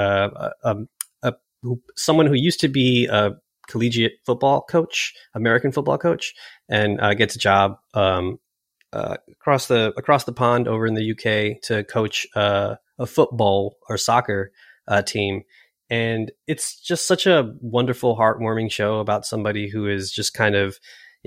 someone who used to be a collegiate football coach, American football coach, and gets a job across the pond over in the UK to coach a football or soccer team. And it's just such a wonderful, heartwarming show about somebody who is just kind of,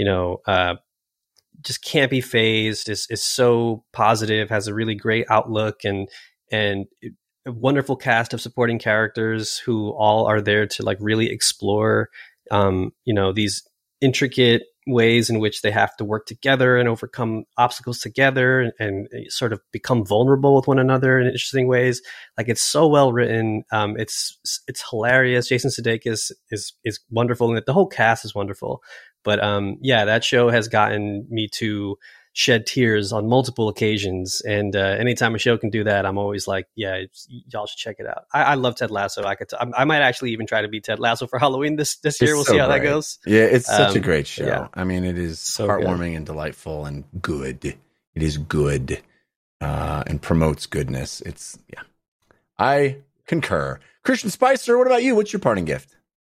just can't be phased, is so positive, has a really great outlook, and a wonderful cast of supporting characters who all are there to like really explore, these intricate ways in which they have to work together and overcome obstacles together and sort of become vulnerable with one another in interesting ways. Like, it's so well written. It's hilarious. Jason Sudeikis is wonderful, and the whole cast is wonderful. But yeah, that show has gotten me to shed tears on multiple occasions. And anytime a show can do that, I'm always like, yeah, y'all should check it out. I love Ted Lasso. I might actually even try to be Ted Lasso for Halloween this year. We'll see how that goes. Yeah, it's such a great show. Yeah. I mean, it is So heartwarming and delightful and good. It is good and promotes goodness. I concur. Christian Spicer, what about you? What's your parting gift?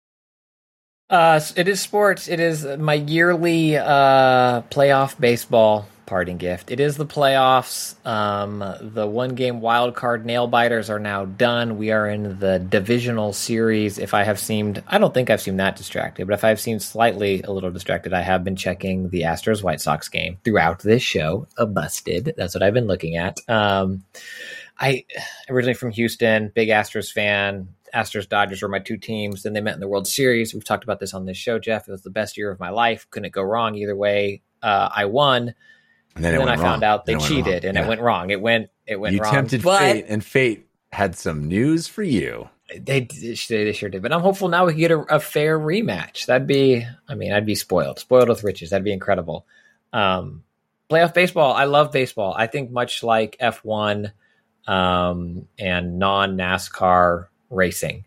It is sports. It is my yearly playoff baseball parting gift. It is the playoffs. The one-game wild card nail biters are now done. We are in the divisional series. I don't think I've seemed that distracted, but if I've seemed slightly a little distracted, I have been checking the Astros-White Sox game throughout this show. Busted. That's what I've been looking at. I originally from Houston, big Astros fan. Astros Dodgers were my two teams. Then they met in the World Series. We've talked about this on this show, Jeff. It was the best year of my life. Couldn't go wrong either way. I won. And then I found out they cheated, and it went wrong. It went you wrong. You tempted fate, and fate had some news for you. They sure did. But I'm hopeful now we can get a fair rematch. I'd be spoiled with riches. That'd be incredible. Playoff baseball. I love baseball. I think much like F1 and non-NASCAR racing,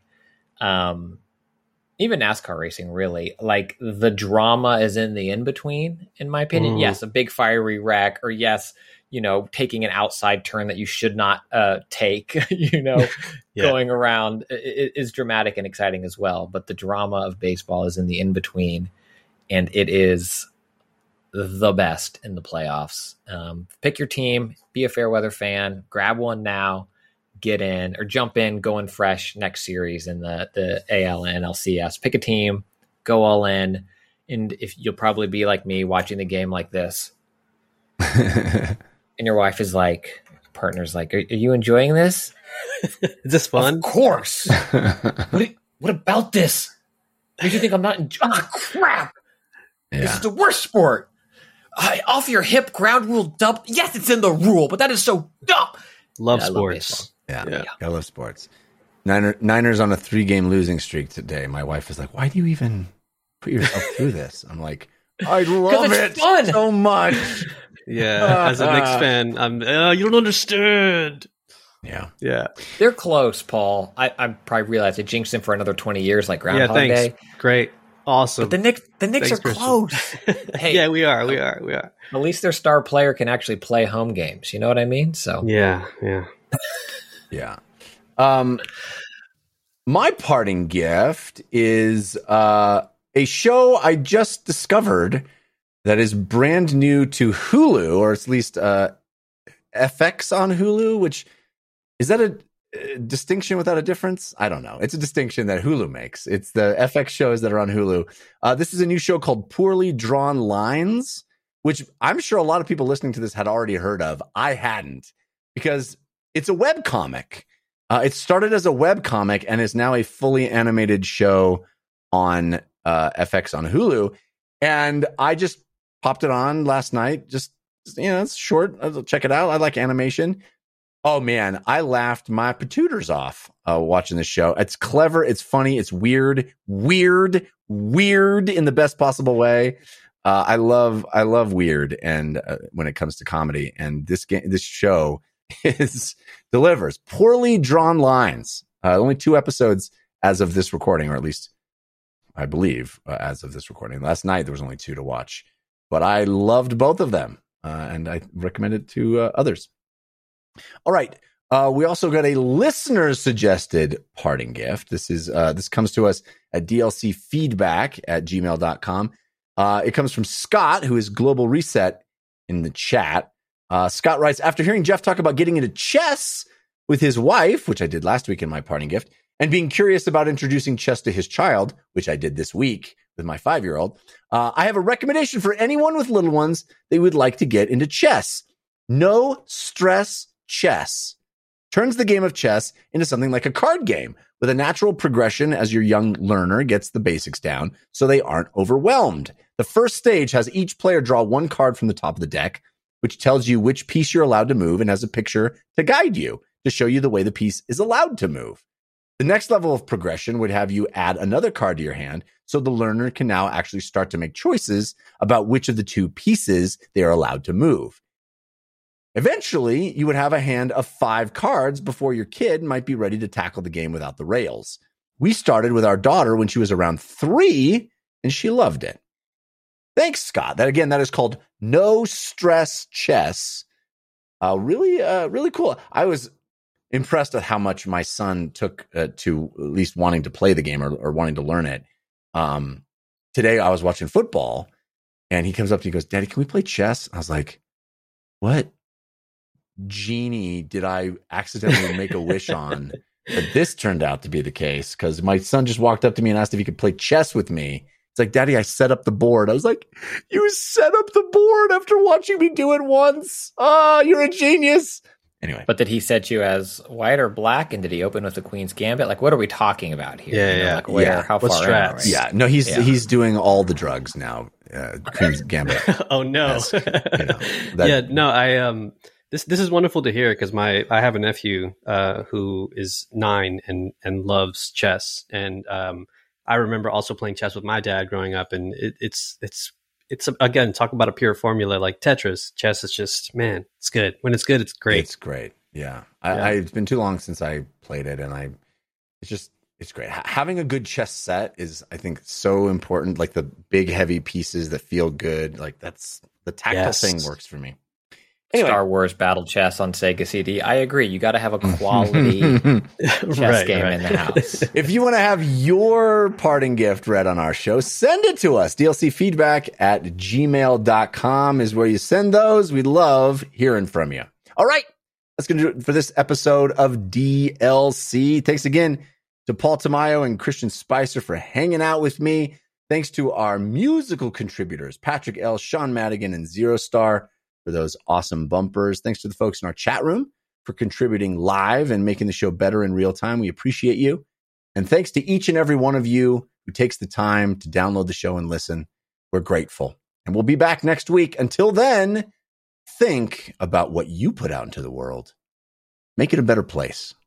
even NASCAR racing, really, like, the drama is in the in-between, in my opinion. Yes, a big fiery wreck, or yes, taking an outside turn that you should not take, going around is dramatic and exciting as well. But the drama of baseball is in the in-between, and it is the best in the playoffs. Pick your team, be a fair weather fan, grab one now, get in or jump in, go in fresh next series in the AL and NLCS. Pick a team, go all in, and if you'll probably be like me watching the game like this, and your wife is like, partner's like, are you enjoying this? Is this fun? Of course. What about this? Makes you think I'm not crap. Yeah. This is the worst sport. Off your hip ground rule dump. Yes, it's in the rule, but that is so dumb. Love I sports. Yeah. I love sports. Niners on a 3-game losing streak today. My wife is like, why do you even put yourself through this? I'm like, I love it fun. so much. Yeah, as a Knicks fan, you don't understand. Yeah. They're close, Paul. I probably realized I jinxed them for another 20 years, like Groundhog thanks. Day. Great. Awesome. But the Knicks Thanks, are Christian. close. Hey, Yeah, we are. at least their star player can actually play home games. You know what I mean? So Yeah. Yeah. My parting gift is a show I just discovered that is brand new to Hulu, or at least FX on Hulu, which is that a distinction without a difference? I don't know. It's a distinction that Hulu makes. It's the FX shows that are on Hulu. This is a new show called Poorly Drawn Lines, which I'm sure a lot of people listening to this had already heard of. I hadn't, because it's a webcomic. It started as a webcomic and is now a fully animated show on FX on Hulu. And I just popped it on last night. Just it's short. I'll check it out. I like animation. Oh, man, I laughed my patooters off watching this show. It's clever. It's funny. It's weird in the best possible way. I love weird, and when it comes to comedy, and this show delivers. Poorly Drawn Lines. Only 2 episodes as of this recording, or at least I believe as of this recording. Last night there was only 2 to watch, but I loved both of them, and I recommend it to others. All right. We also got a listener suggested parting gift. This comes to us at dlcfeedback@gmail.com. It comes from Scott, who is Global Reset in the chat. Scott writes, after hearing Jeff talk about getting into chess with his wife, which I did last week in my parting gift, and being curious about introducing chess to his child, which I did this week with my 5-year-old, I have a recommendation for anyone with little ones that would like to get into chess. No stress chess. turns the game of chess into something like a card game with a natural progression as your young learner gets the basics down so they aren't overwhelmed. The first stage has each player draw one card from the top of the deck, which tells you which piece you're allowed to move and has a picture to guide you to show you the way the piece is allowed to move. The next level of progression would have you add another card to your hand so the learner can now actually start to make choices about which of the two pieces they are allowed to move. Eventually, you would have a hand of 5 cards before your kid might be ready to tackle the game without the rails. We started with our daughter when she was around 3, and she loved it. Thanks, Scott. That is called No Stress Chess. Really cool. I was impressed at how much my son took to at least wanting to play the game or wanting to learn it. Today, I was watching football, and he comes up to me and goes, "Daddy, can we play chess?" I was like, "What genie did I accidentally make a wish on?" But this turned out to be the case because my son just walked up to me and asked if he could play chess with me. It's like, "Daddy, I set up the board." I was like, "You set up the board after watching me do it once? Oh, you're a genius." Anyway. But did he set you as white or black? And did he open with the Queen's Gambit? Like, what are we talking about here? Yeah. Like where, how What far in are strats? we? Yeah, no, he's doing all the drugs now. Queen's Gambit. Oh no. This is wonderful to hear because I have a nephew who is 9 and loves chess, and I remember also playing chess with my dad growing up, and it's again, talk about a pure formula like Tetris. Chess is just, man, it's good. When it's good, it's great. It's great. Yeah. It's been too long since I played it, and it's great. Having a good chess set is, I think, so important. Like the big, heavy pieces that feel good. Like that's the tactile thing works for me. Anyway. Star Wars Battle Chess on Sega CD. I agree. You got to have a quality chess game in the house. If you want to have your parting gift read on our show, send it to us. dlcfeedback@gmail.com is where you send those. We love hearing from you. All right. That's going to do it for this episode of DLC. Thanks again to Paul Tamayo and Christian Spicer for hanging out with me. Thanks to our musical contributors, Patrick L., Sean Madigan, and Zero Star, for those awesome bumpers. Thanks to the folks in our chat room for contributing live and making the show better in real time. We appreciate you. And thanks to each and every one of you who takes the time to download the show and listen. We're grateful. And we'll be back next week. Until then, think about what you put out into the world. Make it a better place.